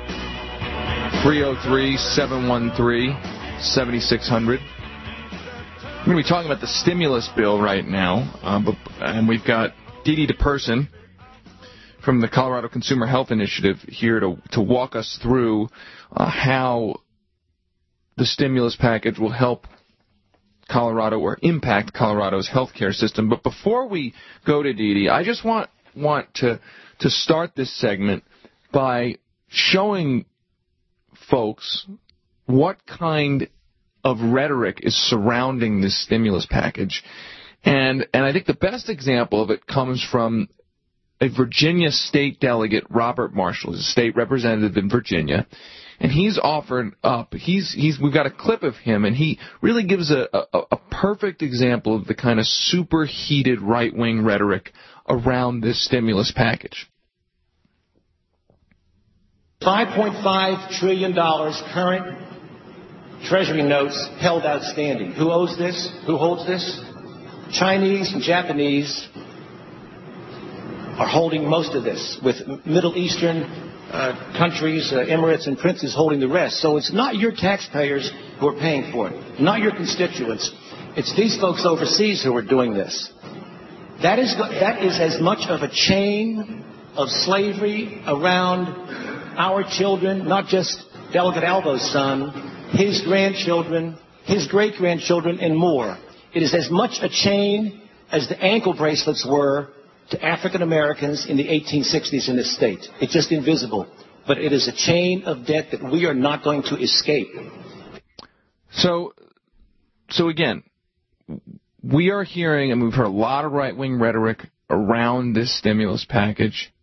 303-713-7600. We're going to be talking about the stimulus bill right now, and we've got Dee Dee DePerson from the Colorado Consumer Health Initiative here to walk us through how the stimulus package will help Colorado or impact Colorado's healthcare system. But before we go to Dee Dee, I just want to start this segment by showing folks what kind of rhetoric is surrounding this stimulus package. And I think the best example of it comes from a Virginia state delegate, Robert Marshall, is a state representative in Virginia, and he's offered up. We've got a clip of him, and he really gives a perfect example of the kind of superheated right-wing rhetoric around this stimulus package. $5.5 trillion current Treasury notes held outstanding. Who owes this? Who holds this? Chinese and Japanese are holding most of this, with Middle Eastern countries, Emirates and princes holding the rest. So it's not your taxpayers who are paying for it, not your constituents. It's these folks overseas who are doing this. That is as much of a chain of slavery around our children, not just Delegate Alvo's son, his grandchildren, his great-grandchildren, and more. It is as much a chain as the ankle bracelets were to African Americans in the 1860s in this state. It's just invisible. But it is a chain of debt that we are not going to escape. So again, we are hearing, and we've heard a lot of right-wing rhetoric around this stimulus package.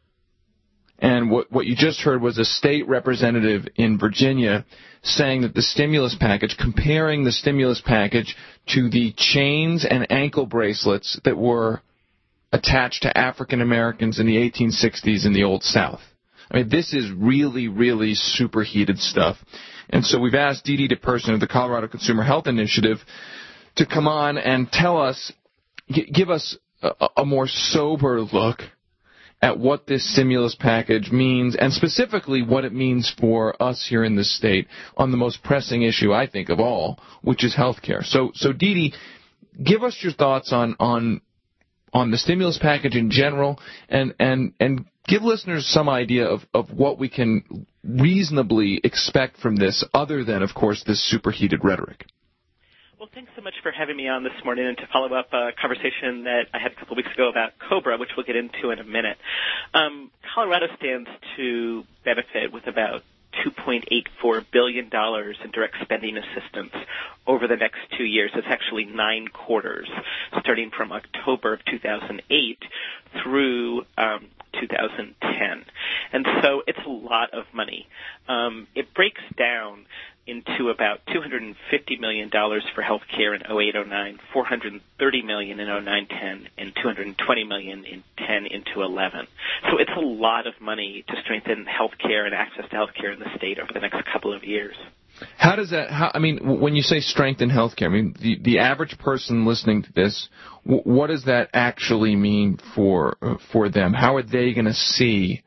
And what you just heard was a state representative in Virginia saying that the stimulus package, comparing the stimulus package to the chains and ankle bracelets that were attached to African Americans in the 1860s in the Old South. I mean, this is really, really superheated stuff. And so we've asked Dee Dee DePerson of the Colorado Consumer Health Initiative to come on and tell us, give us a more sober look at what this stimulus package means, and specifically what it means for us here in the state on the most pressing issue, I think, of all, which is health care. So Dee Dee, give us your thoughts on the stimulus package in general, and give listeners some idea of what we can reasonably expect from this, other than, of course, this superheated rhetoric. Well, thanks so much for having me on this morning and to follow up a conversation that I had a couple of weeks ago about COBRA, which we'll get into in a minute. Colorado stands to benefit with about $2.84 billion in direct spending assistance over the next 2 years. It's actually 9 quarters, starting from October of 2008 through 2010. And so it's a lot of money. It breaks down into about $250 million for health care in 08-09, $430 million in 09-10, and $220 million in 10 into 11. So it's a lot of money to strengthen health care and access to health care in the state over the next couple of years. How does that, when you say strengthen health care, the average person listening to this, what does that actually mean for them? How are they going to see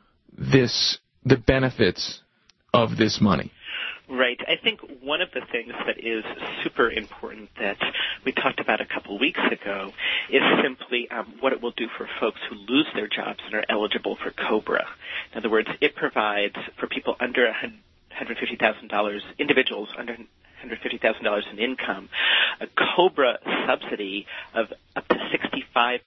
the benefits of this money? Right. I think one of the things that is super important that we talked about a couple of weeks ago is simply what it will do for folks who lose their jobs and are eligible for COBRA. In other words, it provides for people under $150,000, individuals under $150,000 in income, a COBRA subsidy of up to 65%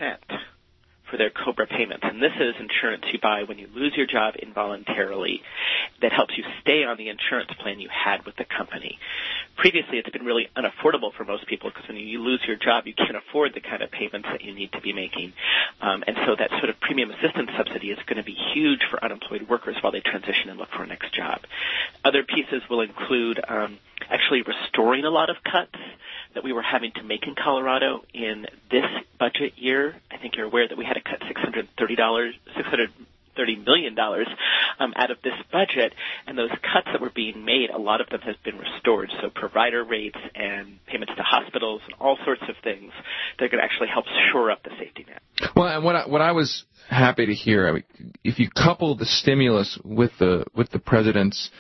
for their COBRA payments. And this is insurance you buy when you lose your job involuntarily that helps you stay on the insurance plan you had with the company. Previously, it's been really unaffordable for most people because when you lose your job, you can't afford the kind of payments that you need to be making. And so that sort of premium assistance subsidy is going to be huge for unemployed workers while they transition and look for a next job. Other pieces will include actually restoring a lot of cuts that we were having to make in Colorado in this budget year. I think you're aware that we had to cut $630 $30 million out of this budget, and those cuts that were being made, a lot of them have been restored. So provider rates and payments to hospitals and all sorts of things, they're going to actually help shore up the safety net. Well, and what I was happy to hear, I mean, if you couple the stimulus with the president's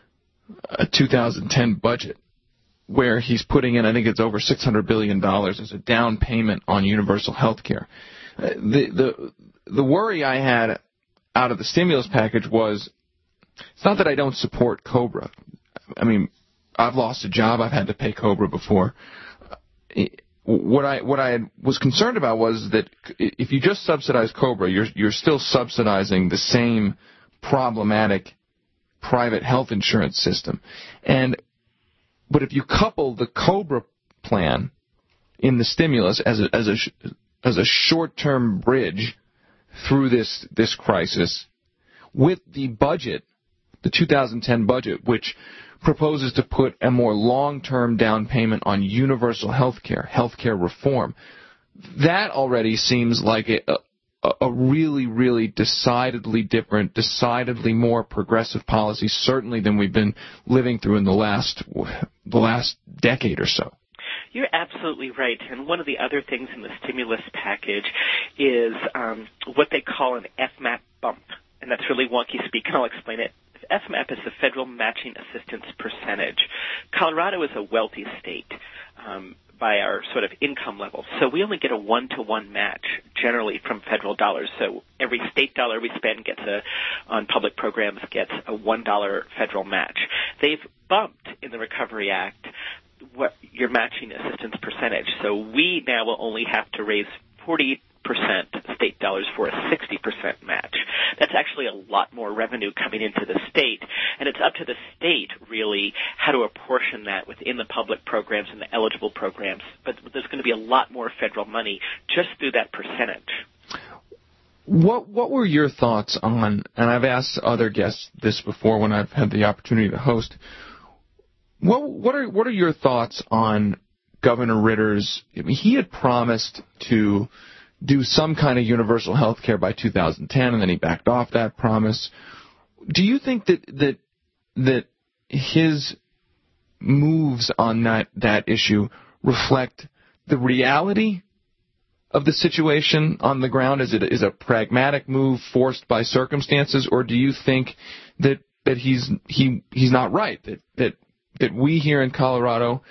2010 budget, where he's putting in, I think it's over $600 billion as a down payment on universal health care. The worry I had out of the stimulus package was, it's not that I don't support COBRA. I mean, I've lost a job. I've had to pay COBRA before. What I was concerned about was that if you just subsidize COBRA, you're still subsidizing the same problematic private health insurance system. But if you couple the COBRA plan in the stimulus as a short-term bridge through this crisis with the budget, the 2010 budget, which proposes to put a more long-term down payment on universal health care reform, that already seems like a really, really decidedly different, decidedly more progressive policy, certainly than we've been living through in the last decade or so. You're absolutely right. And one of the other things in the stimulus package is what they call an FMAP bump. And that's really wonky speak, and I'll explain it. FMAP is the Federal Matching Assistance Percentage. Colorado is a wealthy state by our sort of income level. So we only get a one-to-one match generally from federal dollars. So every state dollar we spend on public programs gets a $1 federal match. They've bumped in the Recovery Act what your matching assistance percentage. So we now will only have to raise 40% state dollars for a 60% match. That's actually a lot more revenue coming into the state, and it's up to the state, really, how to apportion that within the public programs and the eligible programs. But there's going to be a lot more federal money just through that percentage. What were your thoughts on, and I've asked other guests this before when I've had the opportunity to host, what are your thoughts on Governor Ritter's, I mean, he had promised to do some kind of universal health care by 2010, and then he backed off that promise. Do you think that his moves on that issue reflect the reality of the situation on the ground? Is it a pragmatic move forced by circumstances, or do you think that he's not right? That we here in Colorado,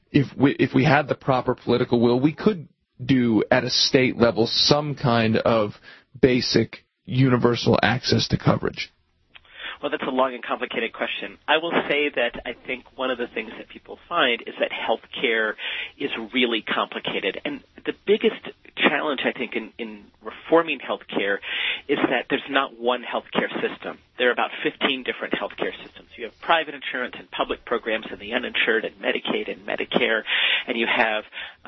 if we had the proper political will, we could do at a state level some kind of basic universal access to coverage? Well, that's a long and complicated question. I will say that I think one of the things that people find is that health care is really complicated. And the biggest challenge, I think, in reforming health care is that there's not one health care system. There are about 15 different health care systems. You have private insurance and public programs and the uninsured and Medicaid and Medicare, and you have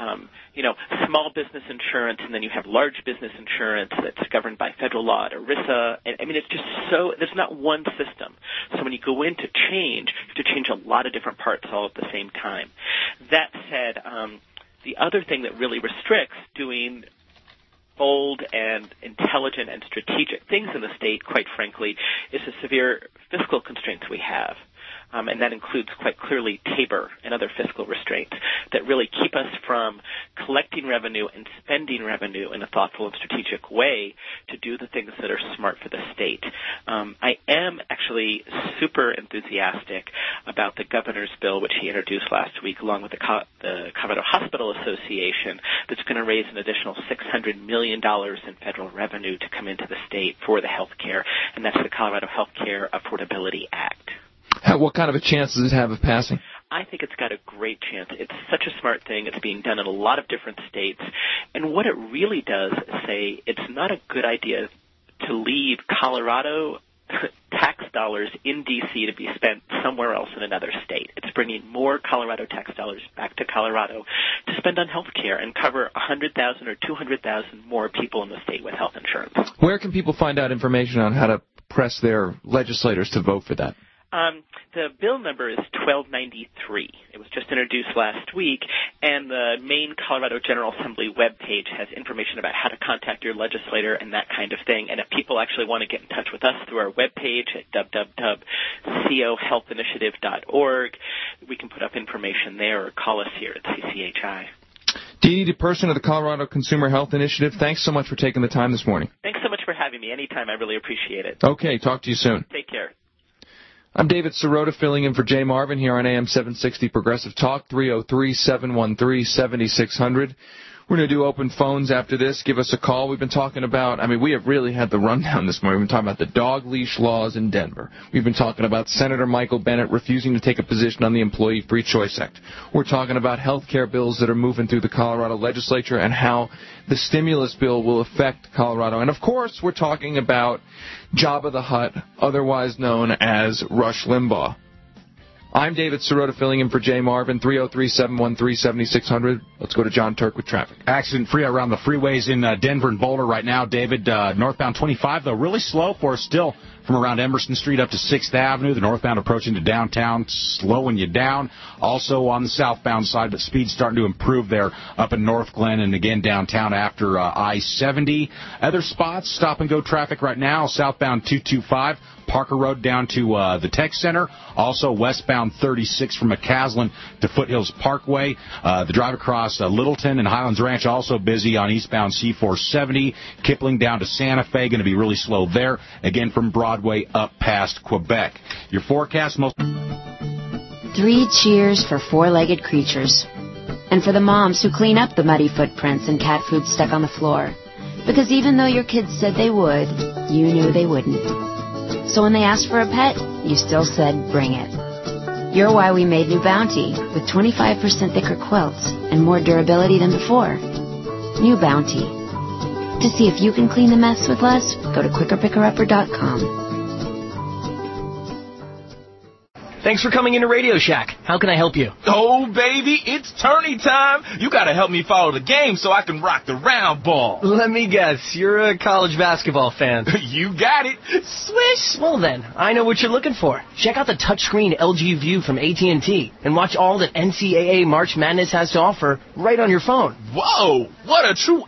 small business insurance, and then you have large business insurance that's governed by federal law at ERISA. And, I mean, it's just so – there's not one system. So when you go in to change, you have to change a lot of different parts all at the same time. That said, the other thing that really restricts doing bold and intelligent and strategic things in the state, quite frankly, is the severe fiscal constraints we have. And that includes quite clearly TABOR and other fiscal restraints that really keep us from collecting revenue and spending revenue in a thoughtful and strategic way to do the things that are smart for the state. I am actually super enthusiastic about the governor's bill, which he introduced last week, along with the Colorado Hospital Association, that's going to raise an additional $600 million in federal revenue to come into the state for the health care, and that's the Colorado Health Care Affordability Act. What kind of a chance does it have of passing? I think it's got a great chance. It's such a smart thing. It's being done in a lot of different states. And what it really does is say it's not a good idea to leave Colorado tax dollars in D.C. to be spent somewhere else in another state. It's bringing more Colorado tax dollars back to Colorado to spend on health care and cover 100,000 or 200,000 more people in the state with health insurance. Where can people find out information on how to press their legislators to vote for that? The bill number is 1293. It was just introduced last week, and the main Colorado General Assembly webpage has information about how to contact your legislator and that kind of thing. And if people actually want to get in touch with us through our webpage at www.cohealthinitiative.org, we can put up information there or call us here at CCHI. Dee Dee, person of the Colorado Consumer Health Initiative, thanks so much for taking the time this morning. Thanks so much for having me. Anytime. I really appreciate it. Okay, talk to you soon. Take care. I'm David Sirota, filling in for Jay Marvin here on AM 760 Progressive Talk, 303-713-7600. We're going to do open phones after this. Give us a call. We've been talking about, we have really had the rundown this morning. We've been talking about the dog leash laws in Denver. We've been talking about Senator Michael Bennet refusing to take a position on the Employee Free Choice Act. We're talking about health care bills that are moving through the Colorado legislature and how the stimulus bill will affect Colorado. And, of course, we're talking about Jabba the Hutt, otherwise known as Rush Limbaugh. I'm David Sirota, filling in for Jay Marvin, 303-713-7600. Let's go to John Turk with traffic. Accident-free around the freeways in Denver and Boulder right now, David. Northbound 25, though, really slow for us still from around Emerson Street up to 6th Avenue. The northbound approaching to downtown, slowing you down. Also on the southbound side, but speed's starting to improve there up in North Glen and again downtown after I-70. Other spots, stop-and-go traffic right now, southbound 225. Parker Road down to the Tech Center. Also westbound 36 from McCaslin to Foothills Parkway. The drive across Littleton and Highlands Ranch also busy on eastbound C470. Kipling down to Santa Fe, going to be really slow there. Again from Broadway up past Quebec. Your forecast most... 3 cheers for four-legged creatures. And for the moms who clean up the muddy footprints and cat food stuck on the floor. Because even though your kids said they would, you knew they wouldn't. So when they asked for a pet, you still said, bring it. You're why we made New Bounty, with 25% thicker quilts and more durability than before. New Bounty. To see if you can clean the mess with less, go to quickerpickerupper.com. Thanks for coming into Radio Shack. How can I help you? Oh, baby, it's tourney time. You got to help me follow the game so I can rock the round ball. Let me guess. You're a college basketball fan. You got it. Swish. Well, then, I know what you're looking for. Check out the touchscreen LG View from AT&T and watch all that NCAA March Madness has to offer right on your phone. Whoa, what a true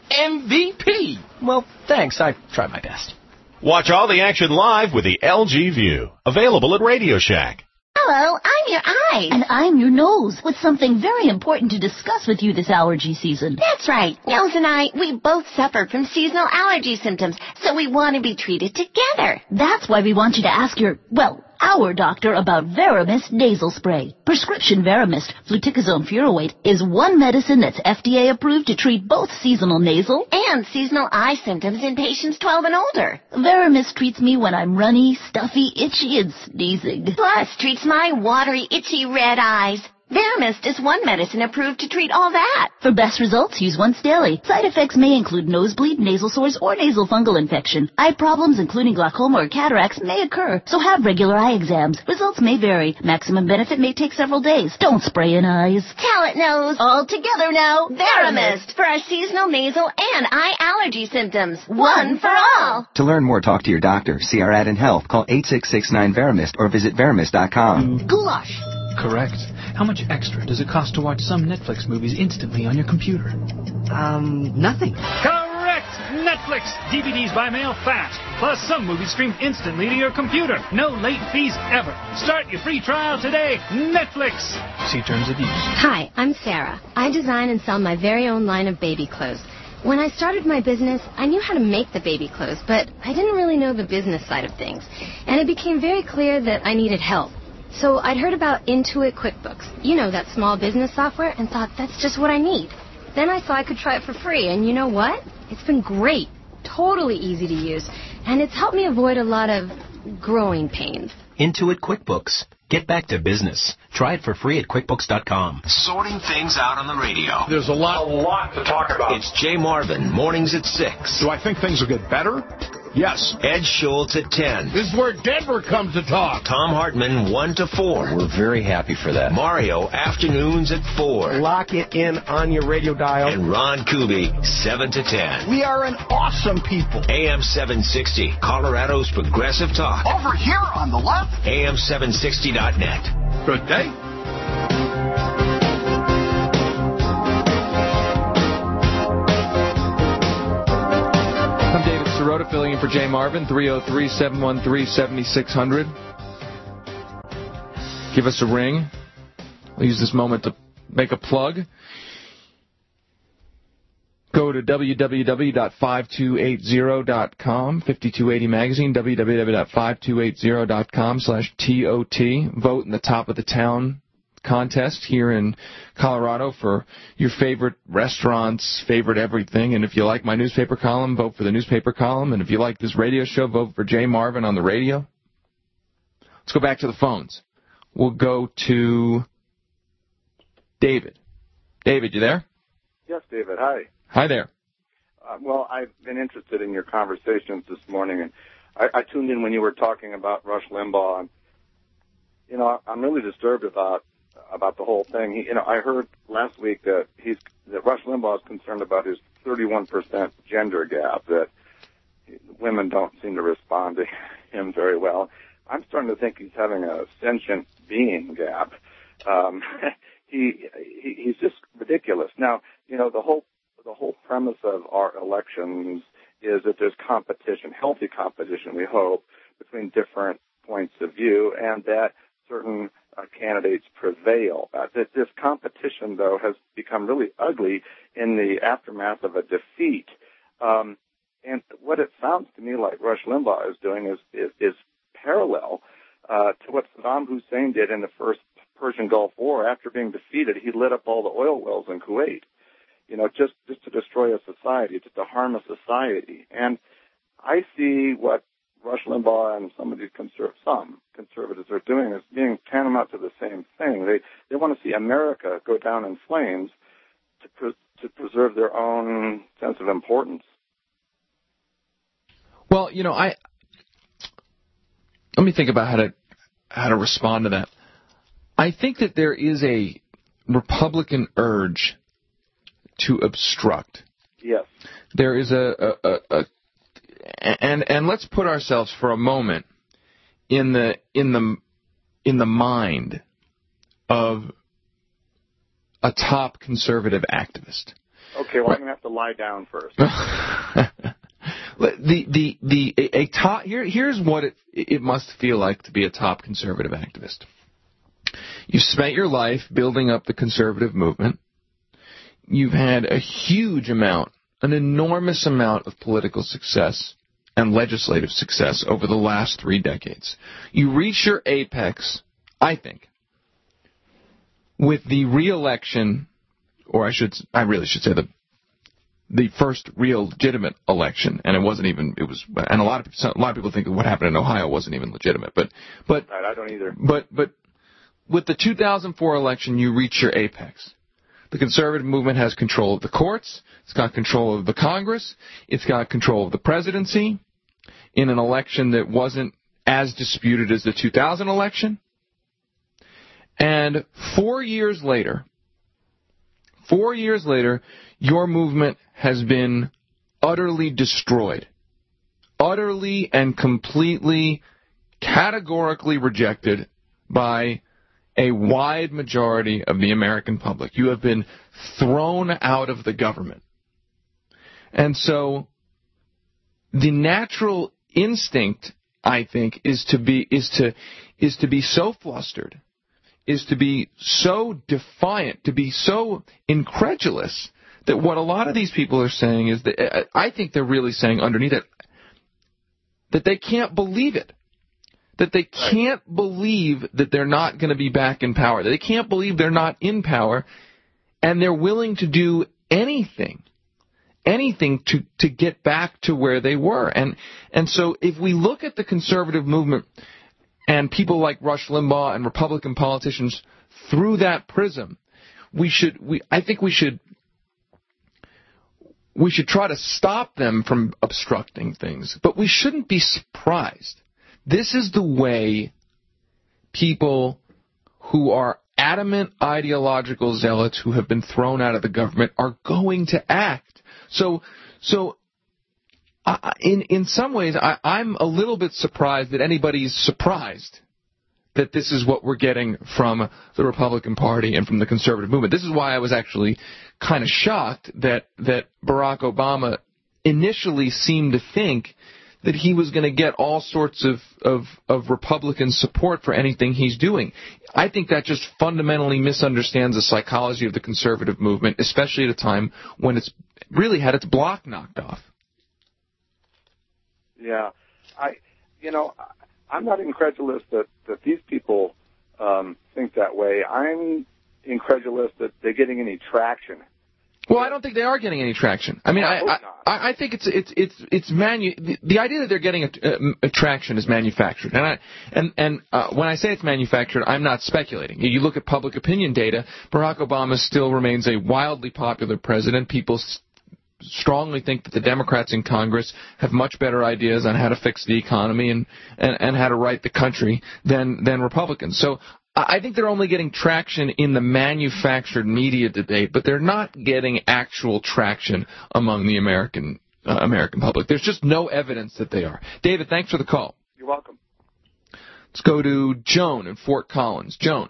MVP. Well, thanks. I tried my best. Watch all the action live with the LG View. Available at Radio Shack. Hello, I'm your eyes. And I'm your nose, with something very important to discuss with you this allergy season. That's right. Nose and I, we both suffer from seasonal allergy symptoms, so we want to be treated together. That's why we want you to ask our doctor about Veramist nasal spray. Prescription Veramist fluticasone furoate is one medicine that's FDA approved to treat both seasonal nasal and seasonal eye symptoms in patients 12 and older. Veramist treats me when I'm runny, stuffy, itchy, and sneezing. Plus treats my watery, itchy red eyes. Veramist is one medicine approved to treat all that. For best results, use once daily. Side effects may include nosebleed, nasal sores, or nasal fungal infection. Eye problems, including glaucoma or cataracts, may occur, so have regular eye exams. Results may vary. Maximum benefit may take several days. Don't spray in eyes. Tell it, nose. All together now. Veramist for our seasonal nasal and eye allergy symptoms. One for all. To learn more, talk to your doctor. See our ad in health. Call 8669-VERAMIST or visit veramist.com. Goulash. Correct. How much extra does it cost to watch some Netflix movies instantly on your computer? Nothing. Correct! Netflix! DVDs by mail fast. Plus some movies streamed instantly to your computer. No late fees ever. Start your free trial today. Netflix! See terms of use. Hi, I'm Sarah. I design and sell my very own line of baby clothes. When I started my business, I knew how to make the baby clothes, but I didn't really know the business side of things. And it became very clear that I needed help. So I'd heard about Intuit QuickBooks, that small business software, and thought that's just what I need. Then I saw I could try it for free, and you know what? It's been great, totally easy to use, and it's helped me avoid a lot of growing pains. Intuit QuickBooks. Get back to business. Try it for free at QuickBooks.com. Sorting things out on the radio. There's a lot to talk about. It's Jay Marvin, mornings at 6. Do I think things will get better? Yes. Ed Schultz at 10. This is where Denver comes to talk. Tom Hartman 1 to 4. We're very happy for that. Mario afternoons at 4. Lock it in on your radio dial. And Ron Kuby 7 to 10. We are an awesome people. AM 760, Colorado's progressive talk. Over here on the left. AM760.net. Good day. I'm David Sirota, filling in for Jay Marvin, 303-713-7600. Give us a ring. I'll use this moment to make a plug. Go to www.5280.com, 5280 magazine, www.5280.com/TOT. Vote in the top of the town contest here in Colorado for your favorite restaurants, favorite everything. And if you like my newspaper column, vote for the newspaper column. And if you like this radio show, vote for Jay Marvin on the radio. Let's go back to the phones. We'll go to David. David, you there? Yes, David. Hi. Hi there. Well, I've been interested in your conversations this morning, and I tuned in when you were talking about Rush Limbaugh. And, you know, I'm really disturbed about the whole thing. I heard last week that Rush Limbaugh is concerned about his 31% gender gap, that women don't seem to respond to him very well. I'm starting to think he's having a sentient being gap. He's just ridiculous. Now, you know, the whole premise of our elections is that there's competition, healthy competition, we hope, between different points of view, and that certain candidates prevail. This competition, though, has become really ugly in the aftermath of a defeat. And what it sounds to me like Rush Limbaugh is doing is parallel to what Saddam Hussein did in the first Persian Gulf War. After being defeated, he lit up all the oil wells in Kuwait, you know, just to destroy a society, just to harm a society. And I see what Rush Limbaugh and some of these some conservatives are doing is being tantamount to the same thing. They want to see America go down in flames to preserve their own sense of importance. Well, you know, let me think about how to respond to that. I think that there is a Republican urge to obstruct. Yes. There is and let's put ourselves for a moment in the mind of a top conservative activist. Okay, well, I'm going to have to lie down first. Here's what it must feel like to be a top conservative activist. You've spent your life building up the conservative movement. You've had a huge amount, an enormous amount of political success and legislative success over the last 3 decades. You reach your apex, I think, with the re-election, or I really should say the first real legitimate election, and and a lot of people think that what happened in Ohio wasn't even legitimate, but I don't either. But with the 2004 election, you reach your apex. The conservative movement has control of the courts. It's got control of the Congress. It's got control of the presidency in an election that wasn't as disputed as the 2000 election. And 4 years later, your movement has been utterly destroyed, utterly and completely, categorically rejected by a wide majority of the American public. You have been thrown out of the government. And so the natural instinct, I think, is to be so flustered, is to be so defiant, to be so incredulous that what a lot of these people are saying is that I think they're really saying underneath it that they can't believe it. That they can't believe that they're not going to be back in power. That they can't believe they're not in power, and they're willing to do anything to get back to where they were. And so if we look at the conservative movement and people like Rush Limbaugh and Republican politicians through that prism, I think we should we should try to stop them from obstructing things, but we shouldn't be surprised. This is the way people who are adamant ideological zealots who have been thrown out of the government are going to act. So in some ways, I'm a little bit surprised that anybody's surprised that this is what we're getting from the Republican Party and from the conservative movement. This is why I was actually kind of shocked that Barack Obama initially seemed to think that he was going to get all sorts of Republican support for anything he's doing. I think that just fundamentally misunderstands the psychology of the conservative movement, especially at a time when it's really had its block knocked off. Yeah. I'm not incredulous that these people think that way. I'm incredulous that they're getting any traction. Well, I don't think they are getting any traction. I mean, I think the idea that they're getting a traction is manufactured. And when I say it's manufactured, I'm not speculating. You look at public opinion data, Barack Obama still remains a wildly popular president. People strongly think that the Democrats in Congress have much better ideas on how to fix the economy and how to right the country than Republicans. So I think they're only getting traction in the manufactured media debate, but they're not getting actual traction among the American public. There's just no evidence that they are. David, thanks for the call. You're welcome. Let's go to Joan in Fort Collins. Joan.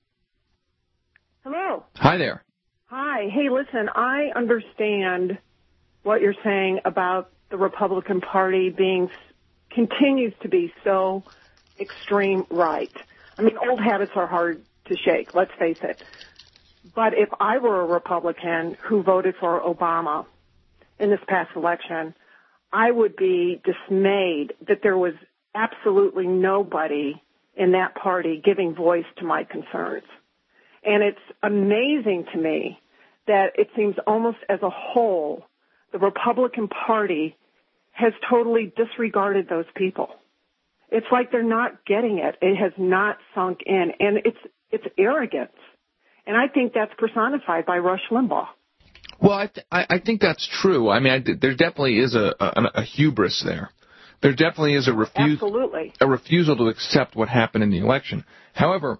Hello. Hi there. Hi. Hey, listen, I understand what you're saying about the Republican Party continues to be so extreme right. I mean, old habits are hard to shake, let's face it. But if I were a Republican who voted for Obama in this past election, I would be dismayed that there was absolutely nobody in that party giving voice to my concerns. And it's amazing to me that it seems almost as a whole, the Republican Party has totally disregarded those people. It's like they're not getting it. It has not sunk in, and it's arrogance. And I think that's personified by Rush Limbaugh. Well, I think that's true. I mean, there definitely is a hubris there. There definitely is a refusal to accept what happened in the election. However,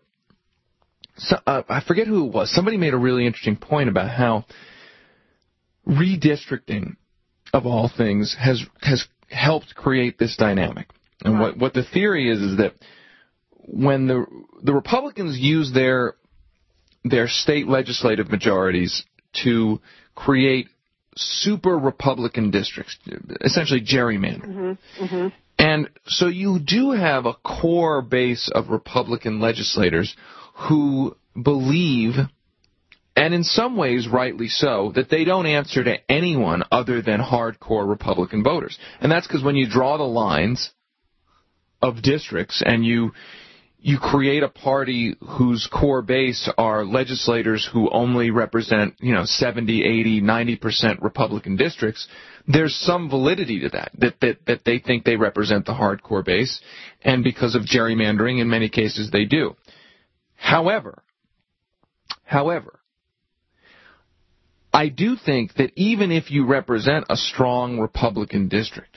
I forget who it was. Somebody made a really interesting point about how redistricting, of all things, has helped create this dynamic. And what the theory is that when the Republicans use their state legislative majorities to create super Republican districts, essentially gerrymandering. Mm-hmm. And so you do have a core base of Republican legislators who believe, and in some ways rightly so, that they don't answer to anyone other than hardcore Republican voters. And that's because when you draw the lines of districts and you create a party whose core base are legislators who only represent, 70, 80, 90% Republican districts, there's some validity to that they think they represent the hardcore base, and because of gerrymandering, in many cases they do. However, I do think that even if you represent a strong Republican district,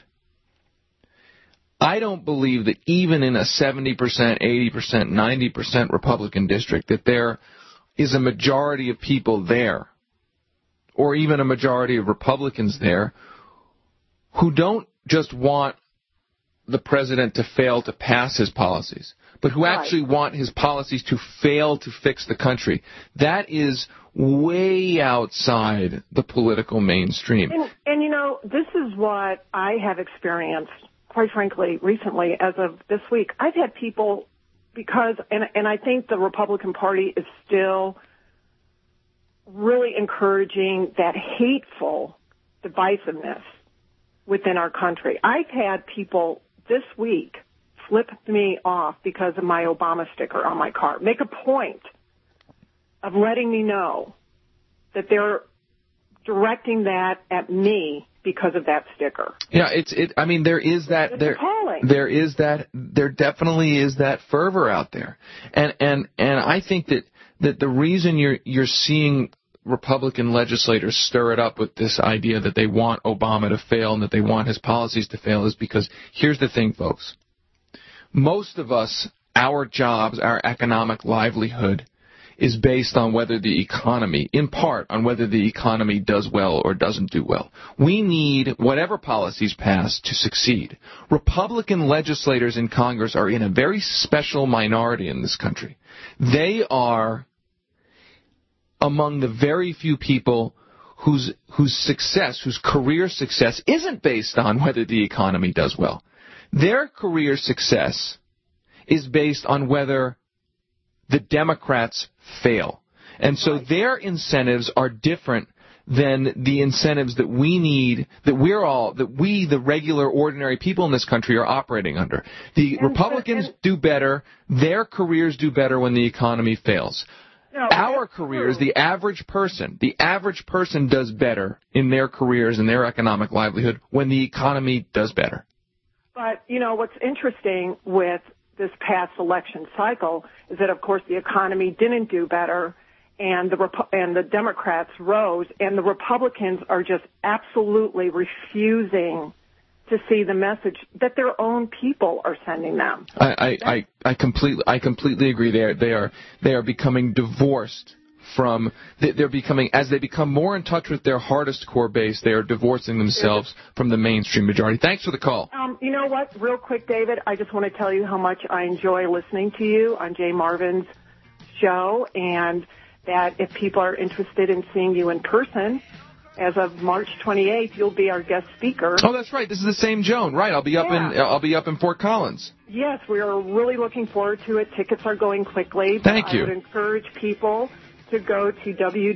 I don't believe that even in a 70%, 80%, 90% Republican district that there is a majority of people there, or even a majority of Republicans there, who don't just want the president to fail to pass his policies, but who actually want his policies to fail to fix the country. That is way outside the political mainstream. And this is what I have experienced, quite frankly, recently, as of this week. I've had people, and I think the Republican Party is still really encouraging that hateful divisiveness within our country. I've had people this week flip me off because of my Obama sticker on my car. Make a point of letting me know that they're directing that at me because of that sticker. Yeah, I mean, there is that. There definitely is that fervor out there, and I think that the reason you're seeing Republican legislators stir it up with this idea that they want Obama to fail and that they want his policies to fail is because here's the thing, folks. Most of us, our jobs, our economic livelihood is based on whether the economy, in part, on whether the economy does well or doesn't do well. We need whatever policies pass to succeed. Republican legislators in Congress are in a very special minority in this country. They are among the very few people whose success, whose career success isn't based on whether the economy does well. Their career success is based on whether the Democrats fail. And so their incentives are different than the incentives that we need, that we, the regular, ordinary people in this country, are operating under. The Republicans do better. Their careers do better when the economy fails. Our careers, the average person does better in their careers and their economic livelihood when the economy does better. But, what's interesting with this past election cycle is that, of course, the economy didn't do better, and the Democrats rose, and the Republicans are just absolutely refusing to see the message that their own people are sending them. I completely agree. They are becoming divorced from. They're becoming, as they become more in touch with their hardest core base, they are divorcing themselves from the mainstream majority. Thanks for the call. You know what? Real quick, David, I just want to tell you how much I enjoy listening to you on Jay Marvin's show, and that if people are interested in seeing you in person, as of March 28th, you'll be our guest speaker. Oh, that's right. This is the same Joan, right? I'll be up in Fort Collins. Yes, we are really looking forward to it. Tickets are going quickly. Thank you. I would encourage people to go to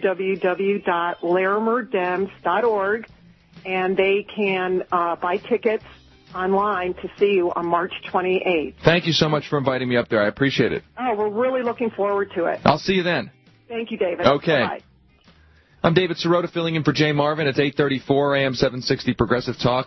www.larimerdems.org, and they can buy tickets online to see you on March 28th. Thank you so much for inviting me up there. I appreciate it. Oh, we're really looking forward to it. I'll see you then. Thank you, David. Okay. Bye. I'm David Sirota, filling in for Jay Marvin. It's 8:34 AM 760 Progressive Talk,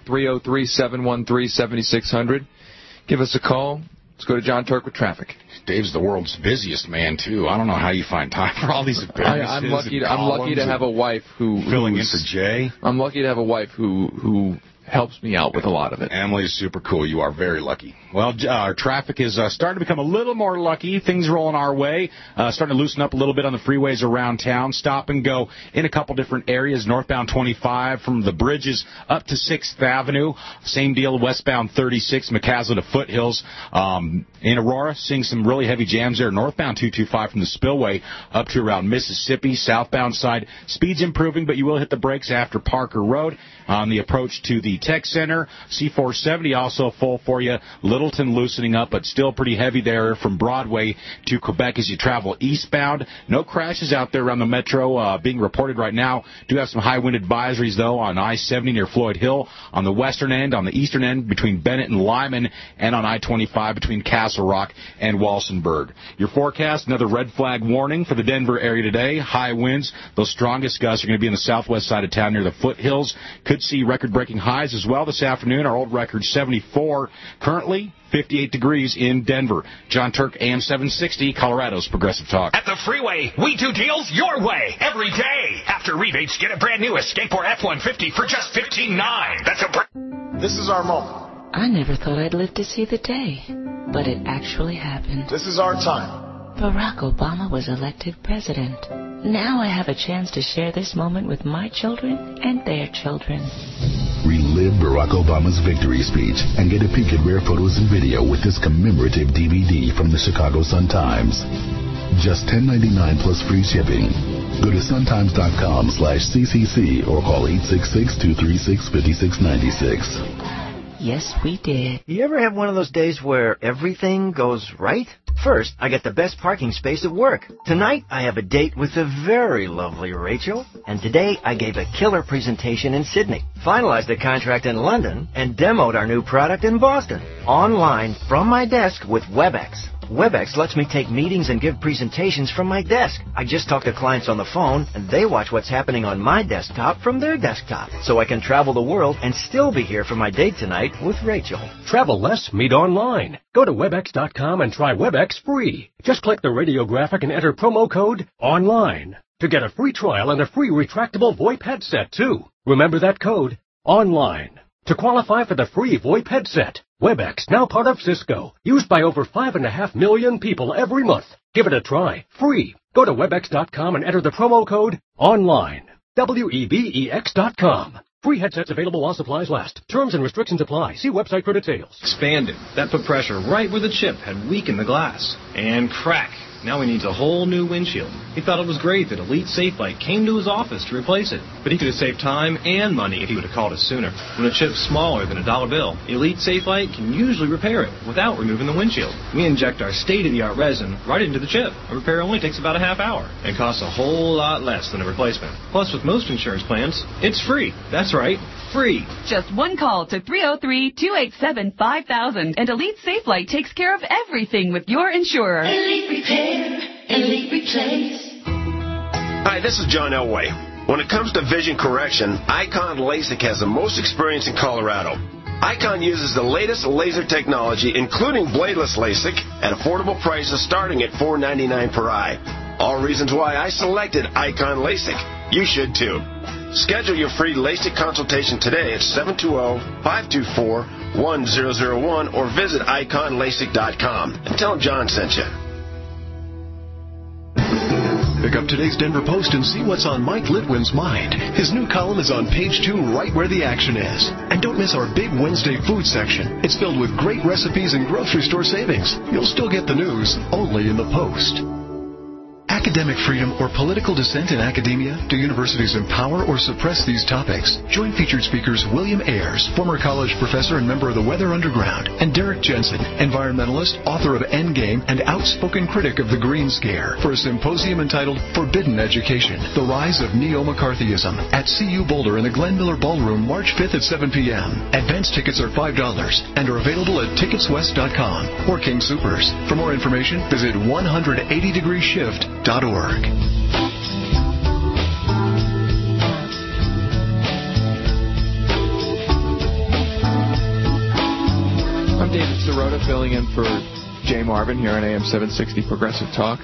303-713-7600. Give us a call. Let's go to John Turk with traffic. Dave's the world's busiest man, too. I don't know how you find time for all these appearances. I'm lucky to have a wife who filling in for Jay. I'm lucky to have a wife who helps me out with a lot of it. Emily's super cool. You are very lucky. Well, our traffic is starting to become a little more lucky. Things rolling our way. Starting to loosen up a little bit on the freeways around town. Stop and go in a couple different areas. Northbound 25 from the bridges up to 6th Avenue. Same deal, westbound 36, McCaslin to Foothills. In Aurora, seeing some really heavy jams there. Northbound 225 from the Spillway up to around Mississippi. Southbound side, speed's improving, but you will hit the brakes after Parker Road. On the approach to the Tech Center, C470 also full for you. Littleton loosening up, but still pretty heavy there from Broadway to Quebec as you travel eastbound. No crashes out there around the metro being reported right now. Do have some high wind advisories, though, on I-70 near Floyd Hill, on the western end, on the eastern end between Bennett and Lyman, and on I-25 between Castle Rock and Walsenburg. Your forecast, another red flag warning for the Denver area today. High winds. Those strongest gusts are going to be in the southwest side of town near the foothills. Could see record-breaking highs as well this afternoon. Our old record 74. Currently 58 degrees in Denver. John Turk, AM 760, Colorado's Progressive Talk. At the freeway, we do deals your way every day. After rebates, get a brand new Escape or F-150 for just $15,900. That's a This is our moment. I never thought I'd live to see the day, but it actually happened. This is our time. Barack Obama was elected president. Now I have a chance to share this moment with my children and their children. Relive Barack Obama's victory speech and get a peek at rare photos and video with this commemorative DVD from the Chicago Sun-Times. Just $10.99 plus free shipping. Go to suntimes.com/CCC or call 866-236-5696. Yes, we did. You ever have one of those days where everything goes right? First, I get the best parking space at work. Tonight, I have a date with the very lovely Rachel. And today, I gave a killer presentation in Sydney, finalized a contract in London, and demoed our new product in Boston. Online, from my desk with WebEx. WebEx lets me take meetings and give presentations from my desk. I just talk to clients on the phone, and they watch what's happening on my desktop from their desktop. So I can travel the world and still be here for my date tonight with Rachel. Travel less, meet online. Go to WebEx.com and try WebEx free. Just click the radio graphic and enter promo code ONLINE. to get a free trial and a free retractable VoIP headset, too. Remember that code? ONLINE. To qualify for the free VoIP headset, WebEx, now part of Cisco, used by over 5.5 million people every month. Give it a try. Free. Go to webex.com and enter the promo code ONLINE. WEBEX.com. Free headsets available while supplies last. Terms and restrictions apply. See website for details. Expanded. That put pressure right where the chip had weakened the glass. And crack. Now he needs a whole new windshield. He thought it was great that Elite Safelite came to his office to replace it. But he could have saved time and money if he would have called us sooner. When a chip's smaller than a dollar bill, Elite Safelite can usually repair it without removing the windshield. We inject our state-of-the-art resin right into the chip. A repair only takes about a half hour and costs a whole lot less than a replacement. Plus, with most insurance plans, it's free. That's right, free. Just one call to 303-287-5000 and Elite Safelite takes care of everything with your insurer. Elite Repair, Elite Replace. Hi, this is John Elway. When it comes to vision correction, Icon LASIK has the most experience in Colorado. Icon uses the latest laser technology, including bladeless LASIK, at affordable prices starting at $4.99 per eye. All reasons why I selected Icon LASIK. You should too. Schedule your free LASIK consultation today at 720-524-1001 or visit iconlasik.com and tell them John sent you. Pick up today's Denver Post and see what's on Mike Litwin's mind. His new column is on page 2, right where the action is. And don't miss our big Wednesday food section. It's filled with great recipes and grocery store savings. You'll still get the news, only in the Post. Academic freedom or political dissent in academia? Do universities empower or suppress these topics? Join featured speakers William Ayers, former college professor and member of the Weather Underground, and Derek Jensen, environmentalist, author of Endgame, and outspoken critic of the Green Scare, for a symposium entitled Forbidden Education, The Rise of Neo-McCarthyism, at CU Boulder in the Glenn Miller Ballroom, March 5th at 7 p.m. Advance tickets are $5 and are available at ticketswest.com or King Soopers. For more information, visit 180degreeshift.org. I'm David Sirota, filling in for Jay Marvin here on AM 760 Progressive Talk.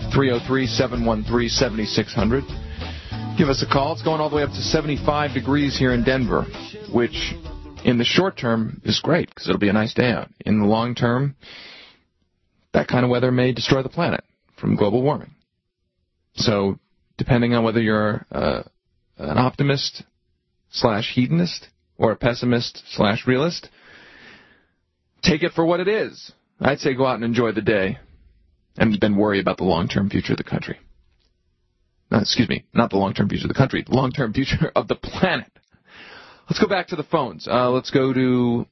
303-713-7600. Give us a call. It's going all the way up to 75 degrees here in Denver, which in the short term is great because it'll be a nice day out. In the long term, that kind of weather may destroy the planet from global warming. So, depending on whether you're an optimist/hedonist or a pessimist/realist, take it for what it is. I'd say go out and enjoy the day and then worry about the long-term future of the country. No, excuse me, not the long-term future of the country, the long-term future of the planet. Let's go back to the phones. Let's go to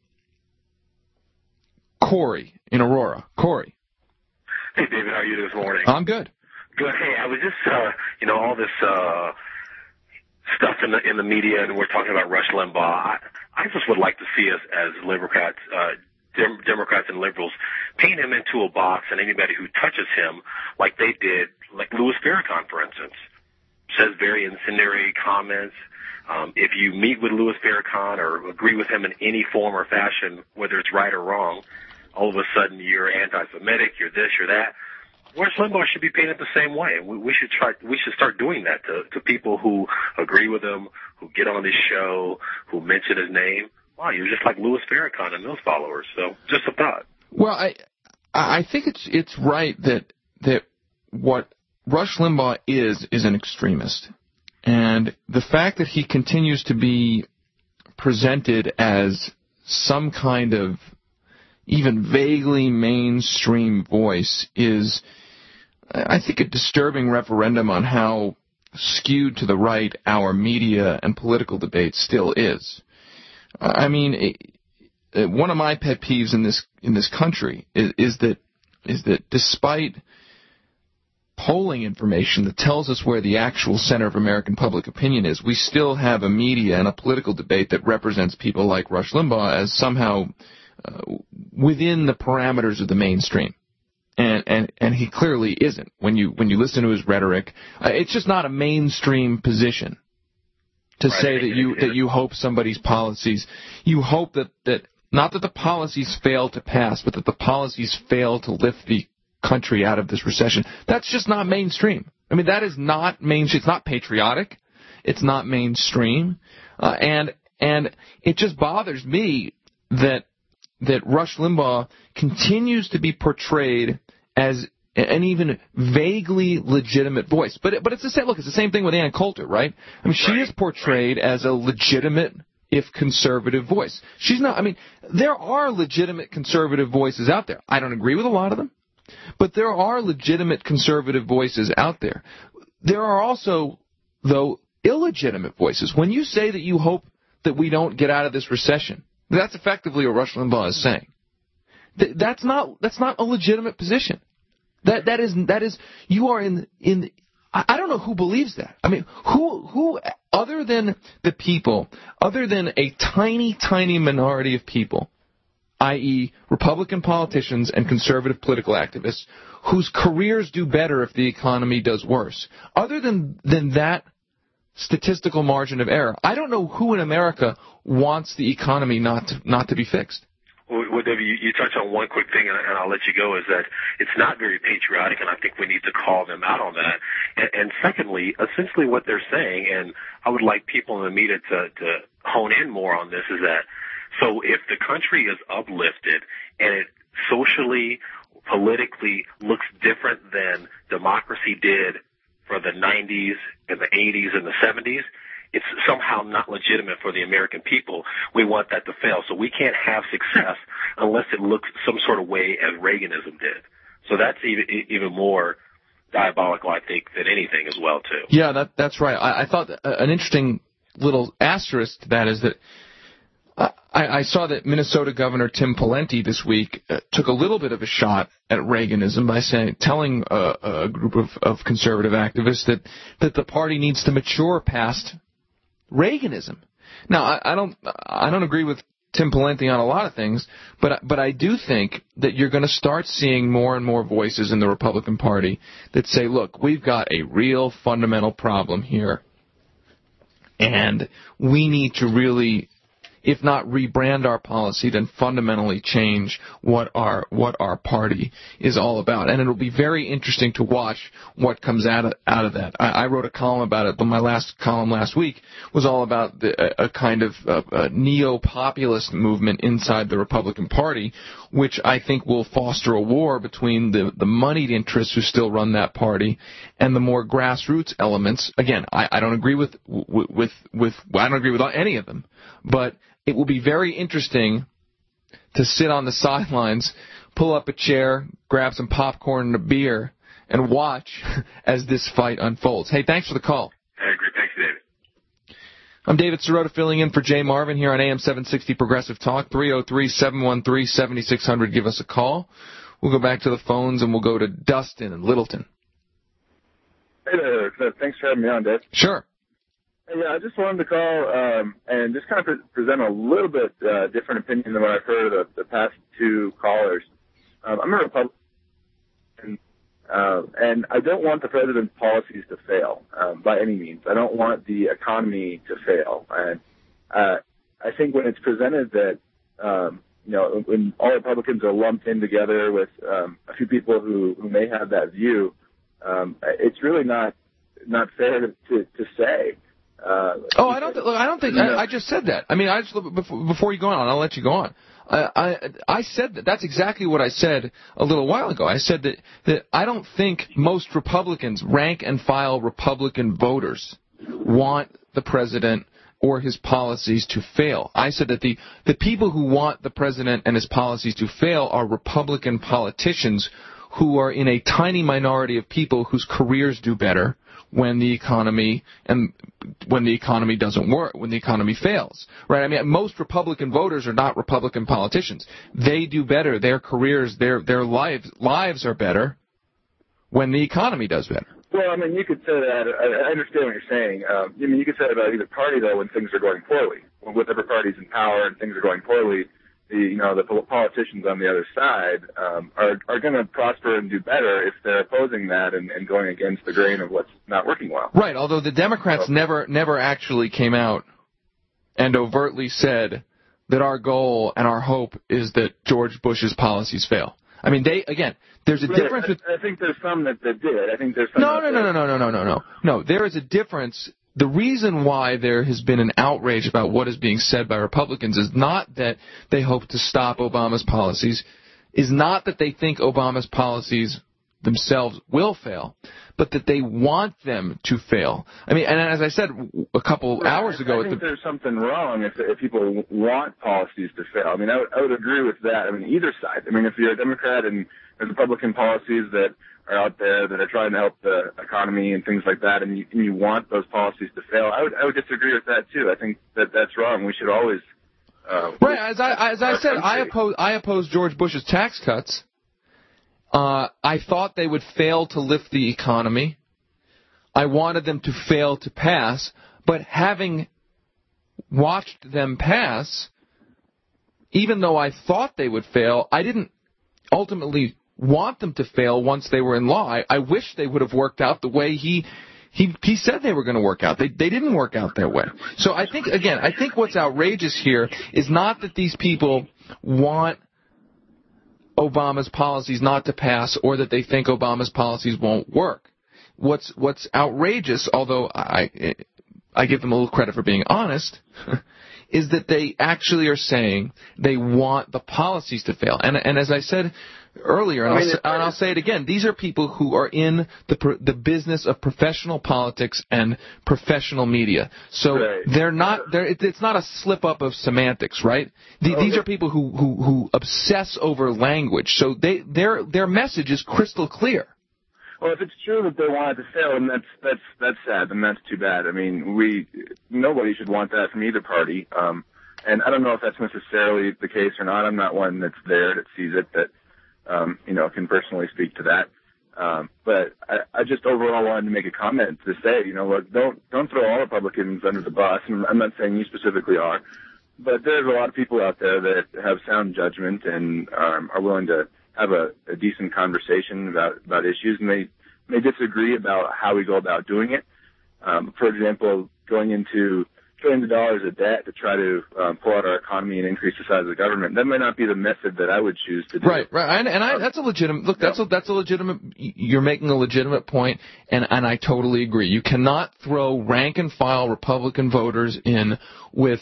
Corey in Aurora. Corey. Hey, David, how are you this morning? I'm good. Good. Hey, I was just, all this stuff in the media, and we're talking about Rush Limbaugh. I just would like to see us as Democrats and liberals paint him into a box, and anybody who touches him, like they did, like Louis Farrakhan, for instance, says very incendiary comments. If you meet with Louis Farrakhan or agree with him in any form or fashion, whether it's right or wrong, all of a sudden you're anti-Semitic, you're this, you're that. Rush Limbaugh should be painted the same way. We should start doing that to people who agree with him, who get on this show, who mention his name. Wow, you're just like Louis Farrakhan and those followers. So, just a thought. Well, I think it's right that what Rush Limbaugh is an extremist, and the fact that he continues to be presented as some kind of even vaguely mainstream voice is, I think, a disturbing referendum on how skewed to the right our media and political debate still is. I mean, one of my pet peeves in this country is that despite polling information that tells us where the actual center of American public opinion is, we still have a media and a political debate that represents people like Rush Limbaugh as somehow within the parameters of the mainstream. And he clearly isn't. When you listen to his rhetoric, it's just not a mainstream position to say that you hope somebody's policies, you hope that not that the policies fail to pass, but that the policies fail to lift the country out of this recession. That's just not mainstream. I mean, that is not mainstream. It's not patriotic. It's not mainstream. And it just bothers me that Rush Limbaugh continues to be portrayed as an even vaguely legitimate voice. But it's the same. Look, it's the same thing with Ann Coulter, right? I mean, she is portrayed as a legitimate, if conservative voice. She's not. I mean, there are legitimate conservative voices out there. I don't agree with a lot of them, but there are legitimate conservative voices out there. There are also, though, illegitimate voices. When you say that you hope that we don't get out of this recession, that's effectively what Rush Limbaugh is saying. That's not a legitimate position. That is you are in I don't know who believes that. I mean, who other than the people, other than a tiny minority of people, i.e. Republican politicians and conservative political activists, whose careers do better if the economy does worse. Other than that statistical margin of error, I don't know who in America wants the economy not to be fixed. Well, David, you touched on one quick thing, and I'll let you go, is that it's not very patriotic, and I think we need to call them out on that. And secondly, essentially what they're saying, and I would like people in the media to hone in more on this, is that so if the country is uplifted and it socially, politically looks different than democracy did for the 90s and the 80s and the 70s, it's somehow not legitimate for the American people. We want that to fail. So we can't have success unless it looks some sort of way as Reaganism did. So that's even more diabolical, I think, than anything as well, too. Yeah, that's right. I thought an interesting little asterisk to that is that I saw that Minnesota Governor Tim Pawlenty this week took a little bit of a shot at Reaganism by telling a group of conservative activists that the party needs to mature past Reaganism. Now, I don't agree with Tim Pawlenty on a lot of things, but I do think that you're going to start seeing more and more voices in the Republican Party that say, look, we've got a real fundamental problem here, and we need to really, if not rebrand our policy, then fundamentally change what our party is all about. And it'll be very interesting to watch what comes out of that. I wrote a column about it, but my last column last week was all about a kind of neo-populist movement inside the Republican Party, which I think will foster a war between the moneyed interests who still run that party and the more grassroots elements. Again, I don't agree with I don't agree with any of them, but it will be very interesting to sit on the sidelines, pull up a chair, grab some popcorn and a beer, and watch as this fight unfolds. Hey, thanks for the call. I agree. Thanks, David. I'm David Sirota, filling in for Jay Marvin here on AM 760 Progressive Talk. 303-713-7600. Give us a call. We'll go back to the phones, and we'll go to Dustin in Littleton. Hey there. Thanks for having me on, Dave. Sure. Yeah, I just wanted to call and just kind of present a little bit different opinion than what I've heard of the past two callers. I'm a Republican, and I don't want the president's policies to fail by any means. I don't want the economy to fail. And I think when it's presented that, when all Republicans are lumped in together with a few people who may have that view, it's really not fair to say. I don't think. I just said that. I mean, before you go on, I'll let you go on. I said that. That's exactly what I said a little while ago. I said that I don't think most Republicans, rank and file Republican voters, want the president or his policies to fail. I said that the people who want the president and his policies to fail are Republican politicians who are in a tiny minority of people whose careers do better when the economy doesn't work, when the economy fails, right? I mean, most Republican voters are not Republican politicians. They do better. Their careers, their lives are better when the economy does better. Well, I mean, you could say that. I understand what you're saying. You could say that about either party, though, when things are going poorly. When whatever party's in power and things are going poorly, the politicians on the other side are going to prosper and do better if they're opposing that and going against the grain of what's not working well. Right, although the Democrats never actually came out and overtly said that our goal and our hope is that George Bush's policies fail. I mean, there's a difference. I think there's some that did. I think there's some. No. There is a difference. The reason why there has been an outrage about what is being said by Republicans is not that they hope to stop Obama's policies, is not that they think Obama's policies themselves will fail, but that they want them to fail. I mean, and as I said a couple hours ago... I think there's something wrong if people want policies to fail. I mean, I would agree with that. I mean, either side. I mean, if you're a Democrat and there's Republican policies that are out there that are trying to help the economy and things like that, and you want those policies to fail, I would disagree with that too. I think that's wrong. We should always right. As I said, I oppose George Bush's tax cuts. I thought they would fail to lift the economy. I wanted them to fail to pass, but having watched them pass, even though I thought they would fail, I didn't ultimately want them to fail once they were in law. I wish they would have worked out the way he said they were going to work out. They didn't work out that way. So I think what's outrageous here is not that these people want Obama's policies not to pass or that they think Obama's policies won't work. What's outrageous, although I give them a little credit for being honest, is that they actually are saying they want the policies to fail. And as I said earlier, and I'll say it again, these are people who are in the business of professional politics and professional media. So they're not. It's not a slip up of semantics, right? These are people who obsess over language. So their message is crystal clear. Well, if it's true that they want it to fail, then that's sad, and that's too bad. I mean, nobody should want that from either party. And I don't know if that's necessarily the case or not. I'm not one that's there that sees it that can personally speak to that. But I just overall wanted to make a comment to say, look, don't throw all Republicans under the bus. And I'm not saying you specifically are, but there's a lot of people out there that have sound judgment and are willing to have a decent conversation about issues, and they may disagree about how we go about doing it. For example, going into trillions of dollars of debt to try to pull out our economy and increase the size of the government, that might not be the method that I would choose to do. Right. That's a legitimate, look, that's a legitimate, you're making a legitimate point, and I totally agree. You cannot throw rank and file Republican voters in with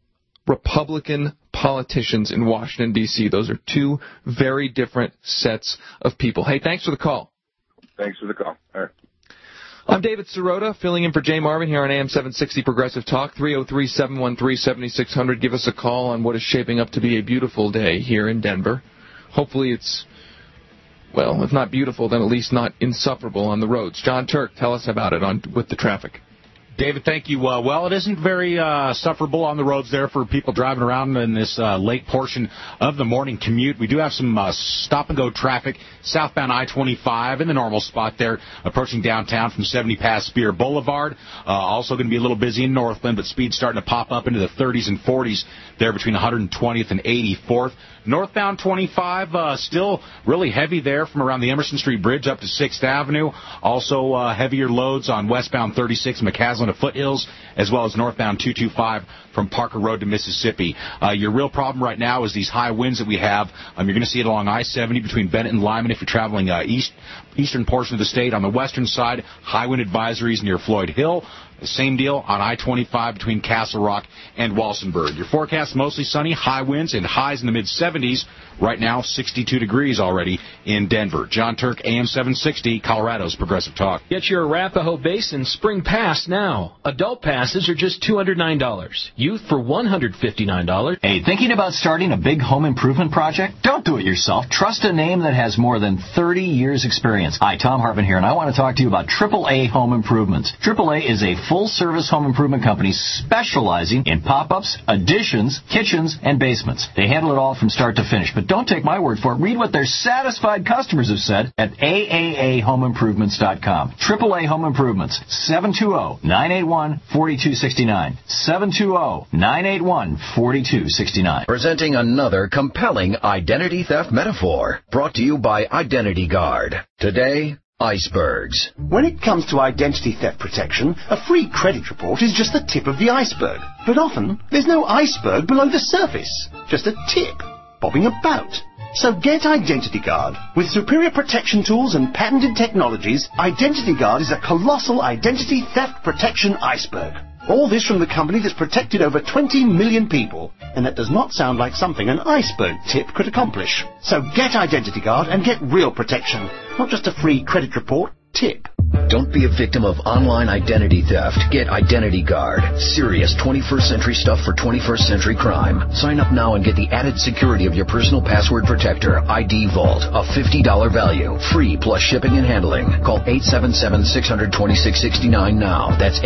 Republican politicians in Washington, D.C. Those are two very different sets of people. Hey, thanks for the call. Thanks for the call. All right. I'm David Sirota, filling in for Jay Marvin here on AM 760 Progressive Talk, 303-713-7600. Give us a call on what is shaping up to be a beautiful day here in Denver. Hopefully it's, well, if not beautiful, then at least not insufferable on the roads. John Turk, tell us about it with the traffic. David, thank you. Well, it isn't very sufferable on the roads there for people driving around in this late portion of the morning commute. We do have some stop-and-go traffic southbound I-25 in the normal spot there, approaching downtown from 70 past Spear Boulevard. Also going to be a little busy in Northland, but speed's starting to pop up into the 30s and 40s there between 120th and 84th. Northbound 25, still really heavy there from around the Emerson Street Bridge up to 6th Avenue. Also heavier loads on westbound 36 McCaslin to Foothills, as well as northbound 225 from Parker Road to Mississippi. Your real problem right now is these high winds that we have. You're going to see it along I-70 between Bennett and Lyman if you're traveling eastern portion of the state. On the western side, high wind advisories near Floyd Hill. The same deal on I-25 between Castle Rock and Walsenburg. Your forecast mostly sunny, high winds, and highs in the mid-70s. Right now, 62 degrees already in Denver. John Turk, AM 760, Colorado's Progressive Talk. Get your Arapahoe Basin Spring Pass now. Adult passes are just $209. Youth for $159. Hey, thinking about starting a big home improvement project? Don't do it yourself. Trust a name that has more than 30 years experience. Hi, Tom Hartman here, and I want to talk to you about AAA Home Improvements. AAA is a full-service home improvement company specializing in pop-ups, additions, kitchens, and basements. They handle it all from start to finish, but don't take my word for it. Read what their satisfied customers have said at AAAHomeImprovements.com. AAA Home Improvements, 720-981-4269. 720-981-4269. Presenting another compelling identity theft metaphor, brought to you by Identity Guard. Today, icebergs. When it comes to identity theft protection, a free credit report is just the tip of the iceberg. But often, there's no iceberg below the surface, just a tip bobbing about. So get Identity Guard. With superior protection tools and patented technologies, Identity Guard is a colossal identity theft protection iceberg. All this from the company that's protected over 20 million people. And that does not sound like something an iceberg tip could accomplish. So get Identity Guard and get real protection, not just a free credit report tip. Don't be a victim of online identity theft. Get Identity Guard. Serious 21st century stuff for 21st century crime. Sign up now and get the added security of your personal password protector, ID Vault, a $50 value. Free plus shipping and handling. Call 877-600-2669 now. That's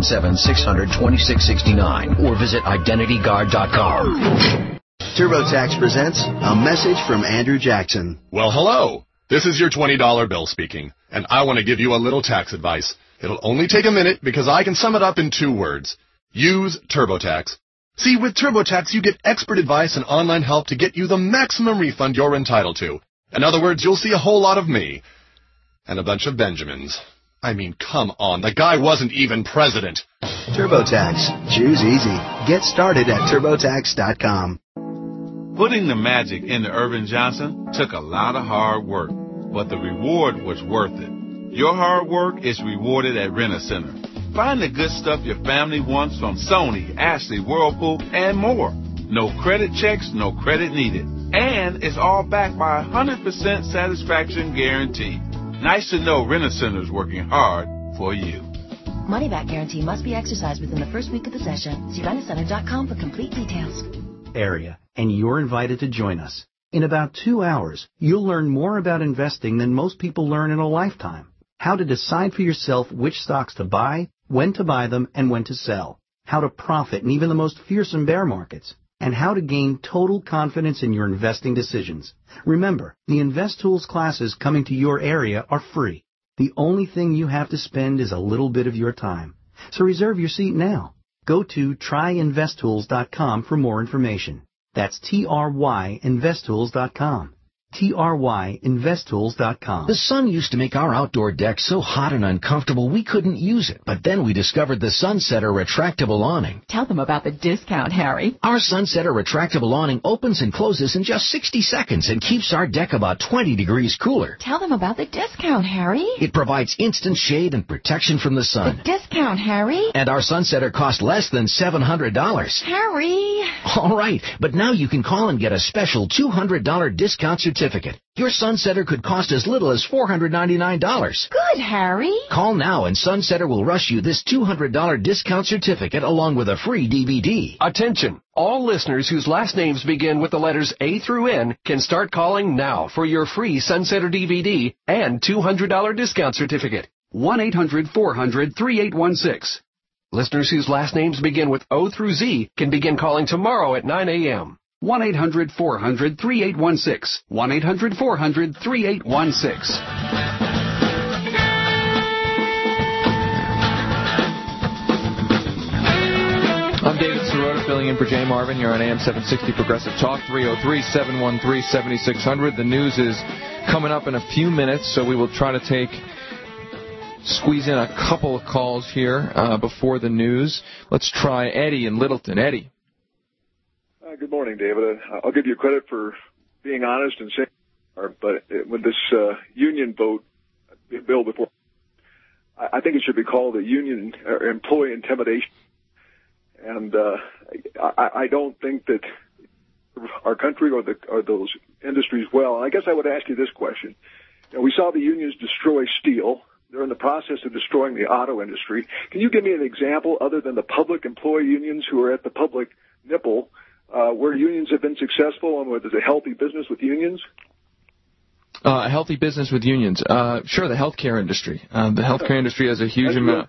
877-600-2669. Or visit IdentityGuard.com. TurboTax presents a message from Andrew Jackson. Well, hello. This is your $20 bill speaking, and I want to give you a little tax advice. It'll only take a minute because I can sum it up in 2 words. Use TurboTax. See, with TurboTax, you get expert advice and online help to get you the maximum refund you're entitled to. In other words, you'll see a whole lot of me. And a bunch of Benjamins. I mean, come on, the guy wasn't even president. TurboTax. Choose easy. Get started at TurboTax.com. Putting the magic into Irvin Johnson took a lot of hard work, but the reward was worth it. Your hard work is rewarded at Rent-A-Center. Find the good stuff your family wants from Sony, Ashley, Whirlpool, and more. No credit checks, no credit needed. And it's all backed by a 100% satisfaction guarantee. Nice to know Rent-A-Center's working hard for you. Money back guarantee must be exercised within the first week of possession. See Rent-A-Center.com for complete details. Area, and you're invited to join us. In about 2 hours, you'll learn more about investing than most people learn in a lifetime. How to decide for yourself which stocks to buy, when to buy them, and when to sell. How to profit in even the most fearsome bear markets. And how to gain total confidence in your investing decisions. Remember, the Invest Tools classes coming to your area are free. The only thing you have to spend is a little bit of your time. So reserve your seat now. Go to tryinvesttools.com for more information. That's tryinvesttools.com. tryinvesttools.com. The sun used to make our outdoor deck so hot and uncomfortable we couldn't use it. But then we discovered the Sunsetter retractable awning. Tell them about the discount, Harry. Our Sunsetter retractable awning opens and closes in just 60 seconds and keeps our deck about 20 degrees cooler. Tell them about the discount, Harry. It provides instant shade and protection from the sun. The discount, Harry. And our Sunsetter cost less than $700. Harry. All right, but now you can call and get a special $200 discount certificate. Your Sunsetter could cost as little as $499. Good, Harry. Call now and Sunsetter will rush you this $200 discount certificate along with a free DVD. Attention! All listeners whose last names begin with the letters A through N can start calling now for your free Sunsetter DVD and $200 discount certificate. 1-800-400-3816. Listeners whose last names begin with O through Z can begin calling tomorrow at 9 a.m. 1-800-400-3816. 1-800-400-3816. I'm David Sirota, filling in for Jay Marvin here on AM 760 Progressive Talk, 303-713-7600. The news is coming up in a few minutes, so we will try to squeeze in a couple of calls here before the news. Let's try Eddie in Littleton. Eddie. Good morning, David. I'll give you credit for being honest and saying, but with this union vote bill before, I think it should be called a union or employee intimidation. And I don't think that our country or those industries well. And I guess I would ask you this question. You know, we saw the unions destroy steel. They're in the process of destroying the auto industry. Can you give me an example other than the public employee unions who are at the public nipple where unions have been successful and where there's a healthy business with unions? A healthy business with unions. Sure, the healthcare industry. The healthcare industry has a huge amount.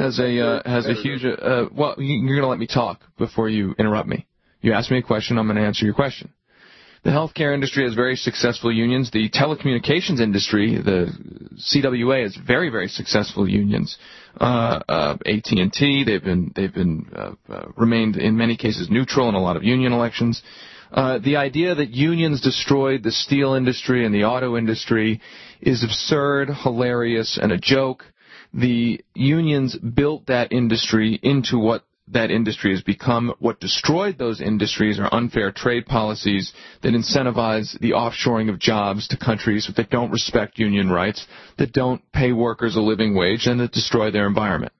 Well, you're going to let me talk before you interrupt me. You ask me a question, I'm going to answer your question. The healthcare industry has very successful unions. The telecommunications industry, the CWA, has very, very successful unions. AT&T, they've been remained in many cases neutral in a lot of union elections. The idea that unions destroyed the steel industry and the auto industry is absurd, hilarious, and a joke. The unions built that industry into what that industry has become. What destroyed those industries are unfair trade policies that incentivize the offshoring of jobs to countries that don't respect union rights, that don't pay workers a living wage, and that destroy their environment.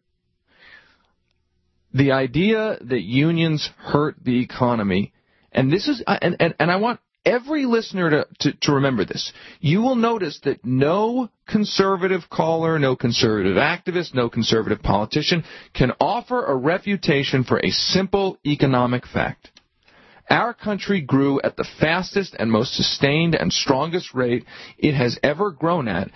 The idea that unions hurt the economy, and this is, and I want every listener to remember this. You will notice that no conservative caller, no conservative activist, no conservative politician can offer a refutation for a simple economic fact. Our country grew at the fastest and most sustained and strongest rate it has ever grown at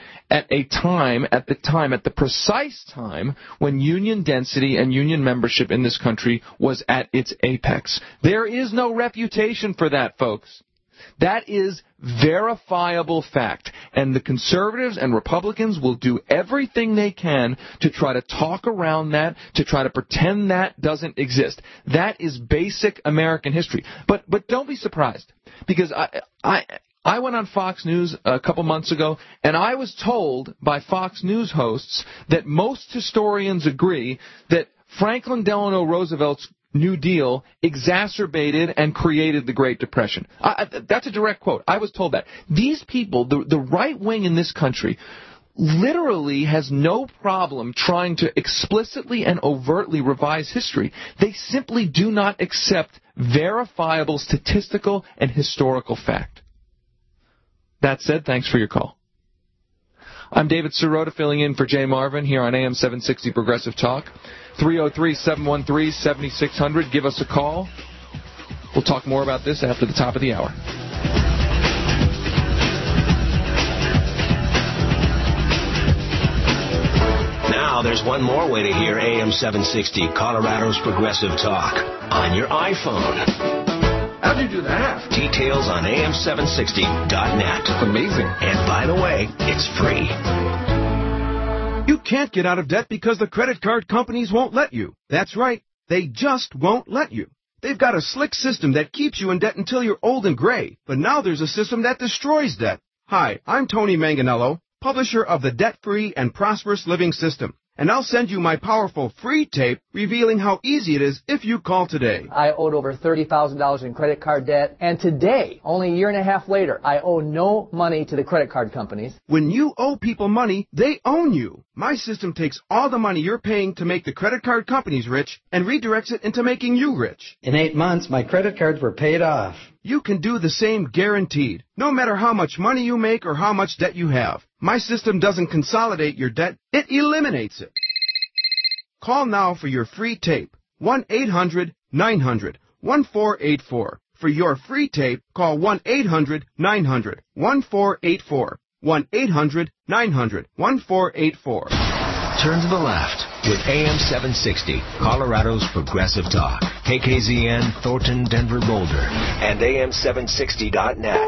the precise time when union density and union membership in this country was at its apex. There is no refutation for that, folks. That is verifiable fact, and the conservatives and Republicans will do everything they can to try to talk around that, to try to pretend that doesn't exist. That is basic American history. But don't be surprised, because I went on Fox News a couple months ago, and I was told by Fox News hosts that most historians agree that Franklin Delano Roosevelt's New Deal exacerbated and created the Great Depression. That's a direct quote. I was told that. These people, the right wing in this country, literally has no problem trying to explicitly and overtly revise history. They simply do not accept verifiable statistical and historical fact. That said, thanks for your call. I'm David Sirota, filling in for Jay Marvin here on AM 760 Progressive Talk. 303-713-7600. Give us a call. We'll talk more about this after the top of the hour. Now there's one more way to hear AM 760, Colorado's Progressive Talk, on your iPhone. How'd you do that? Details on am760.net. Amazing. And by the way, it's free. You can't get out of debt because the credit card companies won't let you. That's right. They just won't let you. They've got a slick system that keeps you in debt until you're old and gray. But now there's a system that destroys debt. Hi, I'm Tony Manganello, publisher of the Debt-Free and Prosperous Living System. And I'll send you my powerful free tape revealing how easy it is if you call today. I owed over $30,000 in credit card debt, and today, only a year and a half later, I owe no money to the credit card companies. When you owe people money, they own you. My system takes all the money you're paying to make the credit card companies rich and redirects it into making you rich. In 8 months, my credit cards were paid off. You can do the same guaranteed, no matter how much money you make or how much debt you have. My system doesn't consolidate your debt, it eliminates it. Call now for your free tape, 1-800-900-1484. For your free tape, call 1-800-900-1484. 1-800-900-1484. Turn to the left with AM 760, Colorado's Progressive Talk. KKZN, Thornton, Denver, Boulder, and AM760.net.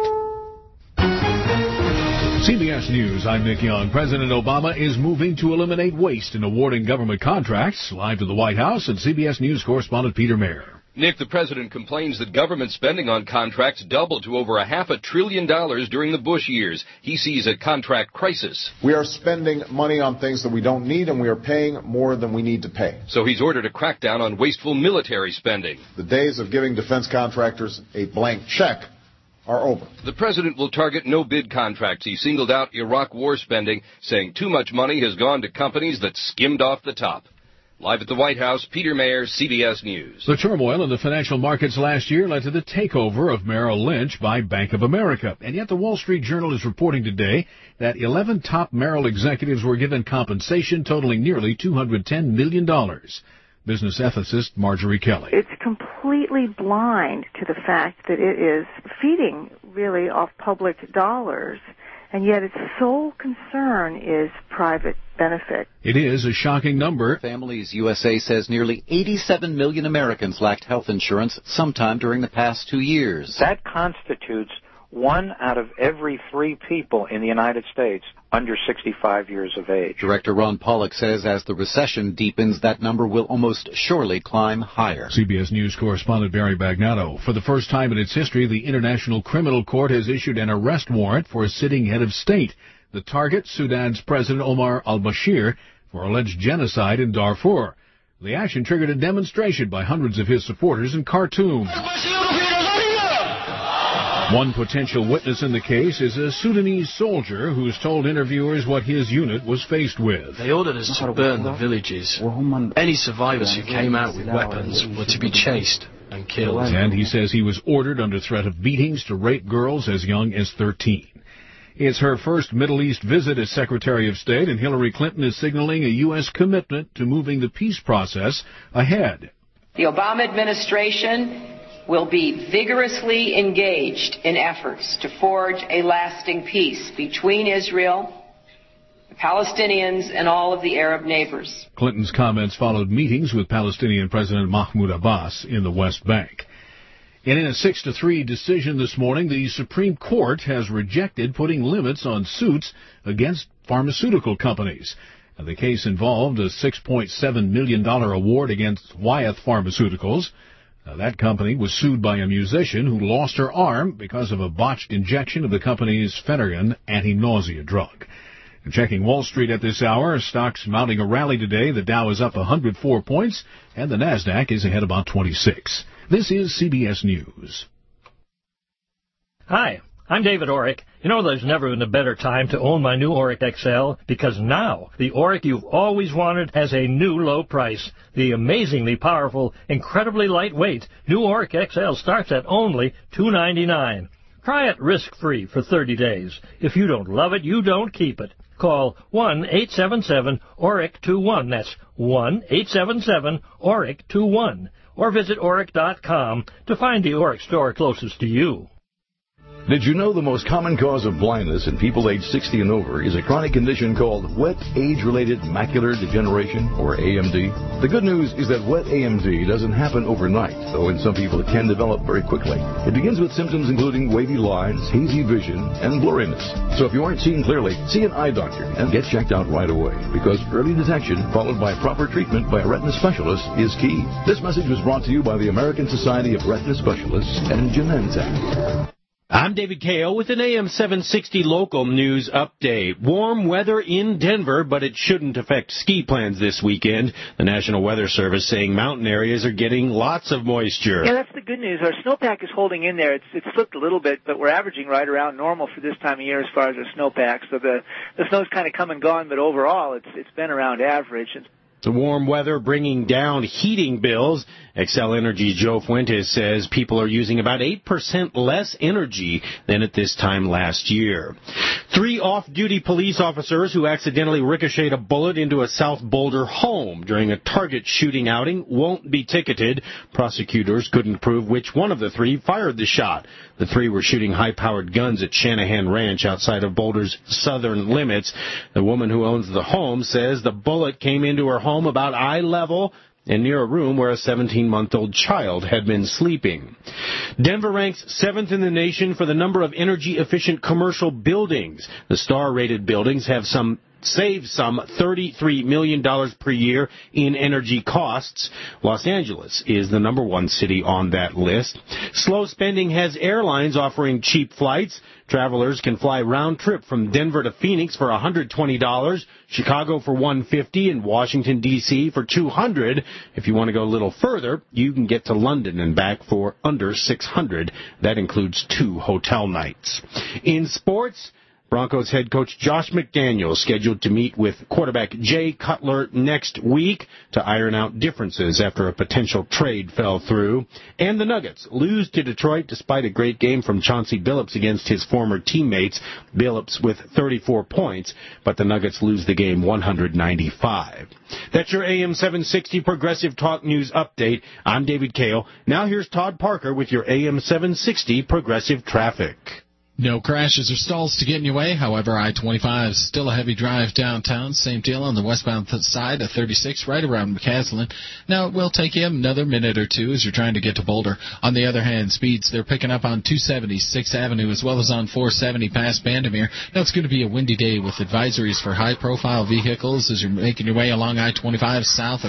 CBS News, I'm Nick Young. President Obama is moving to eliminate waste in awarding government contracts. Live to the White House and CBS News correspondent Peter Mayer. Nick, the president complains that government spending on contracts doubled to over $500 billion during the Bush years. He sees a contract crisis. We are spending money on things that we don't need, and we are paying more than we need to pay. So he's ordered a crackdown on wasteful military spending. The days of giving defense contractors a blank check are over. The president will target no-bid contracts. He singled out Iraq war spending, saying too much money has gone to companies that skimmed off the top. Live at the White House, Peter Mayer, CBS News. The turmoil in the financial markets last year led to the takeover of Merrill Lynch by Bank of America. And yet the Wall Street Journal is reporting today that 11 top Merrill executives were given compensation totaling nearly $210 million. Business ethicist Marjorie Kelly. It's completely blind to the fact that it is feeding really off public dollars, and yet its sole concern is private benefit. It is a shocking number. Families USA says nearly 87 million Americans lacked health insurance sometime during the past 2 years. That constitutes 1 out of every 3 people in the United States under 65 years of age. Director Ron Pollock says as the recession deepens, that number will almost surely climb higher. CBS News correspondent Barry Bagnotto. For the first time in its history, the International Criminal Court has issued an arrest warrant for a sitting head of state. The target, Sudan's President Omar al-Bashir, for alleged genocide in Darfur. The action triggered a demonstration by hundreds of his supporters in Khartoum. One potential witness in the case is a Sudanese soldier who's told interviewers what his unit was faced with. They ordered us to burn the villages. Any survivors who came out with weapons were to be chased and killed. And he says he was ordered under threat of beatings to rape girls as young as 13. It's her first Middle East visit as Secretary of State, and Hillary Clinton is signaling a U.S. commitment to moving the peace process ahead. The Obama administration will be vigorously engaged in efforts to forge a lasting peace between Israel, the Palestinians, and all of the Arab neighbors. Clinton's comments followed meetings with Palestinian President Mahmoud Abbas in the West Bank. And in a 6-3 decision this morning, the Supreme Court has rejected putting limits on suits against pharmaceutical companies. Now, the case involved a $6.7 million award against Wyeth Pharmaceuticals. Now, that company was sued by a musician who lost her arm because of a botched injection of the company's Phenergan anti-nausea drug. And checking Wall Street at this hour, stocks mounting a rally today. The Dow is up 104 points, and the Nasdaq is ahead about 26. This is CBS News. Hi, I'm David Orrick. You know, there's never been a better time to own my new Orrick XL, because now the Orrick you've always wanted has a new low price. The amazingly powerful, incredibly lightweight new Orrick XL starts at only $299. Try it risk-free for 30 days. If you don't love it, you don't keep it. Call 1-877-ORIC-21. That's 1-877-ORIC-21. Or visit Orrick.com to find the Orrick store closest to you. Did you know the most common cause of blindness in people aged 60 and over is a chronic condition called wet age-related macular degeneration, or AMD? The good news is that wet AMD doesn't happen overnight, though in some people it can develop very quickly. It begins with symptoms including wavy lines, hazy vision, and blurriness. So if you aren't seeing clearly, see an eye doctor and get checked out right away, because early detection followed by proper treatment by a retina specialist is key. This message was brought to you by the American Society of Retina Specialists and Genentech. I'm David Kao with an AM 760 local news update. Warm weather in Denver, but it shouldn't affect ski plans this weekend. The National Weather Service saying mountain areas are getting lots of moisture. Yeah, that's the good news. Our snowpack is holding in there. It's slipped a little bit, but we're averaging right around normal for this time of year as far as our snowpack. So the snow's kind of come and gone, but overall it's been around average. The warm weather bringing down heating bills. Xcel Energy Joe Fuentes says people are using about 8% less energy than at this time last year. 3 off-duty police officers who accidentally ricocheted a bullet into a South Boulder home during a target shooting outing won't be ticketed. Prosecutors couldn't prove which one of the 3 fired the shot. The 3 were shooting high-powered guns at Shanahan Ranch outside of Boulder's southern limits. The woman who owns the home says the bullet came into her home about eye level and near a room where a 17-month-old child had been sleeping. Denver ranks 7th in the nation for the number of energy-efficient commercial buildings. The star-rated buildings have save some $33 million per year in energy costs. Los Angeles is the number 1 city on that list. Slow spending has airlines offering cheap flights. Travelers can fly round trip from Denver to Phoenix for $120, Chicago for $150, and Washington, D.C. for $200. If you want to go a little further, you can get to London and back for under $600. That includes 2 hotel nights. In sports, Broncos head coach Josh McDaniels scheduled to meet with quarterback Jay Cutler next week to iron out differences after a potential trade fell through. And the Nuggets lose to Detroit despite a great game from Chauncey Billups against his former teammates. Billups with 34 points, but the Nuggets lose the game 195. That's your AM 760 Progressive Talk News update. I'm David Kale. Now here's Todd Parker with your AM 760 Progressive Traffic. No crashes or stalls to get in your way. However, I-25 is still a heavy drive downtown. Same deal on the westbound side of 36 right around McCaslin. Now, it will take you another minute or two as you're trying to get to Boulder. On the other hand, speeds, they're picking up on 270 6th Avenue as well as on 470 past Bandimere. Now, it's going to be a windy day with advisories for high-profile vehicles as you're making your way along I-25 south of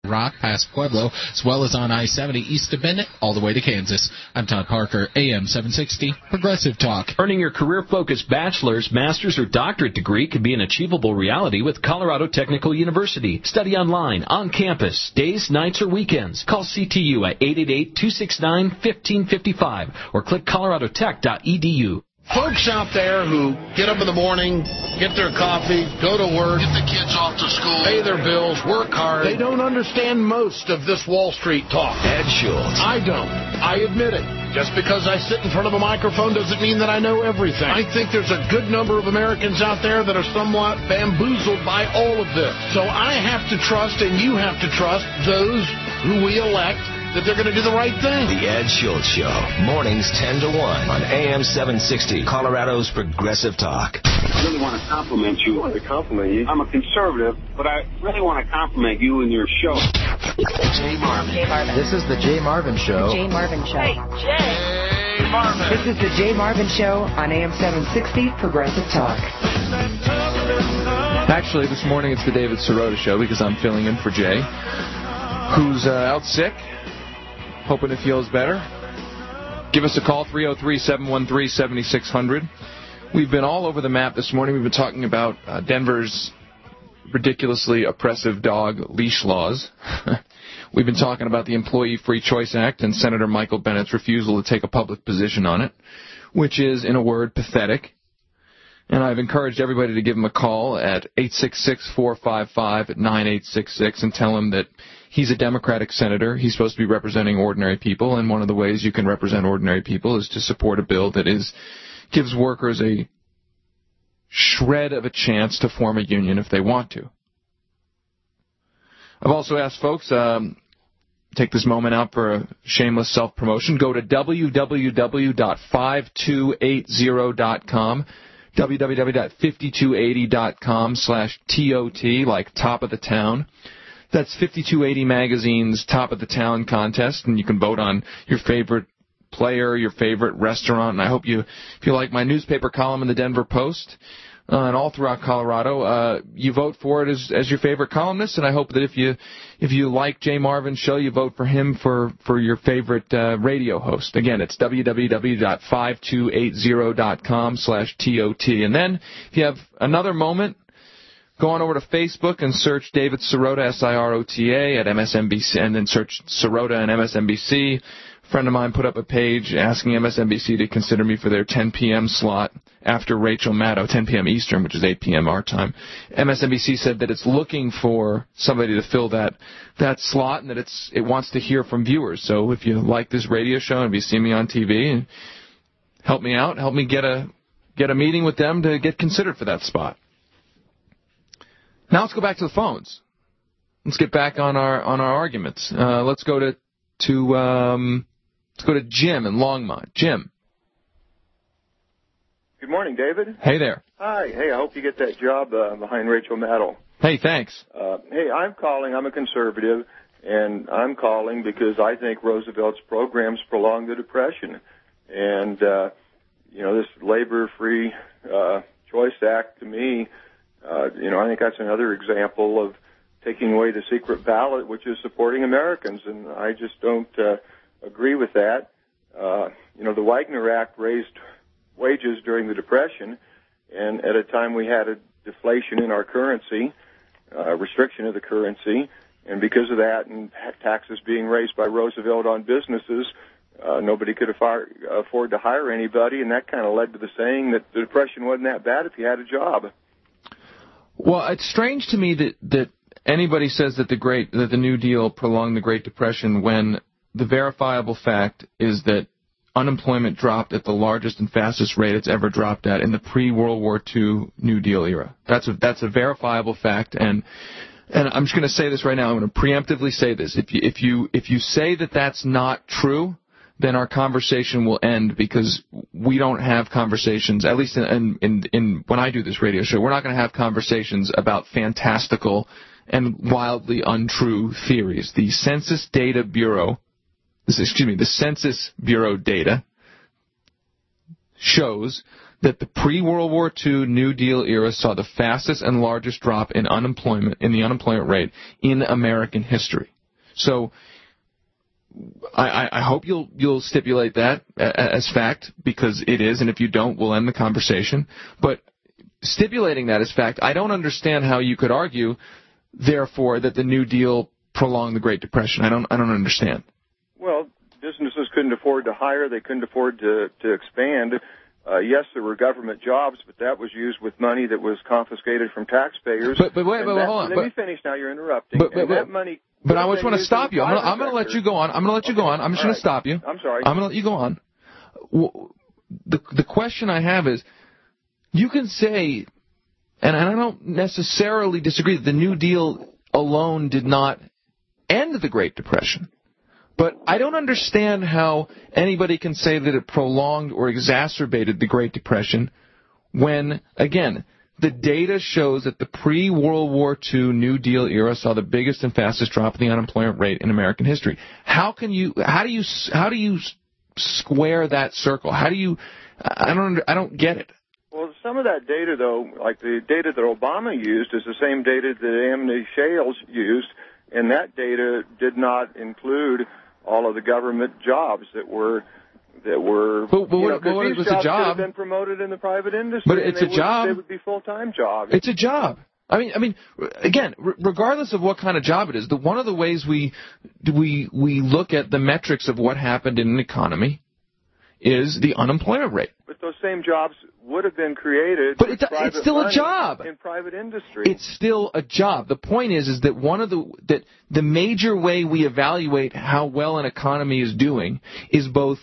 Rock past Pueblo, as well as on I-70 east of Bennett, all the way to Kansas. I'm Todd Parker, AM 760, Progressive Talk. Earning your career-focused bachelor's, master's, or doctorate degree could be an achievable reality with Colorado Technical University. Study online, on campus, days, nights, or weekends. Call CTU at 888-269-1555 or click coloradotech.edu. Folks out there who get up in the morning, get their coffee, go to work, get the kids off to school, pay their bills, work hard, they don't understand most of this Wall Street talk. Ed Schultz. I don't. I admit it. Just because I sit in front of a microphone doesn't mean that I know everything. I think there's a good number of Americans out there that are somewhat bamboozled by all of this. So I have to trust, and you have to trust, those who we elect, that they're going to do the right thing. The Ed Schultz Show, mornings 10 to 1 on AM 760, Colorado's Progressive Talk. I really want to compliment you. I want to compliment you. I'm a conservative, but I really want to compliment you and your show. Jay Marvin. This is the Jay Marvin Show. The Jay Marvin Show. Hey, Jay Marvin. This is the Jay Marvin Show on AM 760, Progressive Talk. Actually, this morning it's the David Sirota Show because I'm filling in for Jay, who's out sick. Hoping it feels better. Give us a call, 303-713-7600. We've been all over the map this morning. We've been talking about Denver's ridiculously oppressive dog leash laws. We've been talking about the Employee Free Choice Act and Senator Michael Bennett's refusal to take a public position on it, which is, in a word, pathetic. And I've encouraged everybody to give him a call at 866-455-9866 and tell him that he's a Democratic senator. He's supposed to be representing ordinary people, and one of the ways you can represent ordinary people is to support a bill that gives workers a shred of a chance to form a union if they want to. I've also asked folks, take this moment out for a shameless self-promotion. Go to www.5280.com. www.5280.com/TOT, like Top of the Town. That's 5280 Magazine's Top of the Town contest, and you can vote on your favorite player, your favorite restaurant, and I hope if you like my newspaper column in the Denver Post, and all throughout Colorado, you vote for it as your favorite columnist, and I hope that if you like Jay Marvin's show, you vote for him for your favorite radio host. Again, it's www.5280.com/TOT. And then, if you have another moment, go on over to Facebook and search David Sirota, S-I-R-O-T-A, at MSNBC, and then search Sirota and MSNBC. A friend of mine put up a page asking MSNBC to consider me for their 10 p.m. slot after Rachel Maddow, 10 p.m. Eastern, which is 8 p.m. our time. MSNBC said that it's looking for somebody to fill that slot, and that it wants to hear from viewers. So if you like this radio show and if you see me on TV, help me out. Help me get a meeting with them to get considered for that spot. Now let's go back to the phones. Let's get back on our arguments. Let's go to Jim in Longmont. Jim. Good morning, David. Hey there. Hi. Hey, I hope you get that job behind Rachel Maddow. Hey, thanks. Hey, I'm calling. I'm a conservative, and I'm calling because I think Roosevelt's programs prolonged the Depression. And, this labor-free choice act, to me, I think that's another example of taking away the secret ballot, which is supporting Americans, and I just don't agree with that. The Wagner Act raised wages during the Depression, and at a time we had a deflation in our currency, restriction of the currency, and because of that and taxes being raised by Roosevelt on businesses, nobody could afford to hire anybody, and that kind of led to the saying that the Depression wasn't that bad if you had a job. Well, it's strange to me that anybody says that the New Deal prolonged the Great Depression when the verifiable fact is that unemployment dropped at the largest and fastest rate it's ever dropped at in the pre-World War II New Deal era. That's a verifiable fact, and I'm just going to say this right now. I'm going to preemptively say this. If you say that that's not true, then our conversation will end, because we don't have conversations, at least in when I do this radio show, we're not going to have conversations about fantastical and wildly untrue theories. The Census Bureau data shows that the pre-World War II New Deal era saw the fastest and largest drop in the unemployment rate in American history. So I hope you'll stipulate that as fact, because it is, and if you don't, we'll end the conversation. But stipulating that as fact, I don't understand how you could argue, therefore, that the New Deal prolonged the Great Depression. I don't understand. Well, businesses couldn't afford to hire. They couldn't afford to expand. Yes, there were government jobs, but that was used with money that was confiscated from taxpayers. But hold on. Let me finish now. You're interrupting. That money. But I just want to stop you. I'm going to let you go on. I'm just going to stop you. I'm sorry. I'm going to let you go on. The question I have is, you can say, and I don't necessarily disagree, that the New Deal alone did not end the Great Depression. But I don't understand how anybody can say that it prolonged or exacerbated the Great Depression when, again, the data shows that the pre-World War II New Deal era saw the biggest and fastest drop in the unemployment rate in American history. How do you square that circle? I don't get it. Well, some of that data, though, like the data that Obama used, is the same data that Amity Shales used, and that data did not include all of the government jobs that were. But these it's a job. Could have been promoted in the private industry. But it's a job. They would be full-time jobs. It's a job. I mean, again, regardless of what kind of job it is, one of the ways we look at the metrics of what happened in an economy is the unemployment rate. But those same jobs would have been created. But it's still a job in private industry. It's still a job. The point is that the major way we evaluate how well an economy is doing is both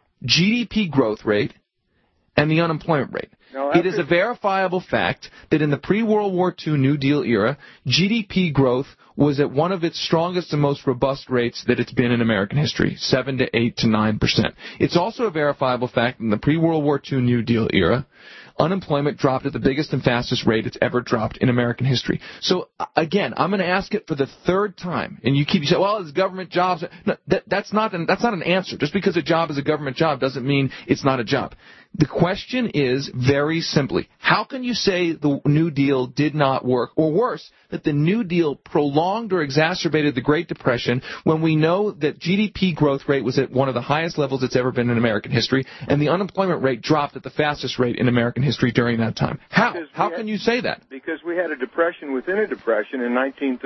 GDP growth rate and the unemployment rate. It is a verifiable fact that in the pre-World War II New Deal era, GDP growth was at one of its strongest and most robust rates that it's been in American history, 7 to 8 to 9%. It's also a verifiable fact in the pre-World War II New Deal era, unemployment dropped at the biggest and fastest rate it's ever dropped in American history. So, again, I'm going to ask it for the third time, and you say, well, it's government jobs. No, that's not an answer. Just because a job is a government job doesn't mean it's not a job. The question is, very simply, how can you say the New Deal did not work, or worse, that the New Deal prolonged or exacerbated the Great Depression when we know that GDP growth rate was at one of the highest levels it's ever been in American history, and the unemployment rate dropped at the fastest rate in American history during that time? How can you say that? Because we had a depression within a depression in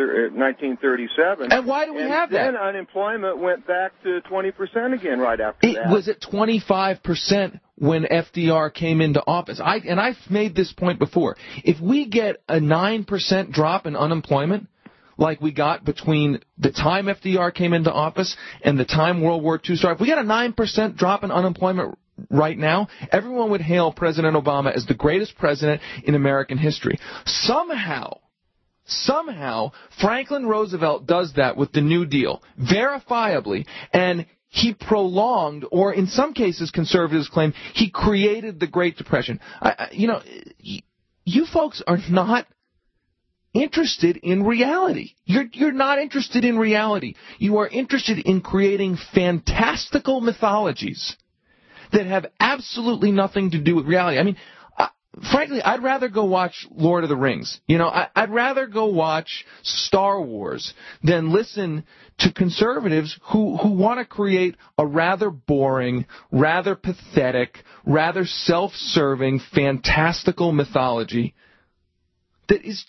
1937. And why do we have that? Then unemployment went back to 20% again right after that. It was at 25% when FDR came into office. I've made this point before. If we get a 9% drop in unemployment, like we got between the time FDR came into office and the time World War II started, if we got a 9% drop in unemployment right now, everyone would hail President Obama as the greatest president in American history. Somehow, Franklin Roosevelt does that with the New Deal, verifiably, and he prolonged, or in some cases conservatives claim, he created the Great Depression. You folks are not interested in reality. You're not interested in reality. You are interested in creating fantastical mythologies that have absolutely nothing to do with reality. I mean, frankly, I'd rather go watch Lord of the Rings. I'd rather go watch Star Wars than listen to conservatives who want to create a rather boring, rather pathetic, rather self-serving, fantastical mythology that is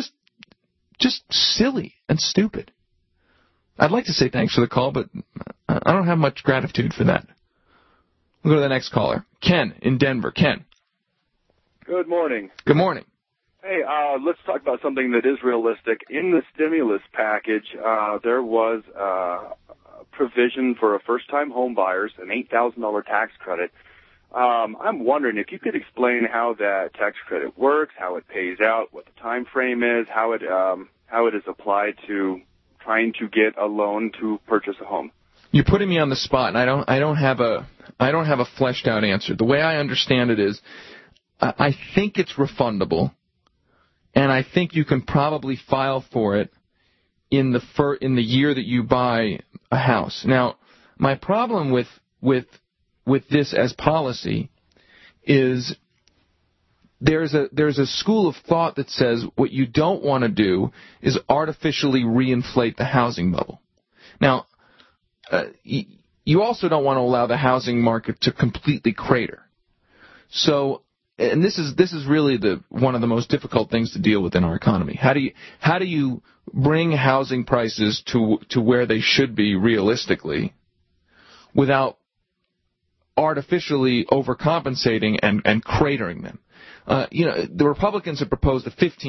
just silly and stupid. I'd like to say thanks for the call, but I don't have much gratitude for that. We'll go to the next caller. Ken in Denver. Ken. Good morning. Good morning. Hey, let's talk about something that is realistic. In the stimulus package, there was a provision for first-time home buyers, an $8,000 tax credit. I'm wondering if you could explain how that tax credit works, how it pays out, what the time frame is, how it is applied to trying to get a loan to purchase a home. You're putting me on the spot, and I don't have a fleshed out answer. The way I understand it is, I think it's refundable, and I think you can probably file for it in the year that you buy a house. Now, my problem with this as policy is there's a school of thought that says what you don't want to do is artificially reinflate the housing bubble. Now, you also don't want to allow the housing market to completely crater. So, and this is really one of the most difficult things to deal with in our economy. How do you bring housing prices to where they should be realistically without artificially overcompensating and cratering them? The Republicans have proposed a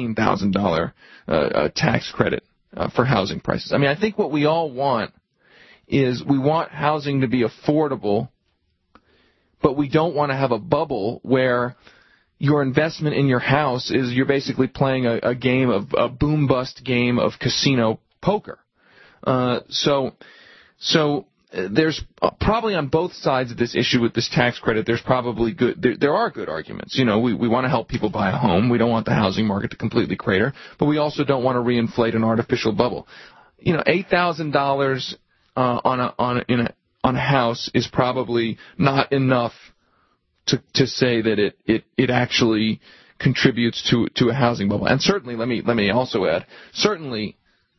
$15,000 tax credit for housing prices. I mean, I think what we all want is we want housing to be affordable, but we don't want to have a bubble where your investment in your house is you're basically playing a game of a boom-bust game of casino poker. So there's probably on both sides of this issue with this tax credit, there's probably there are good arguments. We want to help people buy a home. We don't want the housing market to completely crater, but we also don't want to reinflate an artificial bubble. $8,000 on a house is probably not enough to say that it actually contributes to a housing bubble. And certainly, let me also add, certainly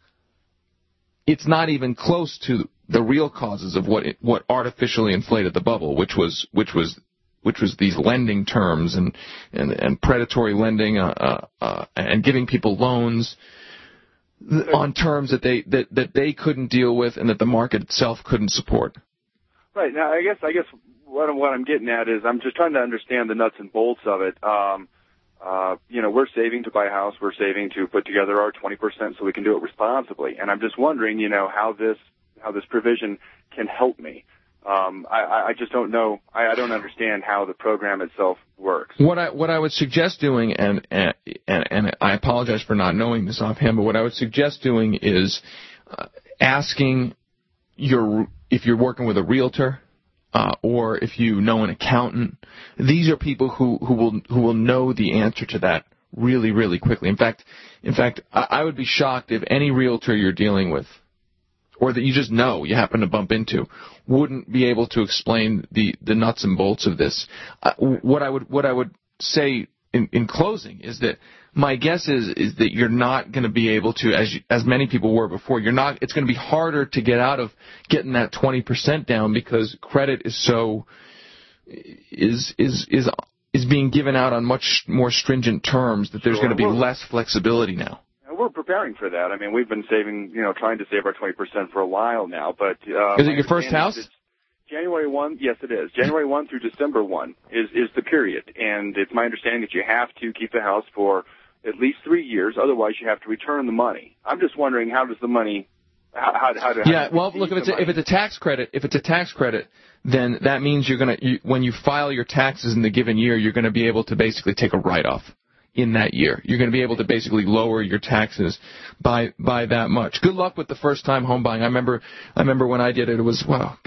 it's not even close to the real causes of what artificially inflated the bubble, which was these lending terms and predatory lending and giving people loans on terms that they couldn't deal with and that the market itself couldn't support. Right. Now, I guess what I'm getting at is I'm just trying to understand the nuts and bolts of it. We're saving to buy a house. We're saving to put together our 20% so we can do it responsibly. And I'm just wondering, how this provision can help me. I just don't know. I don't understand how the program itself works. What I would suggest doing, and I apologize for not knowing this offhand, but what I would suggest doing is asking if you're working with a realtor or if you know an accountant. These are people who will know the answer to that really, really quickly. In fact, I would be shocked if any realtor you're dealing with, or that you just know you happen to bump into, wouldn't be able to explain the nuts and bolts of this. What I would say in closing is that my guess is that you're not going to be able to, as many people were before, it's going to be harder to get out of getting that 20% down because credit is being given out on much more stringent terms, that there's going to be less flexibility now. We're preparing for that. I mean, we've been saving, trying to save our 20% for a while now. But is it your first house? January 1, yes, it is. January 1 through December 1 is the period, and it's my understanding that you have to keep the house for at least 3 years. Otherwise, you have to return the money. I'm just wondering, how does the money? Look, if it's a tax credit, then that means when you file your taxes in the given year, you're going to be able to basically take a write-off in that year. You're going to be able to basically lower your taxes by that much. Good luck with the first-time home buying. I remember when I did it. It was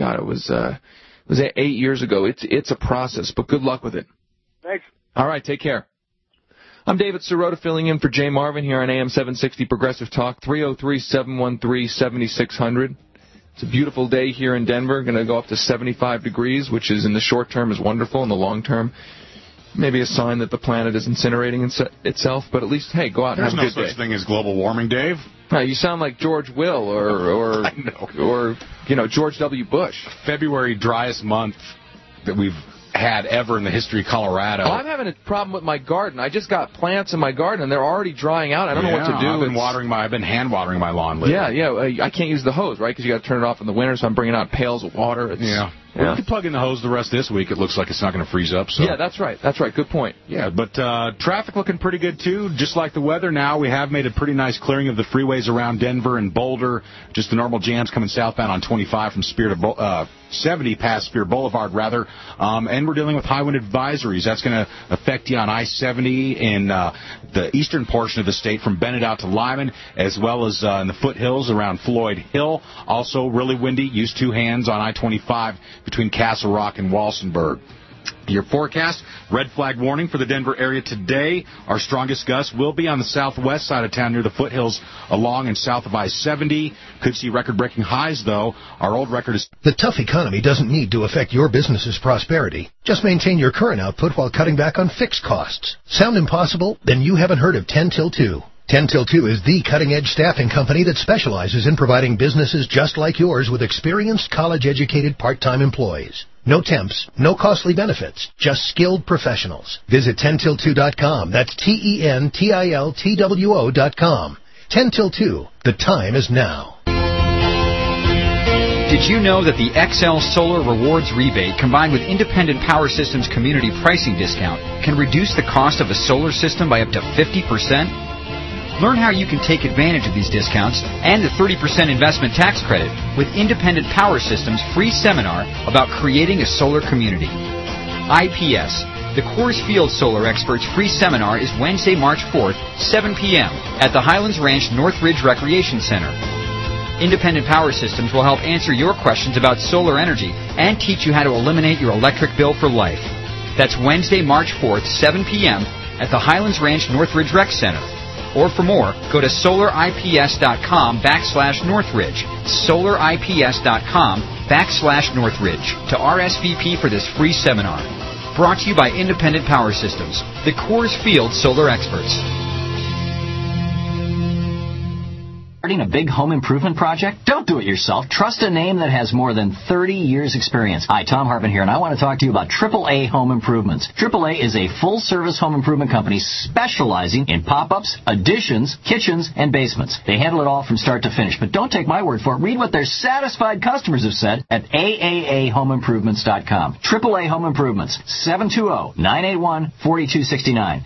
8 years ago. It's a process, but good luck with it. Thanks. All right, take care. I'm David Sirota filling in for Jay Marvin here on AM 760 Progressive Talk, 303-713-7600. It's a beautiful day here in Denver. Going to go up to 75 degrees, which is in the short term is wonderful. In the long term, maybe a sign that the planet is incinerating itself, but at least, hey, go out and have a good day. There's no such thing as global warming, Dave. No, you sound like George Will or George W. Bush. February, driest month that we've had ever in the history of Colorado. Oh, I'm having a problem with my garden. I just got plants in my garden, and they're already drying out. I don't know what to do. I've been hand watering my lawn lately. Yeah. I can't use the hose, right? Because you got to turn it off in the winter, so I'm bringing out pails of water. Well, you can plug in the hose the rest of this week. It looks like it's not going to freeze up. So. Yeah, that's right. Good point. Yeah, but traffic looking pretty good, too. Just like the weather now, we have made a pretty nice clearing of the freeways around Denver and Boulder. Just the normal jams coming southbound on 25 from 70 past Spear Boulevard, rather. And we're dealing with high wind advisories. That's going to affect you on I-70 in the eastern portion of the state from Bennett out to Lyman, as well as in the foothills around Floyd Hill. Also really windy. Use two hands on I-25 between Castle Rock and Walsenburg. Your forecast, red flag warning for the Denver area today. Our strongest gusts will be on the southwest side of town near the foothills along and south of I-70. Could see record-breaking highs, though. Our old record is... The tough economy doesn't need to affect your business's prosperity. Just maintain your current output while cutting back on fixed costs. Sound impossible? Then you haven't heard of 10 till 2. 10 Till 2 is the cutting-edge staffing company that specializes in providing businesses just like yours with experienced, college-educated part-time employees. No temps, no costly benefits, just skilled professionals. Visit 10till2.com. That's TENTILTWO.com. 10 Till 2. The time is now. Did you know that the XL Solar Rewards rebate combined with Independent Power Systems community pricing discount can reduce the cost of a solar system by up to 50%? Learn how you can take advantage of these discounts and the 30% investment tax credit with Independent Power Systems' free seminar about creating a solar community. IPS, the Coors Field Solar Experts free seminar is Wednesday, March 4th, 7 p.m. at the Highlands Ranch Northridge Recreation Center. Independent Power Systems will help answer your questions about solar energy and teach you how to eliminate your electric bill for life. That's Wednesday, March 4th, 7 p.m. at the Highlands Ranch Northridge Rec Center. Or for more, go to solarips.com/Northridge. solarips.com/Northridge to RSVP for this free seminar. Brought to you by Independent Power Systems, the Coors Field Solar Experts. Starting a big home improvement project? Don't do it yourself. Trust a name that has more than 30 years experience. Hi, Tom Hartman here, and I want to talk to you about AAA Home Improvements. AAA is a full-service home improvement company specializing in pop-ups, additions, kitchens, and basements. They handle it all from start to finish, but don't take my word for it. Read what their satisfied customers have said at AAAHomeImprovements.com. AAA Home Improvements, 720-981-4269.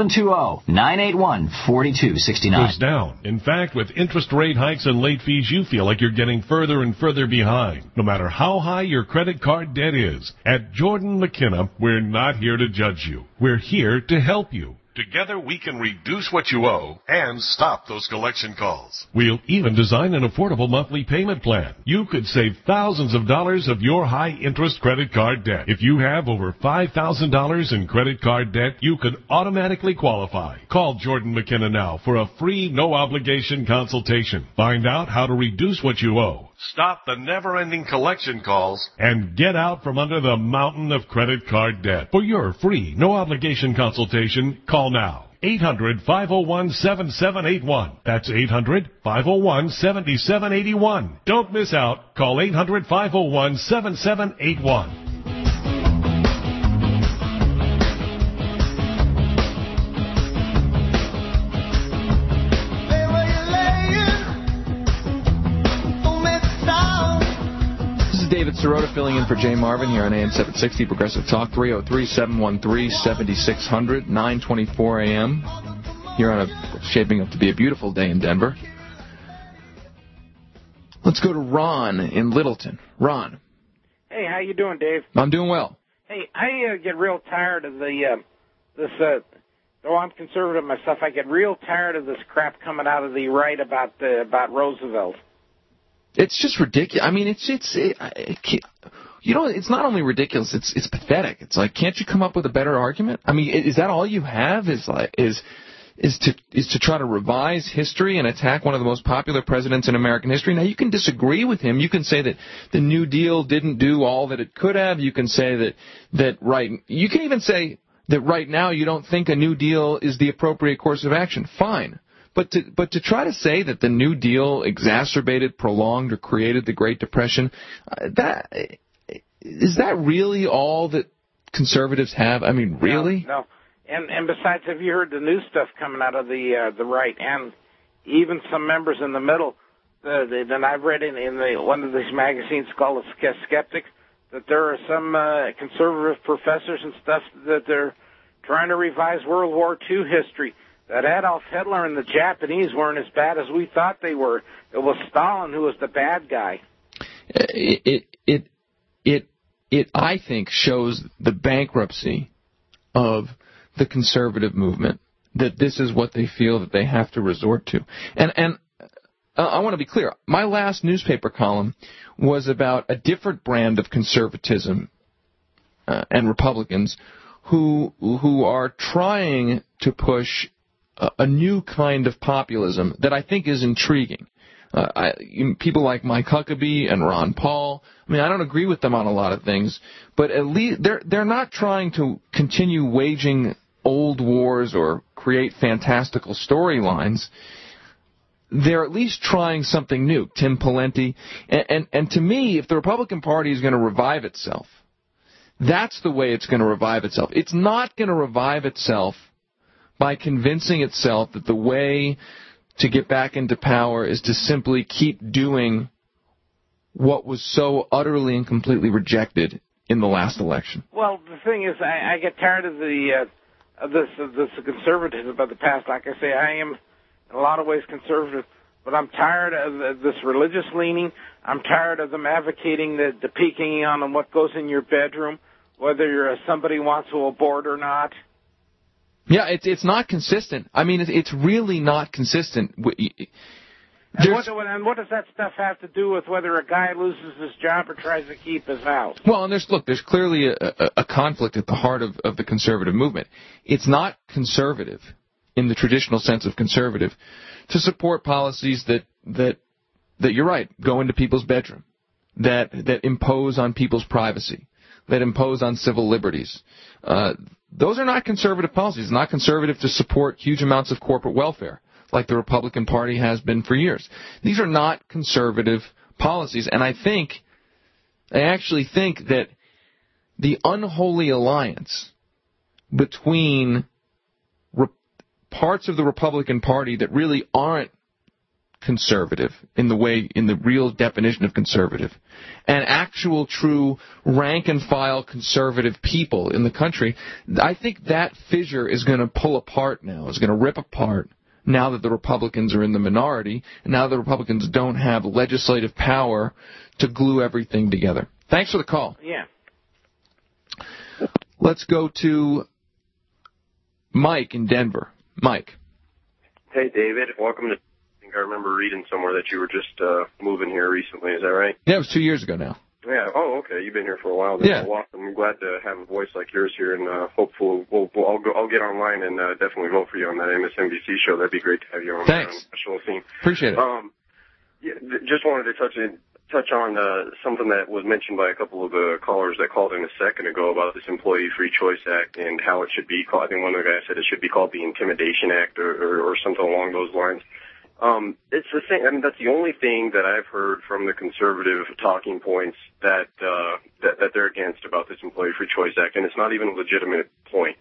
720-981-4269. Goes down. In fact, with interest rate hikes and late fees, you feel like you're getting further and further behind, no matter how high your credit card debt is. At Jordan McKenna, we're not here to judge you. We're here to help you. Together we can reduce what you owe and stop those collection calls. We'll even design an affordable monthly payment plan. You could save thousands of dollars of your high-interest credit card debt. If you have over $5,000 in credit card debt, you could automatically qualify. Call Jordan McKenna now for a free, no-obligation consultation. Find out how to reduce what you owe, stop the never-ending collection calls, and get out from under the mountain of credit card debt. For your free, no-obligation consultation, call now. 800-501-7781. That's 800-501-7781. Don't miss out. Call 800-501-7781. David Sirota filling in for Jay Marvin here on AM 760 Progressive Talk, 303-713-7600, 9:24 a.m. here on shaping up to be a beautiful day in Denver. Let's go to Ron in Littleton. Ron. Hey, how you doing, Dave? I'm doing well. Hey, I get real tired of though I'm conservative myself, I get real tired of this crap coming out of the right about Roosevelt. It's just ridiculous. I mean, it's not only ridiculous, it's pathetic. It's like, can't you come up with a better argument? I mean, is that all you have? Is to try to revise history and attack one of the most popular presidents in American history? Now, you can disagree with him. You can say that the New Deal didn't do all that it could have. You can say you can even say that right now you don't think a New Deal is the appropriate course of action. Fine. But to try to say that the New Deal exacerbated, prolonged, or created the Great Depression, is that really all that conservatives have? I mean, really? No. And besides, have you heard the new stuff coming out of the right, and even some members in the middle? Then I've read in one of these magazines called The Skeptic that there are some conservative professors and stuff that they're trying to revise World War II history. That Adolf Hitler and the Japanese weren't as bad as we thought they were. It was Stalin who was the bad guy. It I think shows the bankruptcy of the conservative movement, that this is what they feel that they have to resort to. And I want to be clear. My last newspaper column was about a different brand of conservatism and Republicans who are trying to push a new kind of populism that I think is intriguing. People like Mike Huckabee and Ron Paul. I mean, I don't agree with them on a lot of things, but at least they're not trying to continue waging old wars or create fantastical storylines. They're at least trying something new. Tim Pawlenty. And to me, if the Republican Party is going to revive itself, that's the way it's going to revive itself. It's not going to revive itself by convincing itself that the way to get back into power is to simply keep doing what was so utterly and completely rejected in the last election. Well, the thing is, I get tired of this conservatism about the past. Like I say, I am in a lot of ways conservative, but I'm tired of this religious leaning. I'm tired of them advocating the peeking on what goes in your bedroom, whether somebody wants to abort or not. Yeah, it's not consistent. I mean, it's really not consistent. And what does that stuff have to do with whether a guy loses his job or tries to keep his house? Well, and there's clearly a conflict at the heart of the conservative movement. It's not conservative in the traditional sense of conservative to support policies that you're right, go into people's bedroom, that impose on people's privacy, that impose on civil liberties. Those are not conservative policies. It's not conservative to support huge amounts of corporate welfare, like the Republican Party has been for years. These are not conservative policies, and I actually think that the unholy alliance between parts of the Republican Party that really aren't conservative in the real definition of conservative, and actual true rank and file conservative people in the country, I think that fissure is going to pull apart now, is going to rip apart now that the Republicans are in the minority, and now the Republicans don't have legislative power to glue everything together. Thanks for the call. Yeah. Let's go to Mike in Denver. Mike. Hey, David. Welcome to... I remember reading somewhere that you were just moving here recently. Is that right? Yeah, it was 2 years ago now. Yeah. Oh, okay. You've been here for a while. Yeah. Well, I'm glad to have a voice like yours here, and hopefully I'll get online and definitely vote for you on that MSNBC show. That'd be great to have you on the national scene. Appreciate it. Yeah, just wanted to touch on something that was mentioned by a couple of the callers that called in a second ago about this Employee Free Choice Act and how it should be called. I think one of the guys said it should be called the Intimidation Act or something along those lines. It's the thing. I mean, that's the only thing that I've heard from the conservative talking points that they're against about this Employee Free Choice Act, and it's not even a legitimate point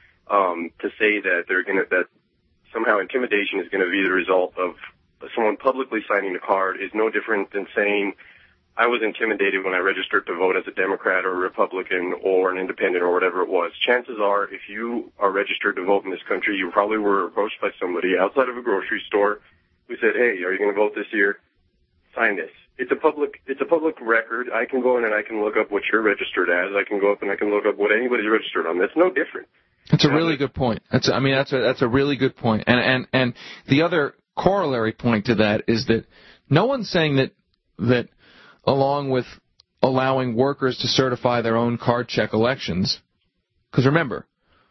to say that that somehow intimidation is going to be the result of someone publicly signing a card is no different than saying I was intimidated when I registered to vote as a Democrat or a Republican or an independent or whatever it was. Chances are, if you are registered to vote in this country, you probably were approached by somebody outside of a grocery store who said, hey, are you going to vote this year? Sign this. It's a public record. I can go in and I can look up what you're registered as. I can go up and I can look up what anybody's registered on. That's no different. That's a really good point. That's a really good point. And the other corollary point to that is that no one's saying that along with allowing workers to certify their own card check elections, because remember,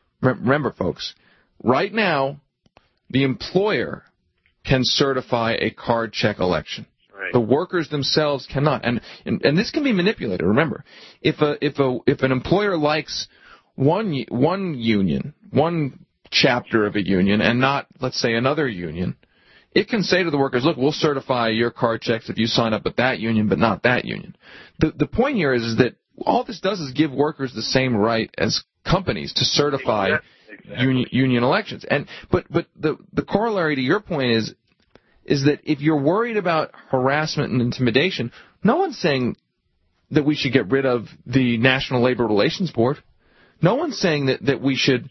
folks, right now the employer can certify a card check election. Right. The workers themselves cannot, and this can be manipulated. Remember, if an employer likes one union, one chapter of a union, and not, let's say, another union, it can say to the workers, look, we'll certify your card checks if you sign up with that union, but not that union. The point here is that all this does is give workers the same right as companies to certify union elections. But the corollary to your point is that if you're worried about harassment and intimidation, no one's saying that we should get rid of the National Labor Relations Board. No one's saying that we should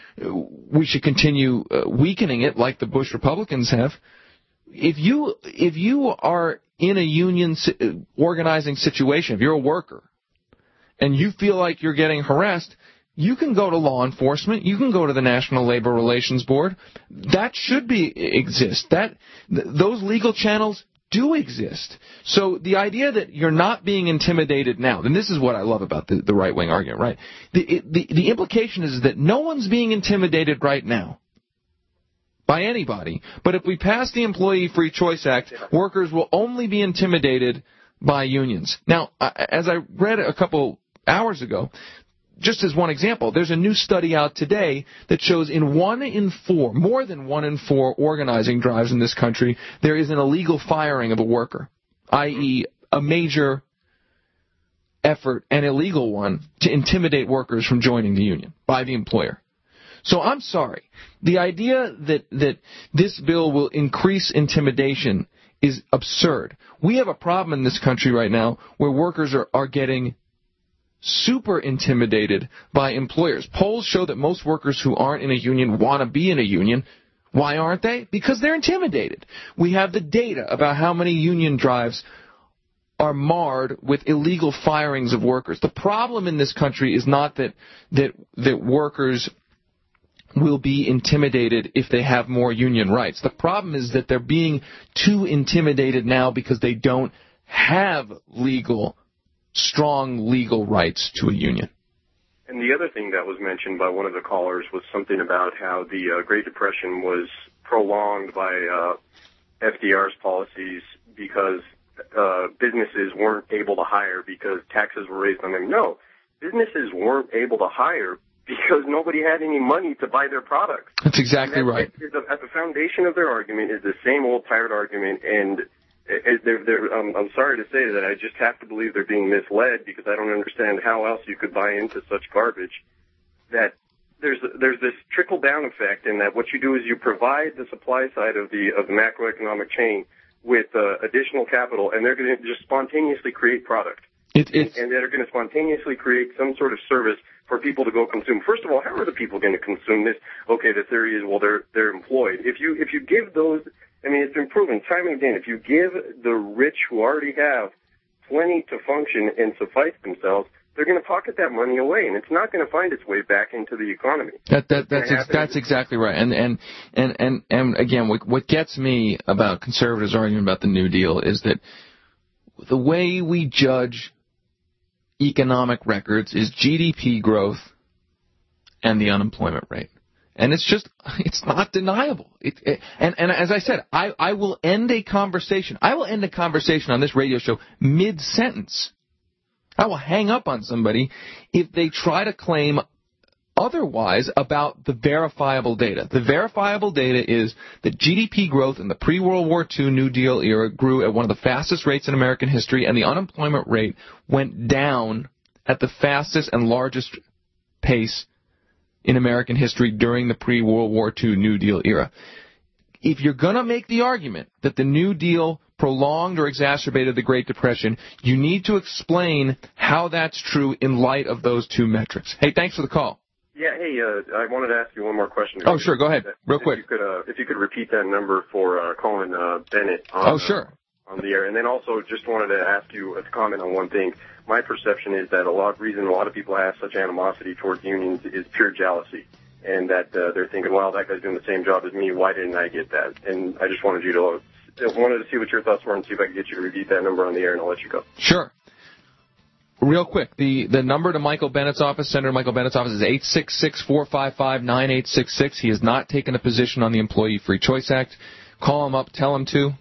continue weakening it like the Bush Republicans have. If you are in a union organizing situation, if you're a worker and you feel like you're getting harassed, you can go to law enforcement. You can go to the National Labor Relations Board. That should exist. Those legal channels do exist. So the idea that you're not being intimidated now, and this is what I love about the right-wing argument, right? The implication is that no one's being intimidated right now by anybody. But if we pass the Employee Free Choice Act, workers will only be intimidated by unions. Now, as I read a couple hours ago, just as one example, there's a new study out today that shows more than 1 in 4 organizing drives in this country, there is an illegal firing of a worker, i.e. a major effort, an illegal one, to intimidate workers from joining the union by the employer. So I'm sorry. The idea that this bill will increase intimidation is absurd. We have a problem in this country right now where workers are getting super intimidated by employers. Polls show that most workers who aren't in a union want to be in a union. Why aren't they? Because they're intimidated. We have the data about how many union drives are marred with illegal firings of workers. The problem in this country is not that workers will be intimidated if they have more union rights. The problem is that they're being too intimidated now because they don't have strong legal rights to a union. And the other thing that was mentioned by one of the callers was something about how the Great Depression was prolonged by FDR's policies because businesses weren't able to hire because taxes were raised on them. No, businesses weren't able to hire because nobody had any money to buy their products. That's exactly right. At the foundation of their argument is the same old tired argument, and I'm sorry to say that I just have to believe they're being misled because I don't understand how else you could buy into such garbage. That there's this trickle down effect, in that what you do is you provide the supply side of the macroeconomic chain with additional capital, and they're going to just spontaneously create product. And they're going to spontaneously create some sort of service for people to go consume. First of all, how are the people going to consume this? Okay, the theory is, well, they're employed. If you give those, I mean, it's been proven time and again, if you give the rich who already have plenty to function and suffice themselves, they're going to pocket that money away, and it's not going to find its way back into the economy. That's exactly right. And again, what gets me about conservatives arguing about the New Deal is that the way we judge economic records is GDP growth and the unemployment rate. And it's not deniable. And as I said, I will end a conversation on this radio show mid-sentence. I will hang up on somebody if they try to claim otherwise about the verifiable data. The verifiable data is that GDP growth in the pre-World War II New Deal era grew at one of the fastest rates in American history, and the unemployment rate went down at the fastest and largest pace in American history during the pre-World War II New Deal era. If you're going to make the argument that the New Deal prolonged or exacerbated the Great Depression, you need to explain how that's true in light of those two metrics. Hey, thanks for the call. Yeah, hey, I wanted to ask you one more question. Oh, sure, go ahead, real quick. If you could repeat that number for Colin Bennett on the air. And then also just wanted to ask you to comment on one thing. My perception is that a reason a lot of people have such animosity towards unions is pure jealousy. And that they're thinking, well, that guy's doing the same job as me, why didn't I get that? And I just wanted to see what your thoughts were and see if I could get you to repeat that number on the air, and I'll let you go. Sure. Real quick, the number to Michael Bennett's office, Senator Michael Bennett's office, is 866-455-9866. He has not taken a position on the Employee Free Choice Act. Call him up, tell him to.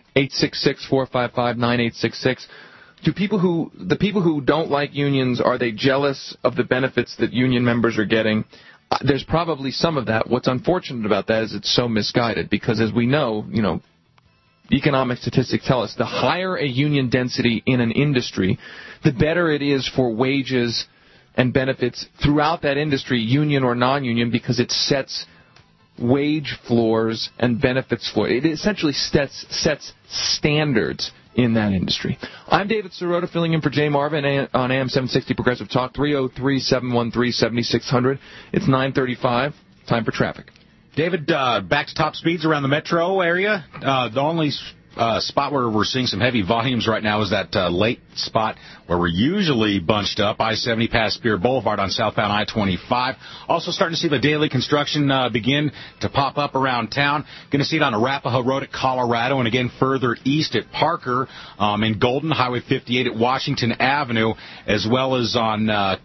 866-455-9866. The people who don't like unions, are they jealous of the benefits that union members are getting? There's probably some of that. What's unfortunate about that is it's so misguided, because as we know, economic statistics tell us the higher a union density in an industry, the better it is for wages and benefits throughout that industry, union or non-union, because it sets wage floors and benefits floors. It essentially sets standards in that industry. I'm David Sirota, filling in for Jay Marvin on AM 760 Progressive Talk, 303-713-7600. It's 9:35. Time for traffic. David, back to top speeds around the metro area. The only spot where we're seeing some heavy volumes right now is that late spot where we're usually bunched up, I-70 past Spear Boulevard on southbound I-25. Also starting to see the daily construction begin to pop up around town. Going to see it on Arapahoe Road at Colorado, and again further east at Parker, in Golden, Highway 58 at Washington Avenue, as well as on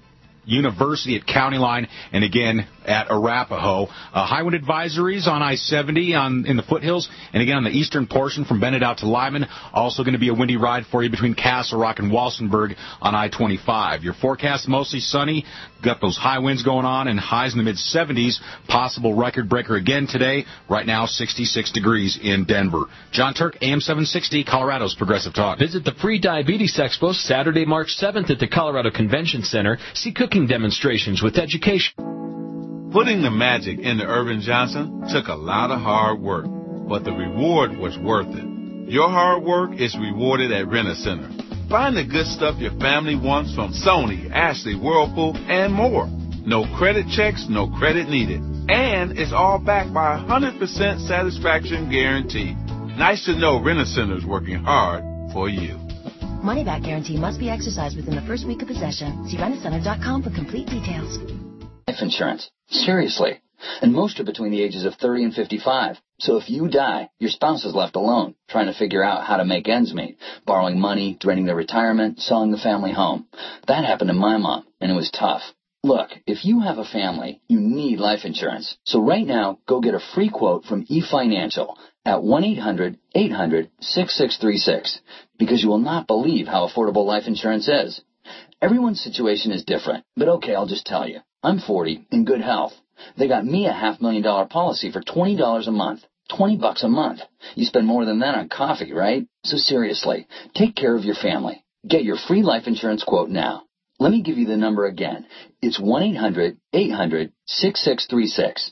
University at County Line, and again at Arapahoe. High wind advisories on I-70 in the foothills, and again on the eastern portion from Bennett out to Lyman. Also going to be a windy ride for you between Castle Rock and Walsenburg on I-25. Your forecast mostly sunny. Got those high winds going on and highs in the mid-70s. Possible record breaker again today. Right now, 66 degrees in Denver. John Turk, AM 760, Colorado's Progressive Talk. Visit the Free Diabetes Expo Saturday, March 7th at the Colorado Convention Center. See cooking demonstrations with education. Putting the magic into Irvin Johnson took a lot of hard work, but the reward was worth it. Your hard work is rewarded at Rent-A-Center. Find the good stuff your family wants from Sony, Ashley, Whirlpool, and more. No credit checks, no credit needed. And it's all backed by a 100% satisfaction guarantee. Nice to know Rent-A-Center is working hard for you. Money-back guarantee must be exercised within the first week of possession. See rentacenter.com for complete details. Life insurance. Seriously. And most are between the ages of 30 and 55. So if you die, your spouse is left alone, trying to figure out how to make ends meet, borrowing money, draining their retirement, selling the family home. That happened to my mom, and it was tough. Look, if you have a family, you need life insurance. So right now, go get a free quote from eFinancial at 1-800-800-6636, because you will not believe how affordable life insurance is. Everyone's situation is different, but okay, I'll just tell you. I'm 40, in good health. They got me a $500,000 policy for $20 a month. $20 a month. You spend more than that on coffee, right? So seriously, take care of your family. Get your free life insurance quote now. Let me give you the number again. It's 1-800-800-6636.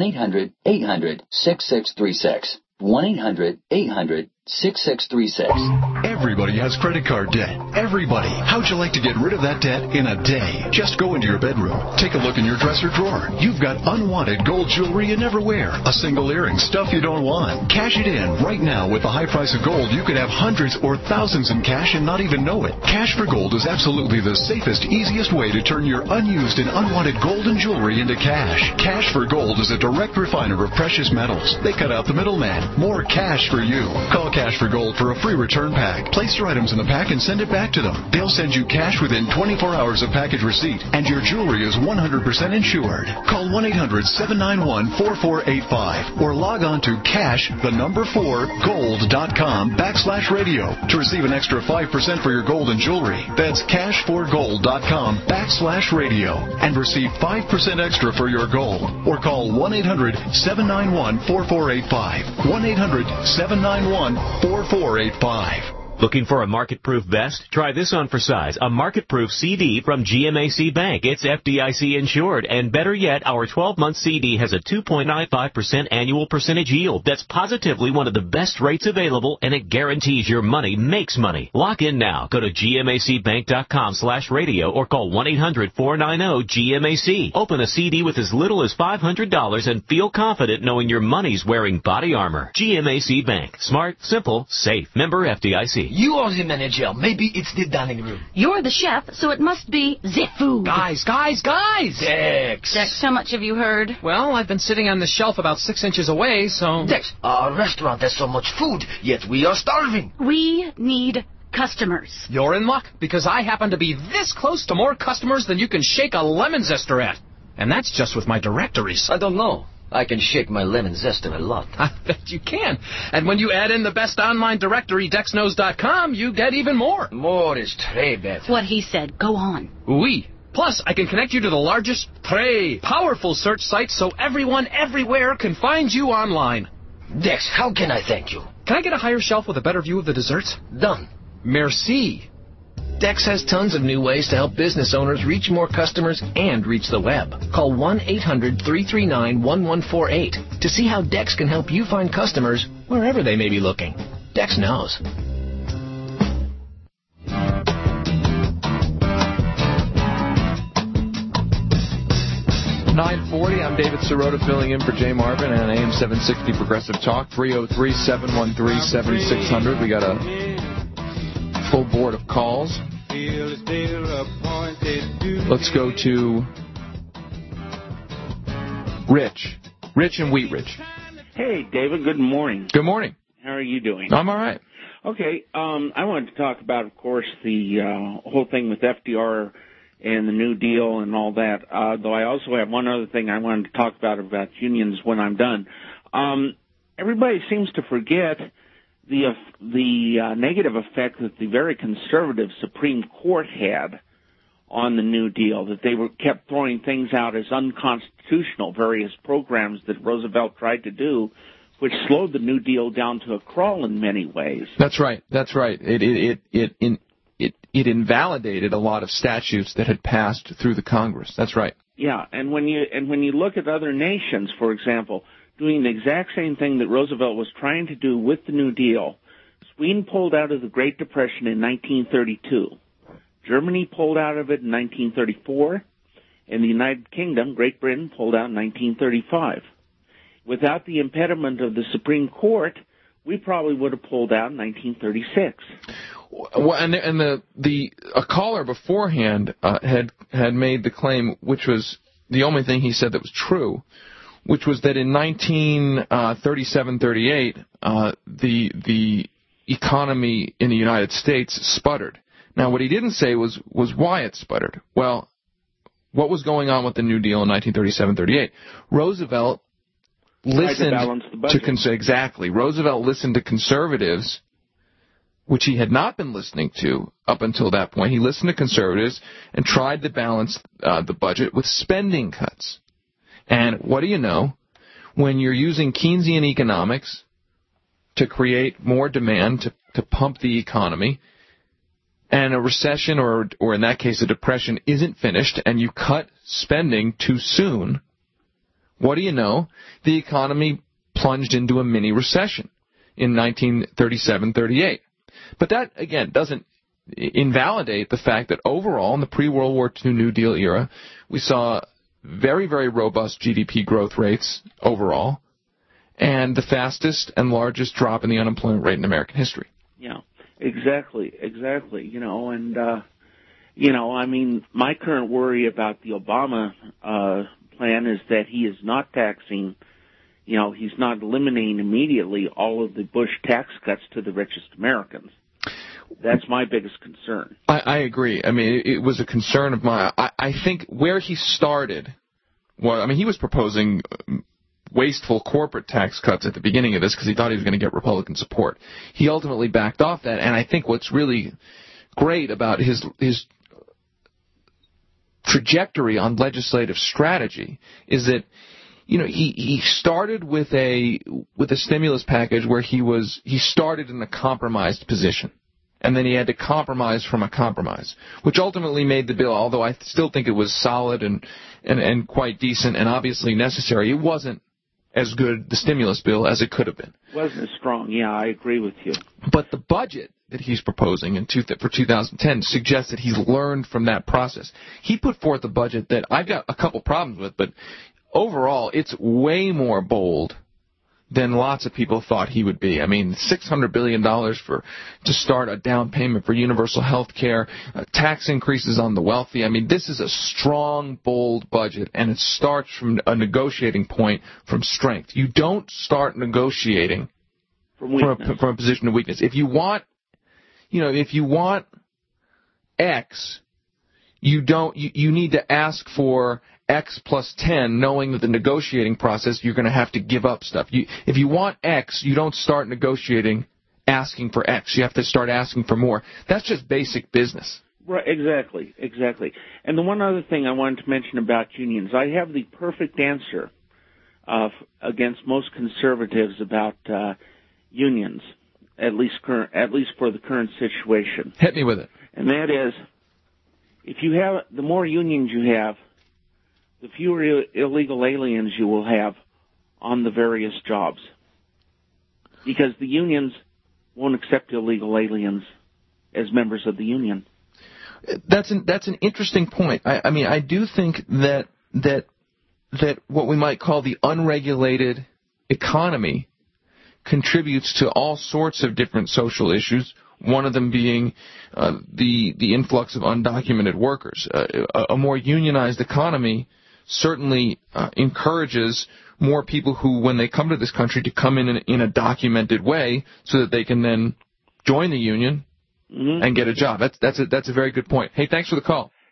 1-800-800-6636. 1-800-800-6636. Everybody has credit card debt. Everybody. How'd you like to get rid of that debt in a day? Just go into your bedroom. Take a look in your dresser drawer. You've got unwanted gold jewelry you never wear. A single earring, stuff you don't want. Cash it in. Right now, with the high price of gold, you could have hundreds or thousands in cash and not even know it. Cash for Gold is absolutely the safest, easiest way to turn your unused and unwanted gold and jewelry into cash. Cash for Gold is a direct refiner of precious metals. They cut out the middleman. More cash for you. Call Cash for Gold for a free return pack. Place your items in the pack and send it back to them. They'll send you cash within 24 hours of package receipt, and your jewelry is 100% insured. Call 1-800-791-4485 or log on to cash4gold.com/radio to receive an extra 5% for your gold and jewelry. That's cash4gold.com/radio and receive 5% extra for your gold. Or call 1-800-791-4485. 1-800-791-4485. Looking for a market-proof vest? Try this on for size. A market-proof CD from GMAC Bank. It's FDIC insured. And better yet, our 12-month CD has a 2.95% annual percentage yield. That's positively one of the best rates available, and it guarantees your money makes money. Lock in now. Go to GMACbank.com/radio or call 1-800-490-GMAC. Open a CD with as little as $500 and feel confident knowing your money's wearing body armor. GMAC Bank. Smart, simple, safe. Member FDIC. You are the manager. Maybe it's the dining room. You're the chef, so it must be the food. Guys! Dex! Dex, how much have you heard? Well, I've been sitting on the shelf about 6 inches away, so... Dex, our restaurant has so much food, yet we are starving. We need customers. You're in luck, because I happen to be this close to more customers than you can shake a lemon zester at. And that's just with my directories. I don't know. I can shake my lemon zester a lot. I bet you can. And when you add in the best online directory, DexKnows.com, you get even more. More is très bête. What he said. Go on. Oui. Plus, I can connect you to the largest, très powerful search site so everyone everywhere can find you online. Dex, how can I thank you? Can I get a higher shelf with a better view of the desserts? Done. Merci. Dex has tons of new ways to help business owners reach more customers and reach the web. Call 1-800-339-1148 to see how Dex can help you find customers wherever they may be looking. Dex knows. .940, I'm David Sirota filling in for Jay Marvin on AM 760 Progressive Talk, 303-713-7600. We got a full board of calls. Let's go to Rich. Rich in Wheat Ridge. Hey, David, good morning. Good morning. How are you doing? I'm all right. Okay, I wanted to talk about, of course, the whole thing with FDR and the New Deal and all that. Though I also have one other thing I wanted to talk about unions when I'm done. Everybody seems to forget the negative effect that the very conservative Supreme Court had on the New Deal, that they kept throwing things out as unconstitutional, various programs that Roosevelt tried to do, which slowed the New Deal down to a crawl in many ways. That's right. It invalidated a lot of statutes that had passed through the Congress. That's right. Yeah, and when you look at other nations, for example, doing the exact same thing that Roosevelt was trying to do with the New Deal, Sweden pulled out of the Great Depression in 1932. Germany pulled out of it in 1934, and the United Kingdom, Great Britain, pulled out in 1935. Without the impediment of the Supreme Court, we probably would have pulled out in 1936. Well, and a caller beforehand had made the claim, which was the only thing he said that was true, which was that in 1937-38, the economy in the United States sputtered. Now, what he didn't say was why it sputtered. Well, what was going on with the New Deal in 1937-38? Roosevelt listened to exactly. Roosevelt listened to conservatives, which he had not been listening to up until that point. He listened to conservatives and tried to balance the budget with spending cuts. And what do you know? When you're using Keynesian economics to create more demand to pump the economy, and a recession or in that case a depression isn't finished, and you cut spending too soon, what do you know? The economy plunged into a mini recession in 1937-38. But that, again, doesn't invalidate the fact that overall, in the pre-World War II New Deal era, we saw very, very robust GDP growth rates overall, and the fastest and largest drop in the unemployment rate in American history. Yeah, exactly. I mean, my current worry about the Obama plan is that he is not taxing, he's not eliminating immediately all of the Bush tax cuts to the richest Americans. That's my biggest concern. I agree. I mean, it was a concern of mine. I think where he started, he was proposing wasteful corporate tax cuts at the beginning of this because he thought he was going to get Republican support. He ultimately backed off that, and I think what's really great about his trajectory on legislative strategy is that he started with a stimulus package where he started in a compromised position, and then he had to compromise from a compromise, which ultimately made the bill, although I still think it was solid and quite decent and obviously necessary, it wasn't as good, the stimulus bill, as it could have been. Wasn't as strong, yeah, I agree with you. But the budget that he's proposing for 2010 suggests that he's learned from that process. He put forth a budget that I've got a couple problems with, but overall it's way more bold than lots of people thought he would be. I mean, $600 billion to start a down payment for universal health care, tax increases on the wealthy. I mean, this is a strong, bold budget, and it starts from a negotiating point from strength. You don't start negotiating from a position of weakness. If you want X, you need to ask for X plus 10, knowing that the negotiating process, you're going to have to give up stuff. If you want X, you don't start negotiating asking for X. You have to start asking for more. That's just basic business. Right, exactly. And the one other thing I wanted to mention about unions, I have the perfect answer against most conservatives about unions, at least for the current situation. Hit me with it. And that is, the more unions you have, the fewer illegal aliens you will have on the various jobs. Because the unions won't accept illegal aliens as members of the union. That's an interesting point. I do think that what we might call the unregulated economy contributes to all sorts of different social issues, one of them being the influx of undocumented workers. A more unionized economy certainly encourages more people who, when they come to this country, to come in a documented way so that they can then join the union and get a job. That's a very good point. Hey, thanks for the call.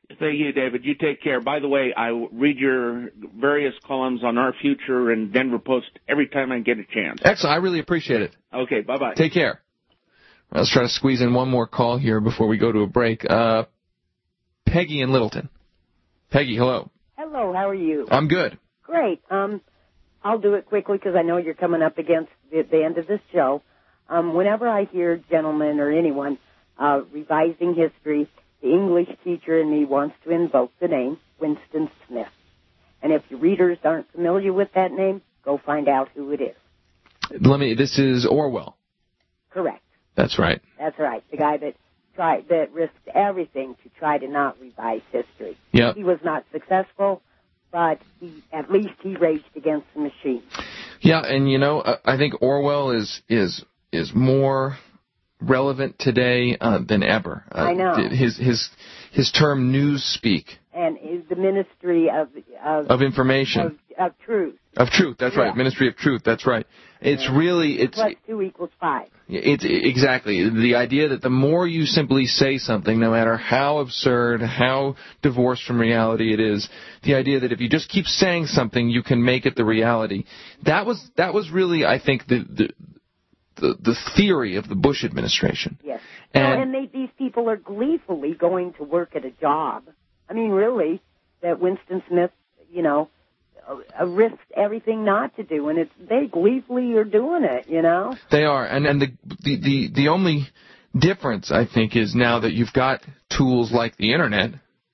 Thank you, David. You take care. By the way, I read your various columns on Our Future and Denver Post every time I get a chance. Excellent. I really appreciate it. Okay, bye-bye. Take care. Let's try to squeeze in one more call here before we go to a break. Peggy in Littleton. Peggy, hello. Hello, how are you? I'm good. Great. I'll do it quickly because I know you're coming up against the end of this show. Whenever I hear gentlemen or anyone revising history, the English teacher in me wants to invoke the name Winston Smith. And if your readers aren't familiar with that name, go find out who it is. This is Orwell. Correct. That's right. That's right. The guy that risked everything to try to not revise history. Yep. He was not successful, but at least he raged against the machine. Yeah, and I think Orwell is more relevant today than ever. I know. His term newspeak. And the Ministry of Information. Of Truth. Of Truth, that's right. Ministry of Truth, that's right. It's really... Plus 2 equals 5. It's exactly. The idea that the more you simply say something, no matter how absurd, how divorced from reality it is, the idea that if you just keep saying something, you can make it the reality. That was really, I think, the theory of the Bush administration. Yes. And these people are gleefully going to work at a job. I mean, really, that Winston Smith, risked everything not to do, and they gleefully are doing it, They are, and the only difference, I think, is now that you've got tools like the Internet.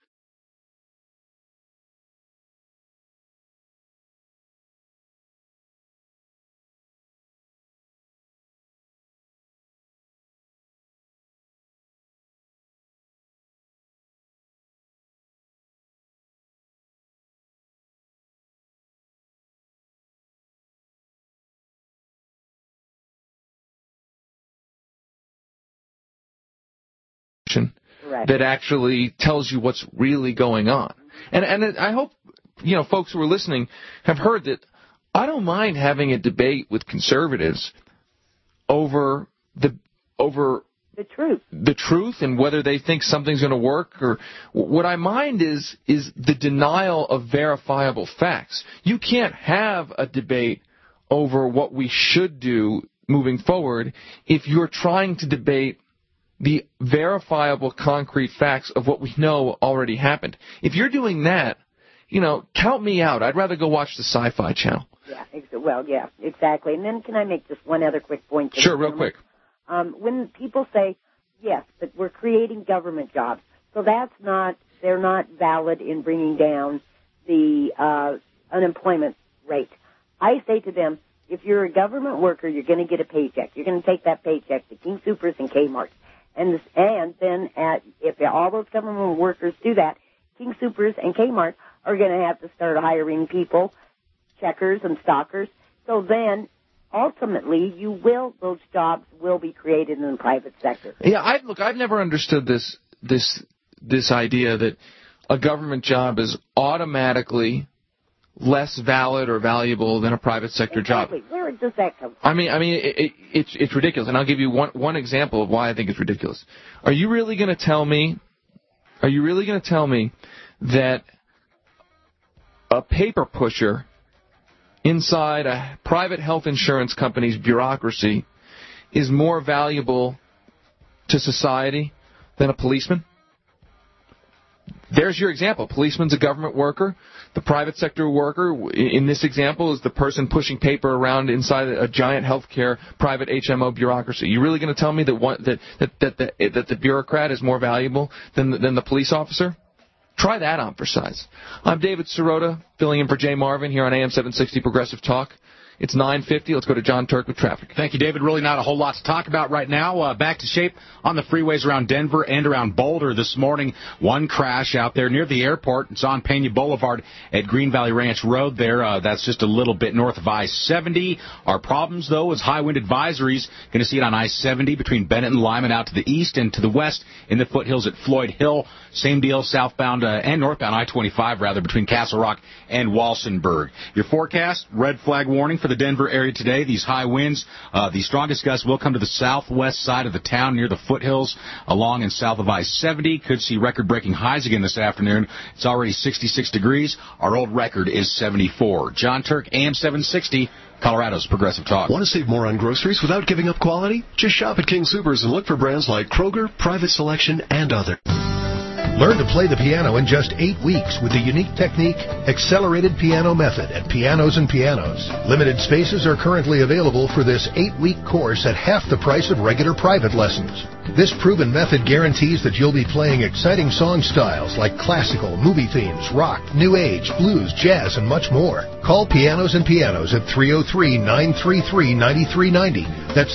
That actually tells you what's really going on. And I hope, folks who are listening have heard that I don't mind having a debate with conservatives over the truth and whether they think something's going to work. Or what I mind is the denial of verifiable facts. You can't have a debate over what we should do moving forward if you're trying to debate the verifiable concrete facts of what we know already happened. If you're doing that, count me out. I'd rather go watch the Sci-Fi Channel. Yeah, exactly. And then can I make just one other quick point? Sure, real quick. When people say, yes, but we're creating government jobs, so they're not valid in bringing down the unemployment rate. I say to them, if you're a government worker, you're going to get a paycheck. You're going to take that paycheck to King Soopers and Kmart. And then if all those government workers do that, King Soopers and Kmart are going to have to start hiring people, checkers and stockers. So then, ultimately, those jobs will be created in the private sector. Yeah, I've never understood this idea that a government job is automatically less valid or valuable than a private sector job. Where does that come from? I mean, it's ridiculous, and I'll give you one example of why I think it's ridiculous. Are you really going to tell me that a paper pusher inside a private health insurance company's bureaucracy is more valuable to society than a policeman? There's your example. Policeman's a government worker. The private sector worker, in this example, is the person pushing paper around inside a giant healthcare private HMO bureaucracy. You really going to tell me that the bureaucrat is more valuable than the police officer? Try that on for size. I'm David Sirota, filling in for Jay Marvin here on AM 760 Progressive Talk. It's 9:50. Let's go to John Turk with traffic. Thank you, David. Really not a whole lot to talk about right now. Back to shape on the freeways around Denver and around Boulder this morning. One crash out there near the airport. It's on Pena Boulevard at Green Valley Ranch Road there. That's just a little bit north of I-70. Our problems, though, is high wind advisories. Going to see it on I-70 between Bennett and Lyman out to the east and to the west in the foothills at Floyd Hill. Same deal southbound and northbound I-25, rather, between Castle Rock and Walsenburg. Your forecast, red flag warning for the Denver area today. These high winds, the strongest gusts will come to the southwest side of the town near the foothills along and south of I-70. Could see record-breaking highs again this afternoon. It's already 66 degrees. Our old record is 74. John Turk, AM 760, Colorado's Progressive Talk. Want to save more on groceries without giving up quality? Just shop at King Soopers and look for brands like Kroger, Private Selection, and others. Learn to play the piano in just 8 weeks with the unique technique, Accelerated Piano Method at Pianos and Pianos. Limited spaces are currently available for this 8-week course at half the price of regular private lessons. This proven method guarantees that you'll be playing exciting song styles like classical, movie themes, rock, new age, blues, jazz, and much more. Call Pianos and Pianos at 303-933-9390. That's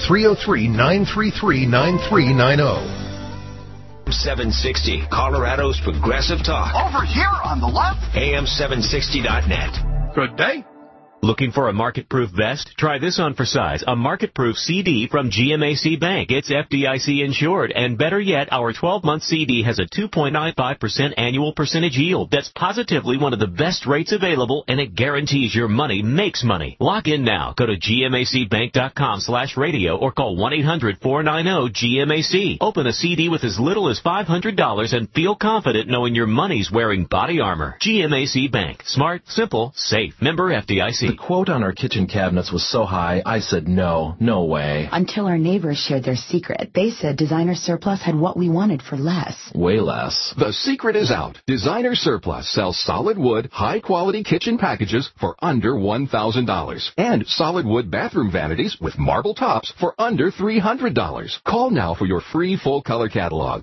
303-933-9390. 760, Colorado's Progressive Talk. Over here on the left. AM760.net. Good day. Looking for a market-proof vest? Try this on for size. A market-proof CD from GMAC Bank. It's FDIC insured. And better yet, our 12-month CD has a 2.95% annual percentage yield. That's positively one of the best rates available, and it guarantees your money makes money. Lock in now. Go to GMACbank.com/radio or call 1-800-490-GMAC. Open a CD with as little as $500 and feel confident knowing your money's wearing body armor. GMAC Bank. Smart, simple, safe. Member FDIC. The quote on our kitchen cabinets was so high, I said no way. Until our neighbors shared their secret. They said Designer Surplus had what we wanted for less. Way less. The secret is out. Designer Surplus sells solid wood, high-quality kitchen packages for under $1,000. And solid wood bathroom vanities with marble tops for under $300. Call now for your free full-color catalog.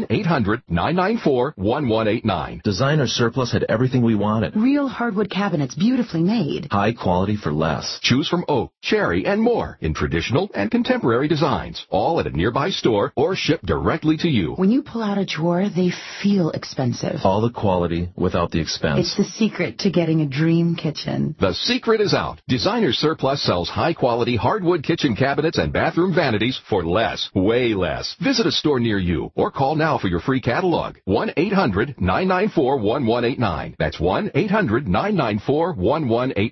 1-800-994-1189. Designer Surplus had everything we wanted. Real hardwood cabinets, beautifully made. High quality for less. Choose from oak, cherry, and more in traditional and contemporary designs. All at a nearby store or shipped directly to you. When you pull out a drawer, they feel expensive. All the quality without the expense. It's the secret to getting a dream kitchen. The secret is out. Designer Surplus sells high-quality hardwood kitchen cabinets and bathroom vanities for less, way less. Visit a store near you or call now for your free catalog. 1-800-994-1189. That's 1-800-994-1189.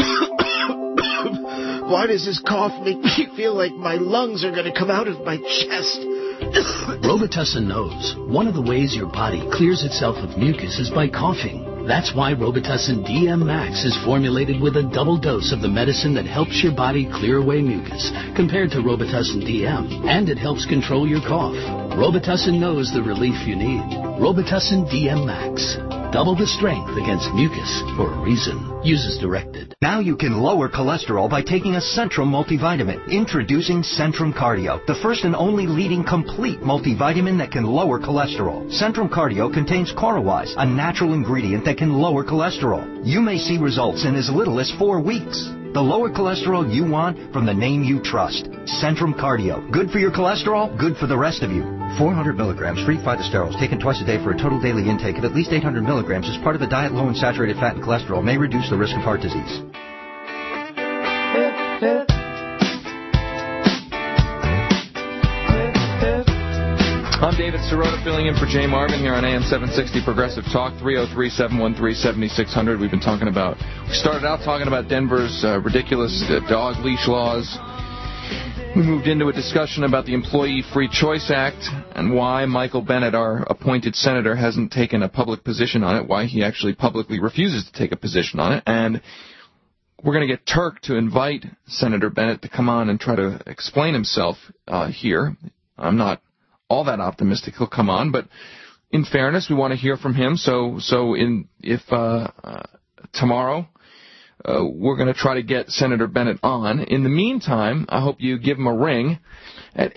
Why does this cough make me feel like my lungs are going to come out of my chest? Robitussin knows one of the ways your body clears itself of mucus is by coughing. That's why Robitussin DM Max is formulated with a double dose of the medicine that helps your body clear away mucus compared to Robitussin DM, and it helps control your cough. Robitussin knows the relief you need. Robitussin DM Max. Double the strength against mucus for a reason. Uses directed. Now you can lower cholesterol by taking a Centrum multivitamin. Introducing Centrum Cardio, the first and only leading complete multivitamin that can lower cholesterol. Centrum Cardio contains Corowise, a natural ingredient that can lower cholesterol. You may see results in as little as 4 weeks. The lower cholesterol you want from the name you trust. Centrum Cardio. Good for your cholesterol, good for the rest of you. 400 milligrams free phytosterols taken twice a day for a total daily intake of at least 800 milligrams as part of a diet low in saturated fat and cholesterol may reduce the risk of heart disease. I'm David Sirota filling in for Jay Marvin here on AM 760 Progressive Talk, 303-713-7600. We started out talking about Denver's ridiculous dog leash laws. We moved into a discussion about the Employee Free Choice Act and why Michael Bennet, our appointed senator, hasn't taken a public position on it, why he actually publicly refuses to take a position on it. And we're going to get Turk to invite Senator Bennet to come on and try to explain himself here. I'm not all that optimistic he'll come on, but in fairness, we want to hear from him. So if tomorrow we're going to try to get Senator Bennet on. In the meantime, I hope you give him a ring at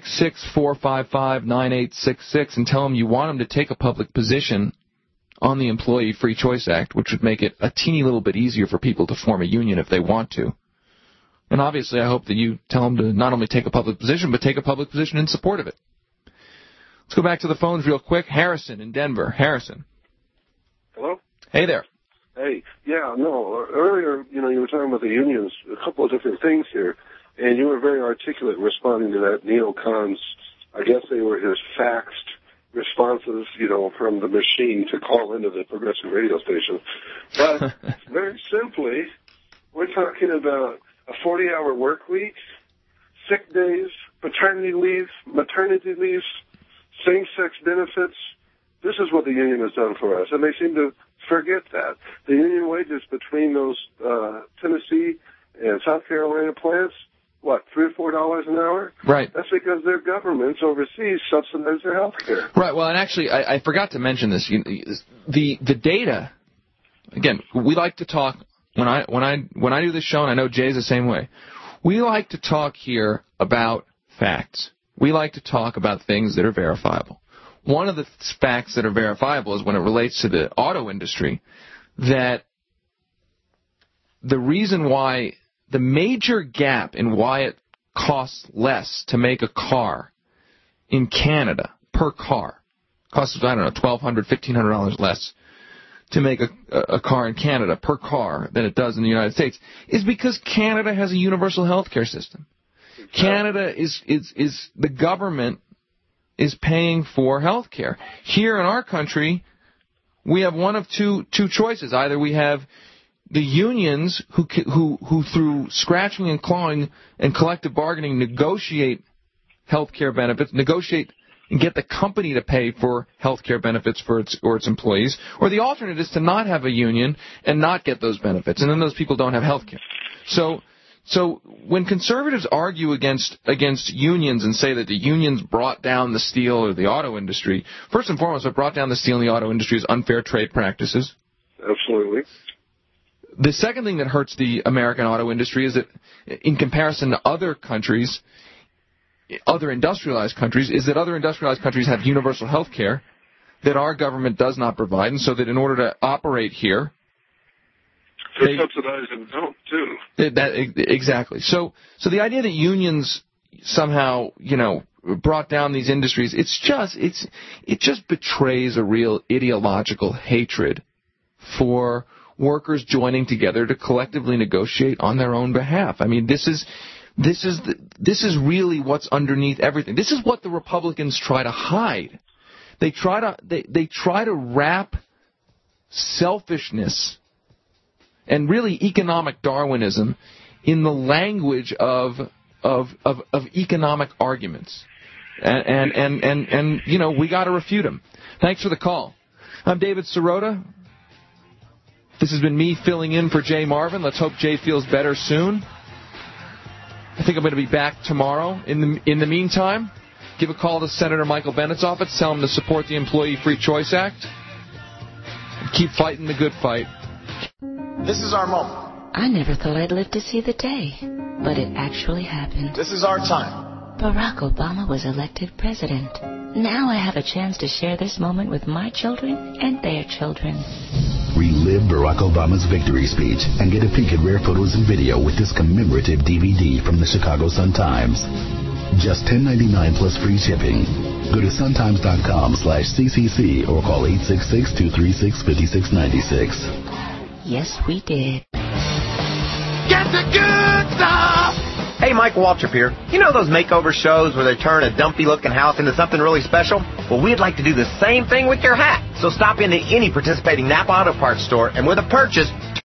866-455-9866 and tell him you want him to take a public position on the Employee Free Choice Act, which would make it a teeny little bit easier for people to form a union if they want to. And obviously, I hope that you tell him to not only take a public position, but take a public position in support of it. Let's go back to the phones real quick. Harrison in Denver. Harrison. Hello? Hey there. Hey, yeah, no, earlier, you were talking about the unions, a couple of different things here, and you were very articulate in responding to that neocons. I guess they were his faxed responses, from the machine to call into the progressive radio station. But very simply, we're talking about a 40-hour work week, sick days, paternity leave, maternity leave, same-sex benefits. This is what the union has done for us, and they seem to forget that. The union wages between those Tennessee and South Carolina plants, what, $3 or $4 an hour? Right. That's because their governments overseas subsidize their health care. Right. Well, and actually, I forgot to mention this. The data. Again, we like to talk when I do this show, and I know Jay's the same way. We like to talk here about facts. We like to talk about things that are verifiable. One of the facts that are verifiable is when it relates to the auto industry, that the reason why the major gap in why it costs less to make a car in Canada per car, costs, I don't know, $1,200, $1,500 less to make a car in Canada per car than it does in the United States, is because Canada has a universal health care system. Canada is the government is paying for health care. Here in our country, we have one of two choices. Either we have the unions who through scratching and clawing and collective bargaining negotiate health care benefits, negotiate and get the company to pay for health care benefits for its employees, or the alternate is to not have a union and not get those benefits, and then those people don't have health care. So when conservatives argue against unions and say that the unions brought down the steel or the auto industry, first and foremost, what brought down the steel and the auto industry is unfair trade practices. Absolutely. The second thing that hurts the American auto industry is that in comparison to other countries, other industrialized countries, is that other industrialized countries have universal health care that our government does not provide, and so that in order to operate here, they subsidize and don't, too. Exactly. So the idea that unions somehow, brought down these industries, it just betrays a real ideological hatred for workers joining together to collectively negotiate on their own behalf. I mean, this is really what's underneath everything. This is what the Republicans try to hide. They try to wrap selfishness and really economic Darwinism in the language of economic arguments. And we got to refute them. Thanks for the call. I'm David Sirota. This has been me filling in for Jay Marvin. Let's hope Jay feels better soon. I think I'm going to be back tomorrow. In the meantime, give a call to Senator Michael Bennett's office. Tell him to support the Employee Free Choice Act. And keep fighting the good fight. This is our moment. I never thought I'd live to see the day, but it actually happened. This is our time. Barack Obama was elected president. Now I have a chance to share this moment with my children and their children. Relive Barack Obama's victory speech and get a peek at rare photos and video with this commemorative DVD from the Chicago Sun-Times. Just $10.99 plus free shipping. Go to suntimes.com/CCC or call 866-236-5696. Yes, we did. Get the good stuff! Hey, Mike Waltrip here. You know those makeover shows where they turn a dumpy-looking house into something really special? Well, we'd like to do the same thing with your hat. So stop into any participating Napa Auto Parts store, and with a purchase,